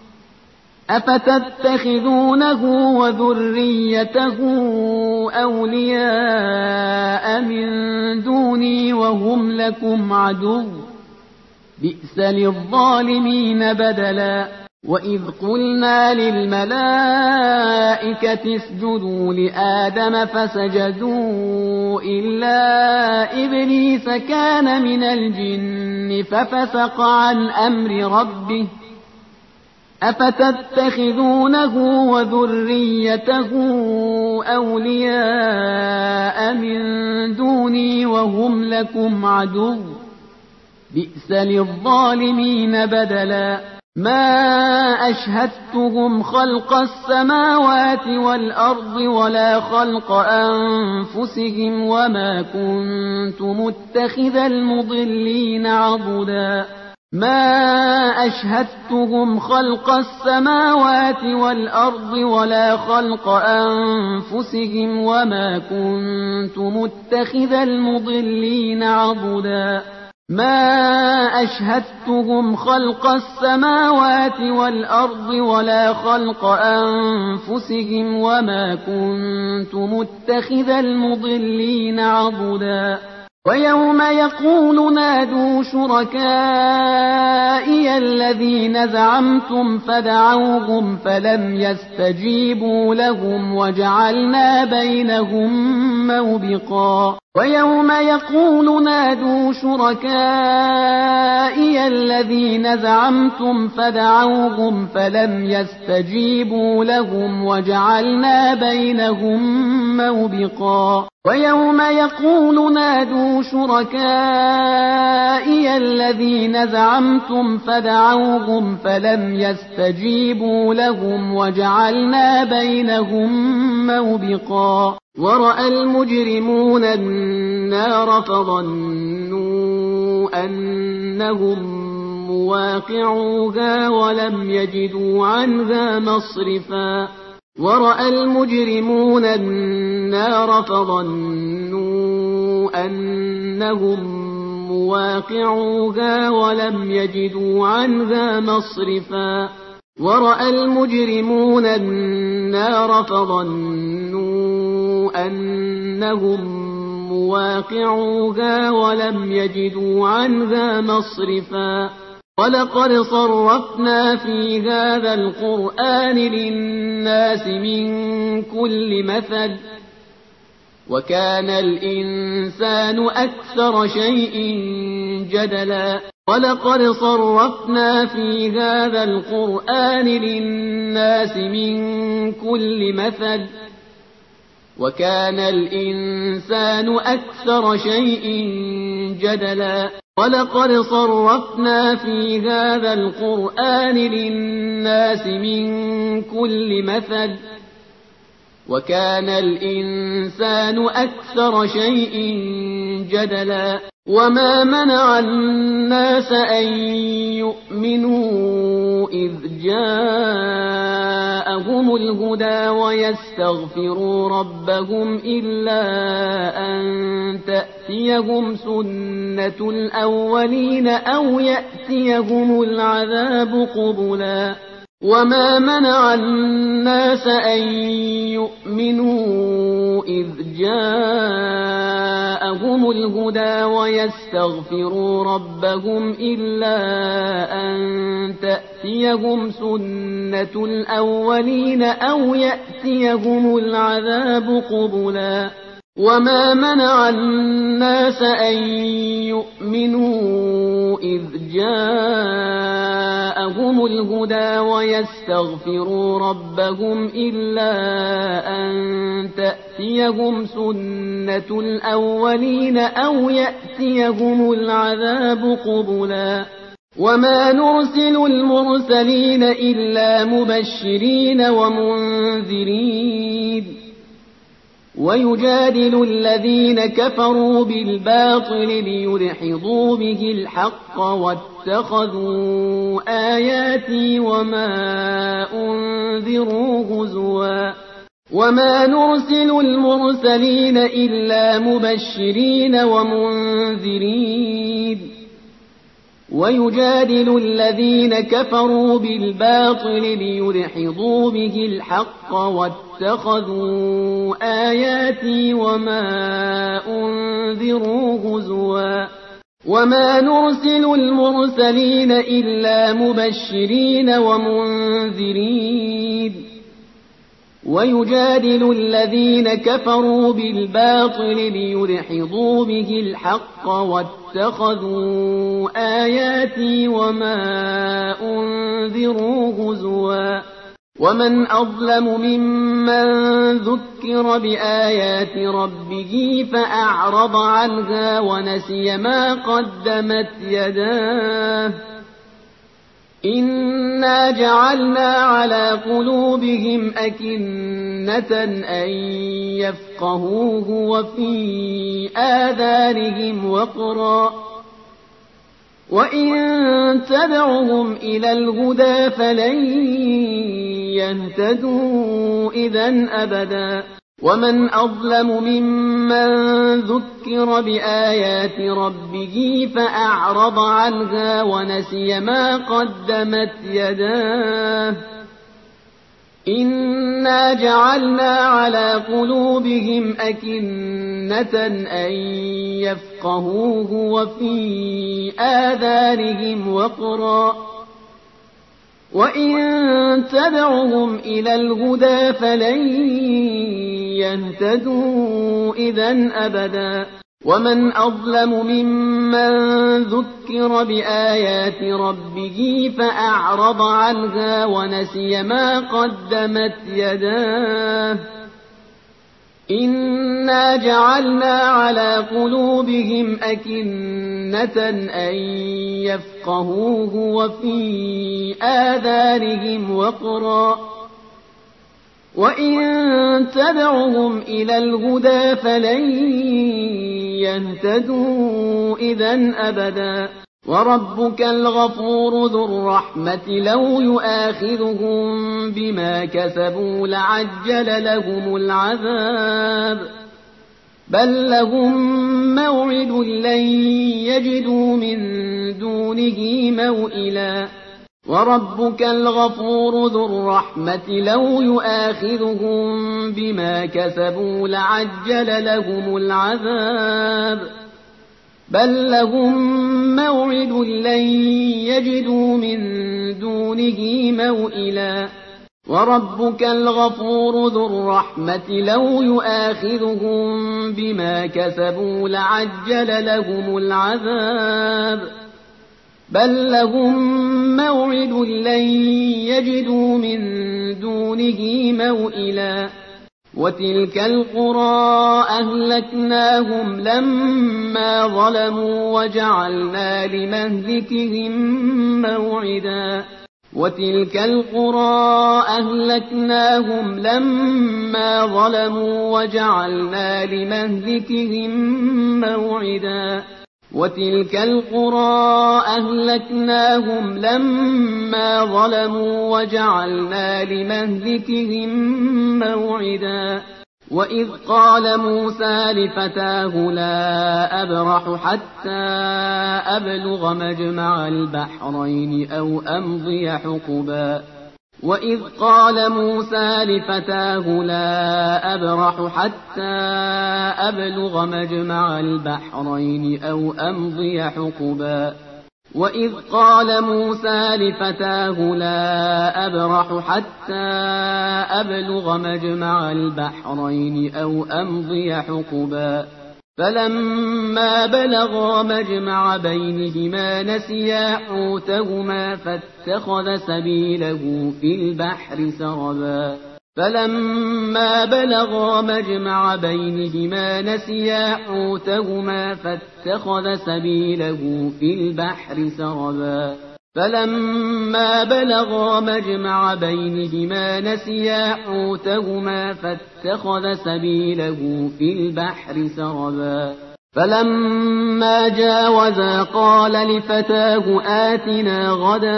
أفتتخذونه وذريته أولياء من دوني وهم لكم عدو بئس للظالمين بدلا وإذ قلنا للملائكة اسجدوا لآدم فسجدوا إلا إبليس كان من الجن ففسق عن أمر ربه أفتتخذونه وذريته أولياء من دوني وهم لكم عدو بئس للظالمين بدلا ما أشهدتهم خلق السماوات والأرض ولا خلق أنفسهم وما كنت متخذ المضلين عضدا ما أشهدتهم خلق السماوات والأرض ولا خلق أنفسهم وما كنت متخذ المضلين عضدا ما أشهدتهم خلق السماوات والأرض ولا خلق أنفسهم وما كنت متخذ المضلين عضدا ويوم يقول نادوا شركائي الذين زعمتم فدعوهم فلم يستجيبوا لهم وجعلنا بينهم موبقا ويوم يقول نادوا شركائي الذين زعمتم فدعوهم فلم يستجيبوا لهم وجعلنا بينهم موبقا ويوم يقول نادوا شركائي الذين زعمتم فدعوهم فلم يستجيبوا لهم وجعلنا بينهم موبقا ورأى المجرمون النار فظنوا أنهم مواقعوها ولم يجدوا عنها مصرفا ورأى المجرمون النار فظنوا أنهم مواقعوها ولم يجدوا عنها مصرفا ورأى المجرمون النار فظنوا أنهم مواقعوها ولم يجدوا عنها مصرفا ولقد صرفنا في هذا القرآن للناس من كل مثل وكان الإنسان أكثر شيء جدلا ولقد صرفنا في هذا القرآن للناس من كل مثل وكان الإنسان أكثر شيء جدلا ولقد صرفنا في هذا القرآن للناس من كل مثل وكان الإنسان أكثر شيء جدلا وما منع الناس أن يؤمنوا إذ جاءهم الهدى ويستغفروا ربهم إلا أن تأتيهم سنة الأولين أو يأتيهم العذاب قبلا وما منع الناس أن يؤمنوا إذ جاءهم الهدى ويستغفروا ربهم إلا أن تأتيهم سنة الأولين أو يأتيهم العذاب قبلا وما منع الناس أن يؤمنوا إذ جاءهم جاءهم الهدى ويستغفروا ربهم إلا أن تأتيهم سنة الأولين أو يأتيهم العذاب قبلا وما نرسل المرسلين إلا مبشرين ومنذرين ويجادل الذين كفروا بالباطل ليدحضوا به الحق واتخذوا آياتي وما أنذروا هزوا وما نرسل المرسلين إلا مبشرين ومنذرين ويجادل الذين كفروا بالباطل ليدحضوا به الحق واتخذوا آياتي وما أنذروا هزوا وما نرسل المرسلين إلا مبشرين ومنذرين ويجادل الذين كفروا بالباطل ليدحضوا به الحق واتخذوا آياتي وما أنذروا هزوا ومن أظلم ممن ذكر بآيات ربه فأعرض عنها ونسي ما قدمت يداه إنا جعلنا على قلوبهم أكنة أن يفقهوه وفي آذانهم وقرا وإن تدعهم إلى الهدى فلن يهتدوا إذا أبدا ومن أظلم ممن ذكر بآيات ربه فأعرض عنها ونسي ما قدمت يداه إنا جعلنا على قلوبهم أكنة أن يفقهوه وفي آذانهم وقرا وإن تدعهم إلى الهدى فلن يهتدوا إذا أبدا ومن أظلم ممن ذكر بآيات ربه فأعرض عنها ونسي ما قدمت يداه إنا جعلنا على قلوبهم أكنة أن يفقهوه وفي آذانهم وقرا وإن تدعهم إلى الهدى فلن يهتدوا إذا أبدا وربك الغفور ذو الرحمة لو يؤاخذهم بما كسبوا لعجل لهم العذاب بل لهم موعد لن يجدوا من دونه موئلا وربك الغفور ذو الرحمة لو يؤاخذهم بما كسبوا لعجل لهم العذاب بل لهم موعد لن يجدوا من دونه موئلا وربك الغفور ذو الرحمة لو يؤاخذهم بما كسبوا لعجل لهم العذاب بل لهم موعد لن يجدوا من دونه موئلا وتلك القرى أهلكناهم لما ظلموا وجعلنا لمهلكهم موعدا وتلك القرى أهلكناهم لما ظلموا وجعلنا لمهلكهم موعدا وتلك القرى أهلكناهم لما ظلموا وجعلنا لمهلكهم موعدا وإذ قال موسى لفتاه لا أبرح حتى أبلغ مجمع البحرين أو أمضي حقبا وإذ قال موسى لفتاه لا أبرح حتى أبلغ مجمع البحرين أو أمضي حقبا وإذ قال موسى لفتاه لا أبرح حتى أبلغ مجمع البحرين أو أمضي حقبا فلما بلغا مجمع بينهما نسيا حوتهما فاتخذ سبيله في البحر سربا فلما بلغا مجمع بينهما نسيا حوتهما فاتخذ سبيله في البحر سربا فلما بلغا مجمع بينهما نسيا حوتهما فاتخذ سبيله في البحر سربا فلما جاوزا قال لفتاه آتنا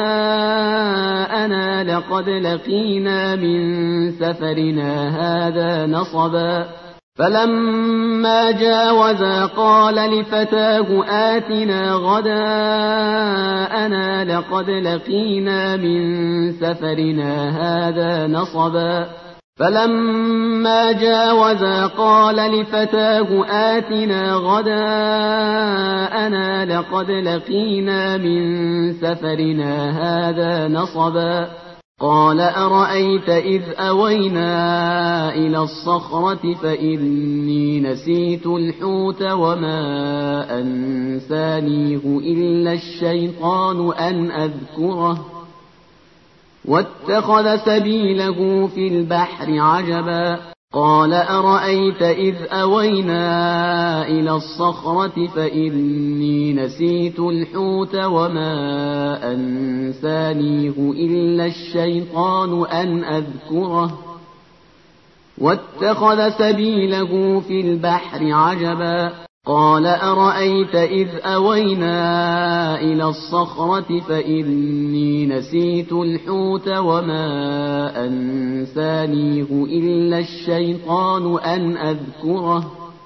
غداءنا لقد لقينا من سفرنا هذا نصبا فلما جاوزا قال لفتاه آتنا غداءنا لقد لقينا من سفرنا هذا نصبا فلما جاوزا قال لفتاه آتنا غداءنا لقد لقينا من سفرنا هذا نصبا قال أرأيت إذ أوينا إلى الصخرة فإني نسيت الحوت وما أنسانيه إلا الشيطان أن أذكره واتخذ سبيله في البحر عجبا قال أرأيت إذ أوينا إلى الصخرة فإني نسيت الحوت وما أنسانيه إلا الشيطان أن أذكره واتخذ سبيله في البحر عجبا قال أرأيت إذ أوينا إلى الصخرة فإني نسيت الحوت وما أنسانيه إلا الشيطان أن أذكره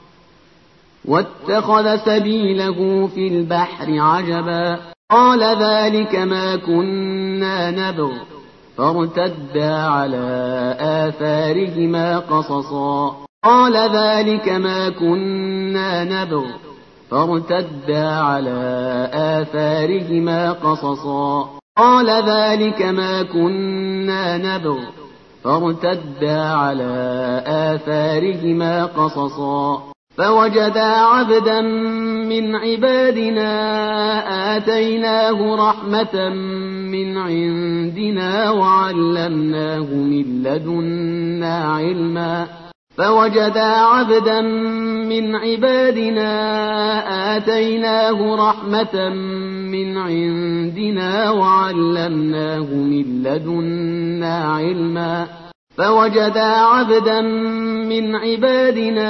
واتخذ سبيله في البحر عجبا قال ذلك ما كنا نبغ فارتدا على آثارهما قصصا قال ذلك ما كنا نبغ فارتدا على آثارهما قصصا قال ذلك ما كنا نبغ فارتدا على آثارهما قصصا فوجدا عبدا من عبادنا آتيناه رحمة من عندنا وعلمناه من لدنا علما فوجدا عبدا من عبادنا آتيناه رحمة من عندنا وعلمناه من لدنا علما فوجدا عبدا من عبادنا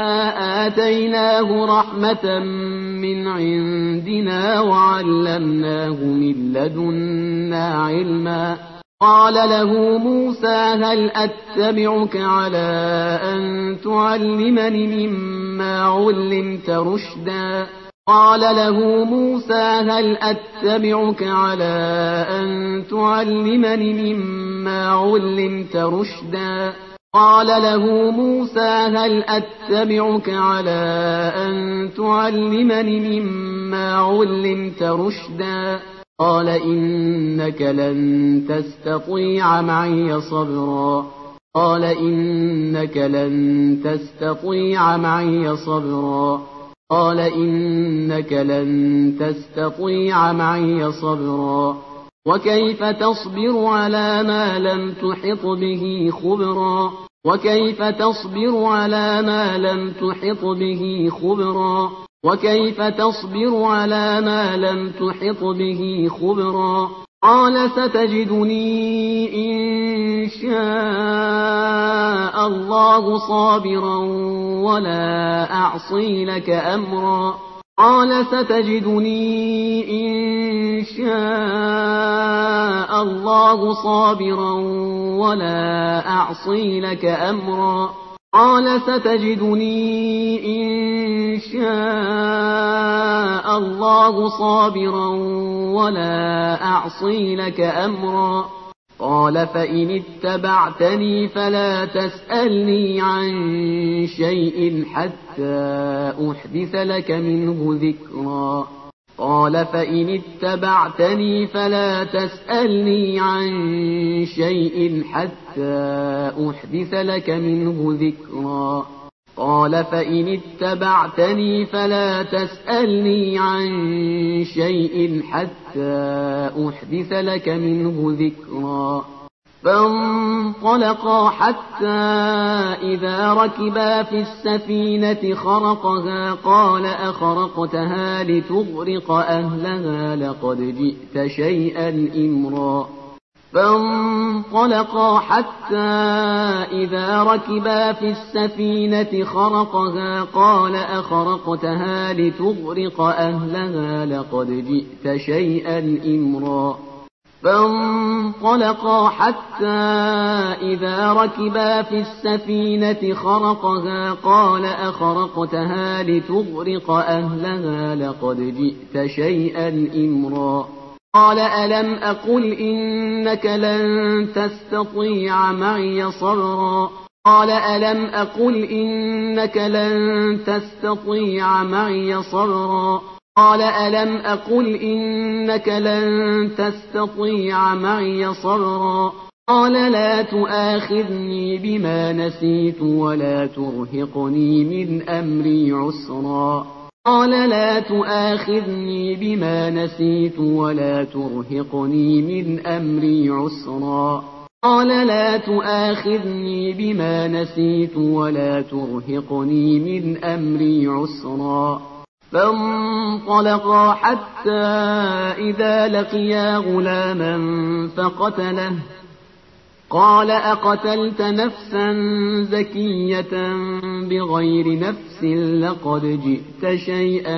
آتيناه رحمة من عندنا وعلمناه من لدنا علما قال له موسى هل أتبعك على أن تعلمني مما علمت رشدا قال له موسى هل أتبعك على أن تعلمني مما علمت رشدا قال له موسى هل أتبعك على أن تعلمني مما علمت رشدا قال إنك لن تستطيع معي صبرا قال إنك لن تستطيع معي صبرا قال إنك لن تستطيع معي صبرا وكيف تصبر على ما لم تحط به خبرا وكيف تصبر على ما لم تحط به خبرا وكيف تصبر على ما لم تحط به خبرا قال ستجدني إن شاء الله صابرا ولا أعصي لك أمرا قال ستجدني إن شاء الله صابرا ولا أعصي لك أمرا قال ستجدني إن شاء الله صابرا ولا أعصي لك أمرا قال فإن اتبعتني فلا تسألني عن شيء حتى أحدث لك منه ذكرا قال فإن اتبعتني فلا تسألني عن شيء حتى أحدث لك منه ذكرا قال فإن اتبعتني فلا تسألني عن شيء حتى أحدث لك منه ذكرا. فانطلقا حتى إذا ركبا في السفينة خرقها قال أخرقتها لتغرق أهلها لقد جئت شيئا إمرا. فانطلقا حتى إذا ركبا في السفينة خرقها قال أخرقتها لتغرق أهلها لقد جئت شيئا إمرا. فانطلقا حتى إذا ركبا في السفينة خرقها قال أخرقتها لتغرق أهلها لقد جئت شيئا إمرا. قال ألم أقل إنك لن تستطيع معي صبرا. قال ألم أقل إنك لن تستطيع معي صبرا. قال ألم أقل إنك لن تستطيع معي صبرا. قال لا تؤاخذني بما نسيت ولا ترهقني من أمري عسرا. قال لا تؤاخذني بما نسيت ولا ترهقني من أمري عسرا. قال لا تؤاخذني بما نسيت ولا ترهقني من أمري عسرا. فانطلقا حتى إذا لقيا غلاما فقتله قال أقتلت نفسا زكية بغير نفس لقد جئت شيئا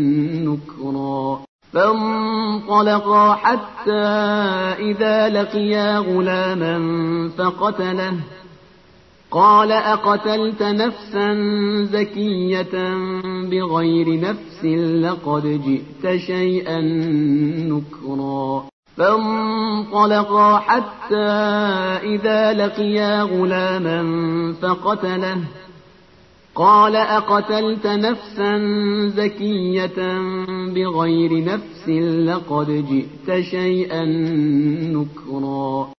نكرا. فانطلقا حتى إذا لقيا غلاما فقتله قال أقتلت نفسا زكية بغير نفس لقد جئت شيئا نكرا. فانطلقا حتى إذا لقيا غلاما فقتله قال أقتلت نفسا زكية بغير نفس لقد جئت شيئا نكرا.